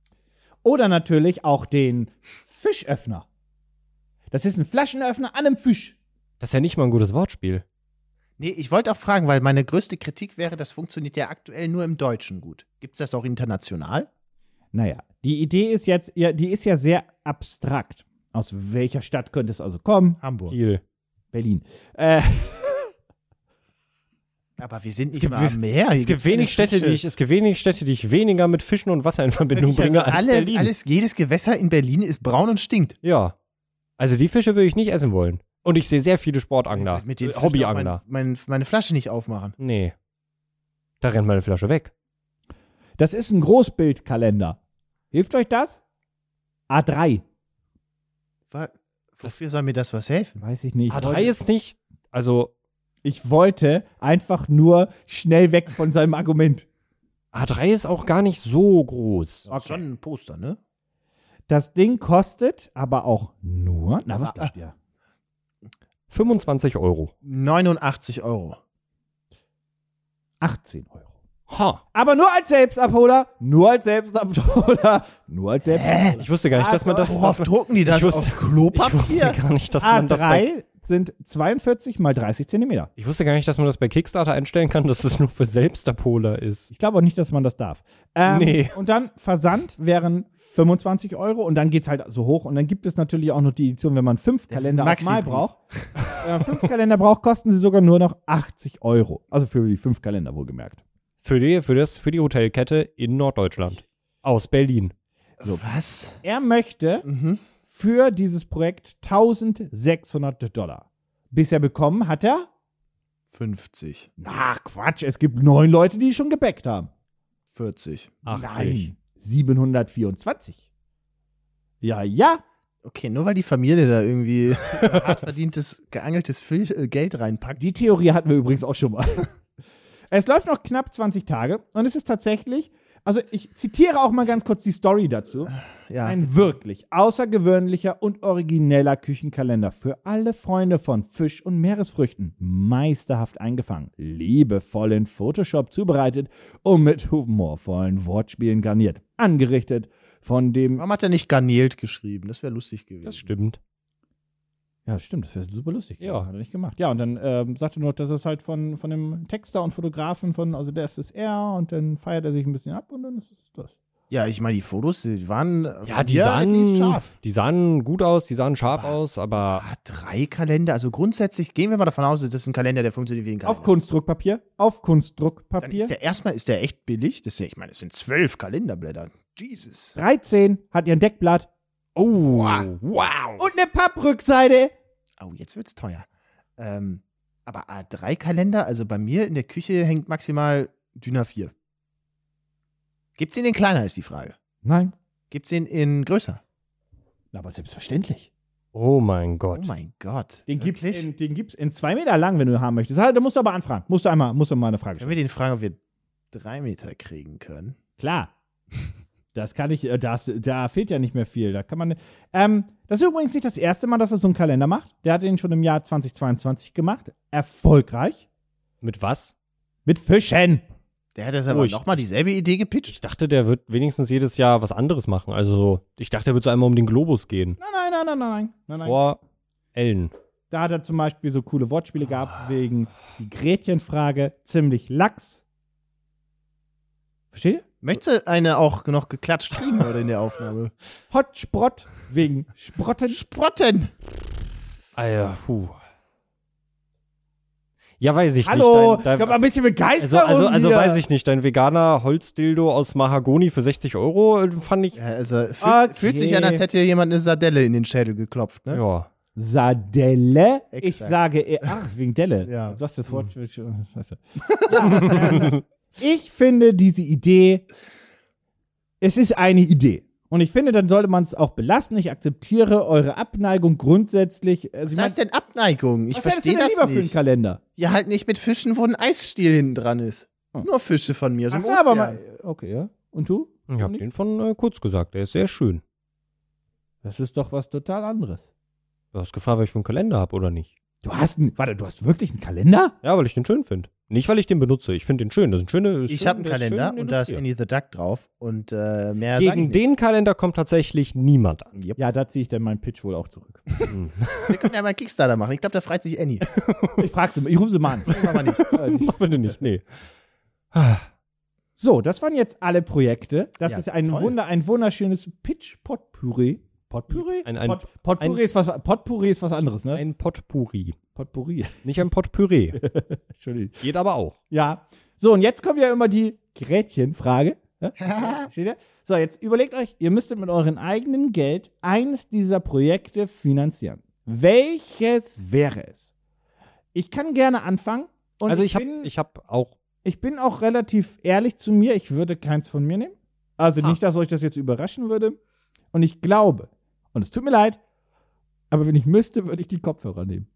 [SPEAKER 2] Oder natürlich auch den Fischöffner. Das ist ein Flaschenöffner an einem Fisch.
[SPEAKER 4] Das ist ja nicht mal ein gutes Wortspiel.
[SPEAKER 3] Nee, ich wollte auch fragen, weil meine größte Kritik wäre, das funktioniert ja aktuell nur im Deutschen gut. Gibt es das auch international?
[SPEAKER 2] Naja, die Idee ist jetzt, ja, die ist ja sehr abstrakt. Aus welcher Stadt könnte es also kommen?
[SPEAKER 3] Hamburg.
[SPEAKER 4] Kiel.
[SPEAKER 2] Berlin.
[SPEAKER 3] Aber wir sind nicht
[SPEAKER 4] gibt-
[SPEAKER 3] mal am Meer. Hier
[SPEAKER 4] Es gibt
[SPEAKER 3] gibt's keine
[SPEAKER 4] wenig Städte,
[SPEAKER 3] Fische.
[SPEAKER 4] die ich weniger mit Fischen und Wasser in Verbindung
[SPEAKER 3] Wirklich,
[SPEAKER 4] bringe
[SPEAKER 3] also
[SPEAKER 4] als Berlin.
[SPEAKER 3] jedes Gewässer in Berlin ist braun und stinkt.
[SPEAKER 4] Ja. Also die Fische würde ich nicht essen wollen. Und ich sehe sehr viele Sportangler,
[SPEAKER 3] Mit den Fischen
[SPEAKER 4] Hobbyangler.
[SPEAKER 3] auch meine Flasche nicht aufmachen.
[SPEAKER 4] Nee. Da rennt meine Flasche weg.
[SPEAKER 2] Das ist ein Großbildkalender. Hilft euch das? A3.
[SPEAKER 3] Wofür soll mir das was helfen?
[SPEAKER 2] Weiß ich nicht.
[SPEAKER 4] A3 ist nicht, also
[SPEAKER 2] Ich wollte einfach nur schnell weg von seinem Argument.
[SPEAKER 4] A3 ist auch gar nicht so groß.
[SPEAKER 3] Das ist schon ein Poster, ne?
[SPEAKER 2] Das Ding kostet aber auch nur, na was glaubt ihr?
[SPEAKER 4] 25 €.
[SPEAKER 3] 89 €.
[SPEAKER 2] 18 €.
[SPEAKER 4] Ha.
[SPEAKER 2] Aber nur als Selbstabholer, nur als Selbstabholer, nur als Selbstabholer.
[SPEAKER 4] Ich wusste gar nicht, dass man das.
[SPEAKER 3] Worauf drucken die das?
[SPEAKER 4] Ich wusste-
[SPEAKER 3] Auf
[SPEAKER 4] Ich wusste
[SPEAKER 3] Klopapier?
[SPEAKER 4] gar nicht, dass man das bei,
[SPEAKER 2] A3 sind 42 mal 30 Zentimeter.
[SPEAKER 4] ich wusste gar nicht, dass man das bei Kickstarter einstellen kann, dass das nur für Selbstabholer ist.
[SPEAKER 2] Ich glaube auch nicht, dass man das darf.
[SPEAKER 4] Nee.
[SPEAKER 2] Und dann Versand wären 25 € und dann geht's halt so hoch. Und dann gibt es natürlich auch noch die Edition, wenn man 5
[SPEAKER 3] Das ist
[SPEAKER 2] Kalender
[SPEAKER 3] ein
[SPEAKER 2] auf Mal
[SPEAKER 3] Maxi-Brief.
[SPEAKER 2] braucht. Wenn man 5 Kalender braucht, kosten sie sogar nur noch 80 €. Also für die 5 Kalender wohlgemerkt.
[SPEAKER 4] Für die Hotelkette in Norddeutschland. Aus Berlin.
[SPEAKER 3] Was?
[SPEAKER 2] Er möchte
[SPEAKER 3] Mhm.
[SPEAKER 2] für dieses Projekt $1.600. Bisher bekommen hat er,
[SPEAKER 3] 50,
[SPEAKER 2] na Quatsch, es gibt 9 Leute, die schon gebackt haben.
[SPEAKER 3] 40.
[SPEAKER 4] 80.
[SPEAKER 2] Nein, 724. Ja, ja.
[SPEAKER 3] Okay, nur weil die Familie da irgendwie hart verdientes, geangeltes Geld reinpackt.
[SPEAKER 2] Die Theorie hatten wir übrigens auch schon mal. Es läuft noch knapp 20 Tage und es ist tatsächlich, also ich zitiere auch mal ganz kurz die Story dazu.
[SPEAKER 3] Ja.
[SPEAKER 2] Ein wirklich außergewöhnlicher und origineller Küchenkalender für alle Freunde von Fisch und Meeresfrüchten. Meisterhaft eingefangen, liebevoll in Photoshop zubereitet und mit humorvollen Wortspielen garniert. Angerichtet von dem.
[SPEAKER 3] Warum hat er nicht Garnelt geschrieben? Das wäre lustig gewesen.
[SPEAKER 4] Das stimmt.
[SPEAKER 2] Ja, stimmt, das wäre super lustig.
[SPEAKER 4] Ja.
[SPEAKER 2] Hat er nicht gemacht. Ja, und dann sagte er noch, das ist halt von dem Texter und Fotografen also der ist er und dann feiert er sich ein bisschen ab und dann ist es das.
[SPEAKER 3] Ja, ich meine, die Fotos, die waren
[SPEAKER 4] Ja, die
[SPEAKER 3] at least scharf.
[SPEAKER 4] sahen gut aus, die sahen scharf aus, aber
[SPEAKER 3] 3 Kalender, also grundsätzlich gehen wir mal davon aus, das ist ein Kalender, der funktioniert wie ein Kalender.
[SPEAKER 2] Auf Kunstdruckpapier.
[SPEAKER 3] Dann ist der echt billig. Ich meine, es sind 12 Kalenderblätter. Jesus.
[SPEAKER 2] 13 hat ihr ein Deckblatt.
[SPEAKER 4] wow.
[SPEAKER 2] Und eine Papprückseite.
[SPEAKER 3] Oh, jetzt wird's teuer. Aber A3-Kalender, also bei mir in der Küche hängt maximal DIN A4. Gibt's den in kleiner, ist die Frage.
[SPEAKER 2] Nein.
[SPEAKER 3] Gibt's den in größer?
[SPEAKER 2] Na, aber selbstverständlich.
[SPEAKER 4] Oh mein Gott.
[SPEAKER 3] Oh mein Gott.
[SPEAKER 2] Den gibt's
[SPEAKER 3] Wirklich?
[SPEAKER 2] in 2 Meter lang, wenn du haben möchtest. Da musst du aber anfragen. Musst du mal eine Frage
[SPEAKER 3] Können
[SPEAKER 2] stellen.
[SPEAKER 3] wir den fragen, ob wir 3 Meter kriegen können?
[SPEAKER 2] Klar. Das kann ich, da fehlt ja nicht mehr viel. Da kann man. Das ist übrigens nicht das erste Mal, dass er so einen Kalender macht. Der hat den schon im Jahr 2022 gemacht. Erfolgreich.
[SPEAKER 4] Mit was?
[SPEAKER 2] Mit Fischen.
[SPEAKER 3] Der hat jetzt aber nochmal dieselbe Idee gepitcht.
[SPEAKER 4] Ich dachte, der wird wenigstens jedes Jahr was anderes machen. Also, ich dachte, der wird so einmal um den Globus gehen.
[SPEAKER 2] Nein.
[SPEAKER 4] Vor Ellen.
[SPEAKER 2] Da hat er zum Beispiel so coole Wortspiele gehabt, wegen die Gretchenfrage. Ziemlich lax. Versteht ihr?
[SPEAKER 3] Möchtest du eine auch noch geklatscht kriegen oder in der Aufnahme?
[SPEAKER 2] Hotsprott wegen Sprotten.
[SPEAKER 3] Sprotten!
[SPEAKER 4] Alter, puh. Ja, weiß ich
[SPEAKER 2] Hallo,
[SPEAKER 4] nicht.
[SPEAKER 2] ich hab ein bisschen Begeisterung
[SPEAKER 4] Also
[SPEAKER 2] hier.
[SPEAKER 4] weiß ich nicht. Dein veganer Holzdildo aus Mahagoni für 60 € fand ich.
[SPEAKER 3] Ja, also
[SPEAKER 2] Okay.
[SPEAKER 3] fühlt sich an, als hätte hier jemand eine Sardelle in den Schädel geklopft, ne?
[SPEAKER 4] Ja.
[SPEAKER 2] Sardelle?
[SPEAKER 3] Exakt.
[SPEAKER 2] Ich sage, wegen Delle.
[SPEAKER 3] Ja.
[SPEAKER 2] Was hast du vor? Scheiße. Ja, ich finde diese Idee, es ist eine Idee. Und ich finde, dann sollte man es auch belassen. Ich akzeptiere eure Abneigung grundsätzlich.
[SPEAKER 3] Was heißt denn Abneigung? Ich
[SPEAKER 2] was hättest du
[SPEAKER 3] verstehe
[SPEAKER 2] denn
[SPEAKER 3] das
[SPEAKER 2] lieber für einen
[SPEAKER 3] nicht.
[SPEAKER 2] Kalender?
[SPEAKER 3] Ja, halt nicht mit Fischen, wo ein Eisstiel hinten dran ist.
[SPEAKER 2] Hm.
[SPEAKER 3] Nur Fische von mir. So
[SPEAKER 2] Ach so, aber mal, okay, ja. Und du?
[SPEAKER 4] Ich hab den von kurz gesagt. Der ist sehr schön.
[SPEAKER 2] Das ist doch was total anderes.
[SPEAKER 4] Du hast gefragt, was ich für einen Kalender habe oder nicht.
[SPEAKER 2] Du hast wirklich einen Kalender?
[SPEAKER 4] Ja, weil ich den schön finde. Nicht, weil ich den benutze. Ich finde den schön. Das ist ein schöner.
[SPEAKER 3] Ich habe einen Kalender und da ist Annie the Duck drauf. Und mehr sag ich
[SPEAKER 4] Gegen
[SPEAKER 3] nicht.
[SPEAKER 4] den Kalender kommt tatsächlich niemand an.
[SPEAKER 3] Yep.
[SPEAKER 2] Ja, da ziehe ich dann meinen Pitch wohl auch zurück.
[SPEAKER 3] Wir können ja mal einen Kickstarter machen. Ich glaube, da freut sich Annie.
[SPEAKER 2] Ich rufe sie mal an.
[SPEAKER 3] Machen wir nicht.
[SPEAKER 4] Mach bitte nicht, nee.
[SPEAKER 2] So, das waren jetzt alle Projekte. Das
[SPEAKER 3] Ja,
[SPEAKER 2] ist ein
[SPEAKER 3] toll.
[SPEAKER 2] ein wunderschönes Pitch-Potpourri. Potpourri?
[SPEAKER 4] Ein
[SPEAKER 2] Potpourri ist was anderes, ne?
[SPEAKER 4] Ein Potpourri.
[SPEAKER 2] Potpourri.
[SPEAKER 4] Nicht ein Potpüree.
[SPEAKER 2] Entschuldigung.
[SPEAKER 4] Geht aber auch.
[SPEAKER 2] Ja. So, und jetzt kommt ja immer die Gretchenfrage. Ja? Steht ihr? So, jetzt überlegt euch, ihr müsstet mit eurem eigenen Geld eines dieser Projekte finanzieren. Welches wäre es? Ich kann gerne anfangen. Und
[SPEAKER 4] Also ich
[SPEAKER 2] bin auch relativ ehrlich zu mir. Ich würde keins von mir nehmen. Also nicht, dass euch das jetzt überraschen würde. Und ich glaube, und es tut mir leid, aber wenn ich müsste, würde ich die Kopfhörer nehmen.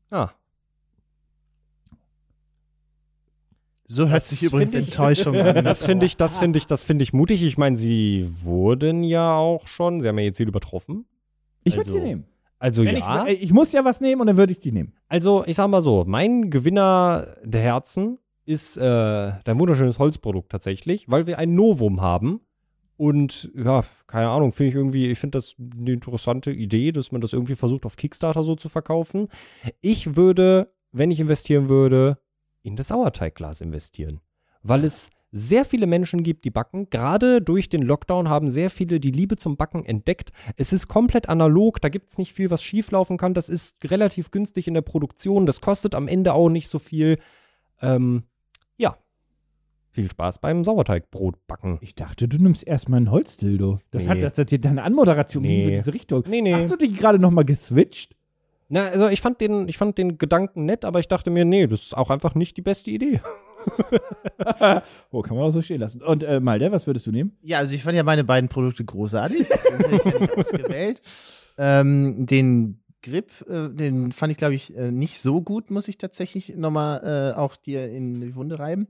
[SPEAKER 3] So hört
[SPEAKER 4] Das
[SPEAKER 3] sich übrigens
[SPEAKER 4] find ich-
[SPEAKER 3] Enttäuschung an.
[SPEAKER 4] Das finde ich mutig. Ich meine, sie wurden ja auch schon, sie haben ja ihr Ziel übertroffen.
[SPEAKER 2] Ich würde
[SPEAKER 4] Also,
[SPEAKER 2] sie nehmen.
[SPEAKER 4] Also
[SPEAKER 2] Wenn
[SPEAKER 4] ja.
[SPEAKER 2] ich muss ja was nehmen und dann würde ich die nehmen.
[SPEAKER 4] Also, ich sag mal so, mein Gewinner der Herzen ist dein wunderschönes Holzprodukt tatsächlich, weil wir ein Novum haben. Und ja, keine Ahnung, ich finde das eine interessante Idee, dass man das irgendwie versucht, auf Kickstarter so zu verkaufen. Ich würde, wenn ich investieren würde, in das Sauerteigglas investieren. Weil es sehr viele Menschen gibt, die backen. Gerade durch den Lockdown haben sehr viele die Liebe zum Backen entdeckt. Es ist komplett analog, da gibt es nicht viel, was schieflaufen kann. Das ist relativ günstig in der Produktion. Das kostet am Ende auch nicht so viel. Ja, viel Spaß beim Sauerteigbrot backen.
[SPEAKER 2] Ich dachte, du nimmst erstmal ein Holzdildo. Das
[SPEAKER 4] Nee.
[SPEAKER 2] hat dir deine Anmoderation ging so in diese Richtung.
[SPEAKER 4] Nee.
[SPEAKER 2] Hast du dich gerade nochmal geswitcht?
[SPEAKER 4] Na, also ich fand den Gedanken nett, aber ich dachte mir, nee, das ist auch einfach nicht die beste Idee.
[SPEAKER 2] Oh, kann man auch so stehen lassen. Und Malte, was würdest du nehmen?
[SPEAKER 3] Ja, also ich fand ja meine beiden Produkte großartig. Das hätte ich ja nicht ausgewählt. Den Grip, den fand ich, glaube ich, nicht so gut, muss ich tatsächlich nochmal auch dir in die Wunde reiben.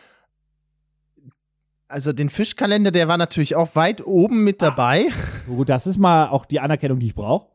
[SPEAKER 3] Also den Fischkalender, der war natürlich auch weit oben mit dabei.
[SPEAKER 2] Gut, das ist mal auch die Anerkennung, die ich brauche.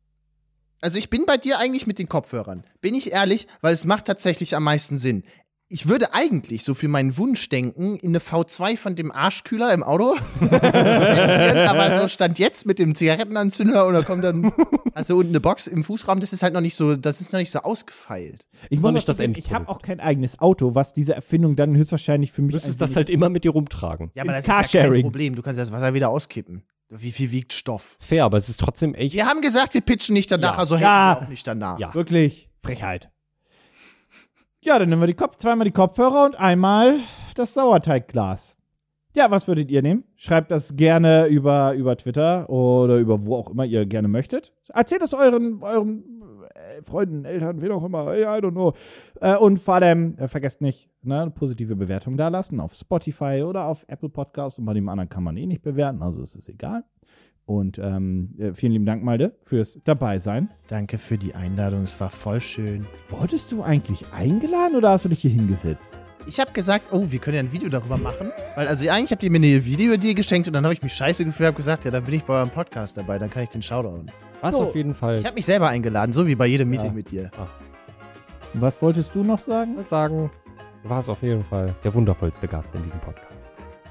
[SPEAKER 3] Also ich bin bei dir eigentlich mit den Kopfhörern. Bin ich ehrlich, weil es macht tatsächlich am meisten Sinn. ich würde eigentlich so für meinen Wunschdenken in eine V2 von dem Arschkühler im Auto aber so Stand jetzt mit dem Zigarettenanzünder und da kommt dann also unten eine Box im Fußraum, das ist halt noch nicht so ausgefeilt.
[SPEAKER 2] Ich
[SPEAKER 4] noch
[SPEAKER 2] muss
[SPEAKER 4] nicht
[SPEAKER 2] auch
[SPEAKER 4] das
[SPEAKER 2] zugeben, ich
[SPEAKER 4] Endprodukt.
[SPEAKER 2] habe auch kein eigenes Auto, was diese Erfindung dann höchstwahrscheinlich für mich
[SPEAKER 4] Du müsstest
[SPEAKER 2] ein
[SPEAKER 4] das halt immer mit dir rumtragen.
[SPEAKER 3] Ja, aber
[SPEAKER 2] Ins
[SPEAKER 3] das ist ja kein
[SPEAKER 2] Carsharing.
[SPEAKER 3] Problem, du kannst das Wasser wieder auskippen. Wie viel wiegt Stoff?
[SPEAKER 4] Fair, aber es ist trotzdem echt.
[SPEAKER 3] Wir haben gesagt, wir pitchen nicht danach,
[SPEAKER 4] Ja.
[SPEAKER 3] also hätten
[SPEAKER 2] Ja.
[SPEAKER 3] wir auch nicht danach.
[SPEAKER 4] Ja.
[SPEAKER 2] Wirklich Frechheit. Ja, dann nehmen wir zweimal die Kopfhörer und einmal das Sauerteigglas. Ja, was würdet ihr nehmen? Schreibt das gerne über Twitter oder über wo auch immer ihr gerne möchtet. Erzählt es euren Freunden, Eltern, wen auch immer. I don't know. Und vor allem, vergesst nicht, eine positive Bewertung da lassen auf Spotify oder auf Apple Podcast. Und bei dem anderen kann man eh nicht bewerten, also ist es egal. Und vielen lieben Dank, Malte, fürs Dabeisein.
[SPEAKER 3] Danke für die Einladung, es war voll schön.
[SPEAKER 2] Wurdest du eigentlich eingeladen oder hast du dich hier hingesetzt?
[SPEAKER 3] Ich habe gesagt, oh, wir können ja ein Video darüber machen. Weil, also eigentlich habt ihr mir eine Video geschenkt und dann habe ich mich scheiße gefühlt und habe gesagt, ja, dann bin ich bei eurem Podcast dabei, dann kann ich den Shoutout.
[SPEAKER 4] Was
[SPEAKER 2] So.
[SPEAKER 4] auf jeden Fall.
[SPEAKER 3] Ich habe mich selber eingeladen, so wie bei jedem Meeting mit dir.
[SPEAKER 2] Was wolltest du noch sagen?
[SPEAKER 4] Ich würde sagen, war es auf jeden Fall der wundervollste Gast in diesem Podcast.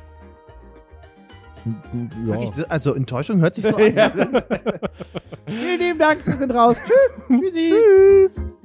[SPEAKER 2] Ja.
[SPEAKER 3] Wirklich, also Enttäuschung hört sich so an.
[SPEAKER 2] Vielen lieben Dank, wir sind raus. Tschüss.
[SPEAKER 3] Tschüssi.
[SPEAKER 2] Tschüss.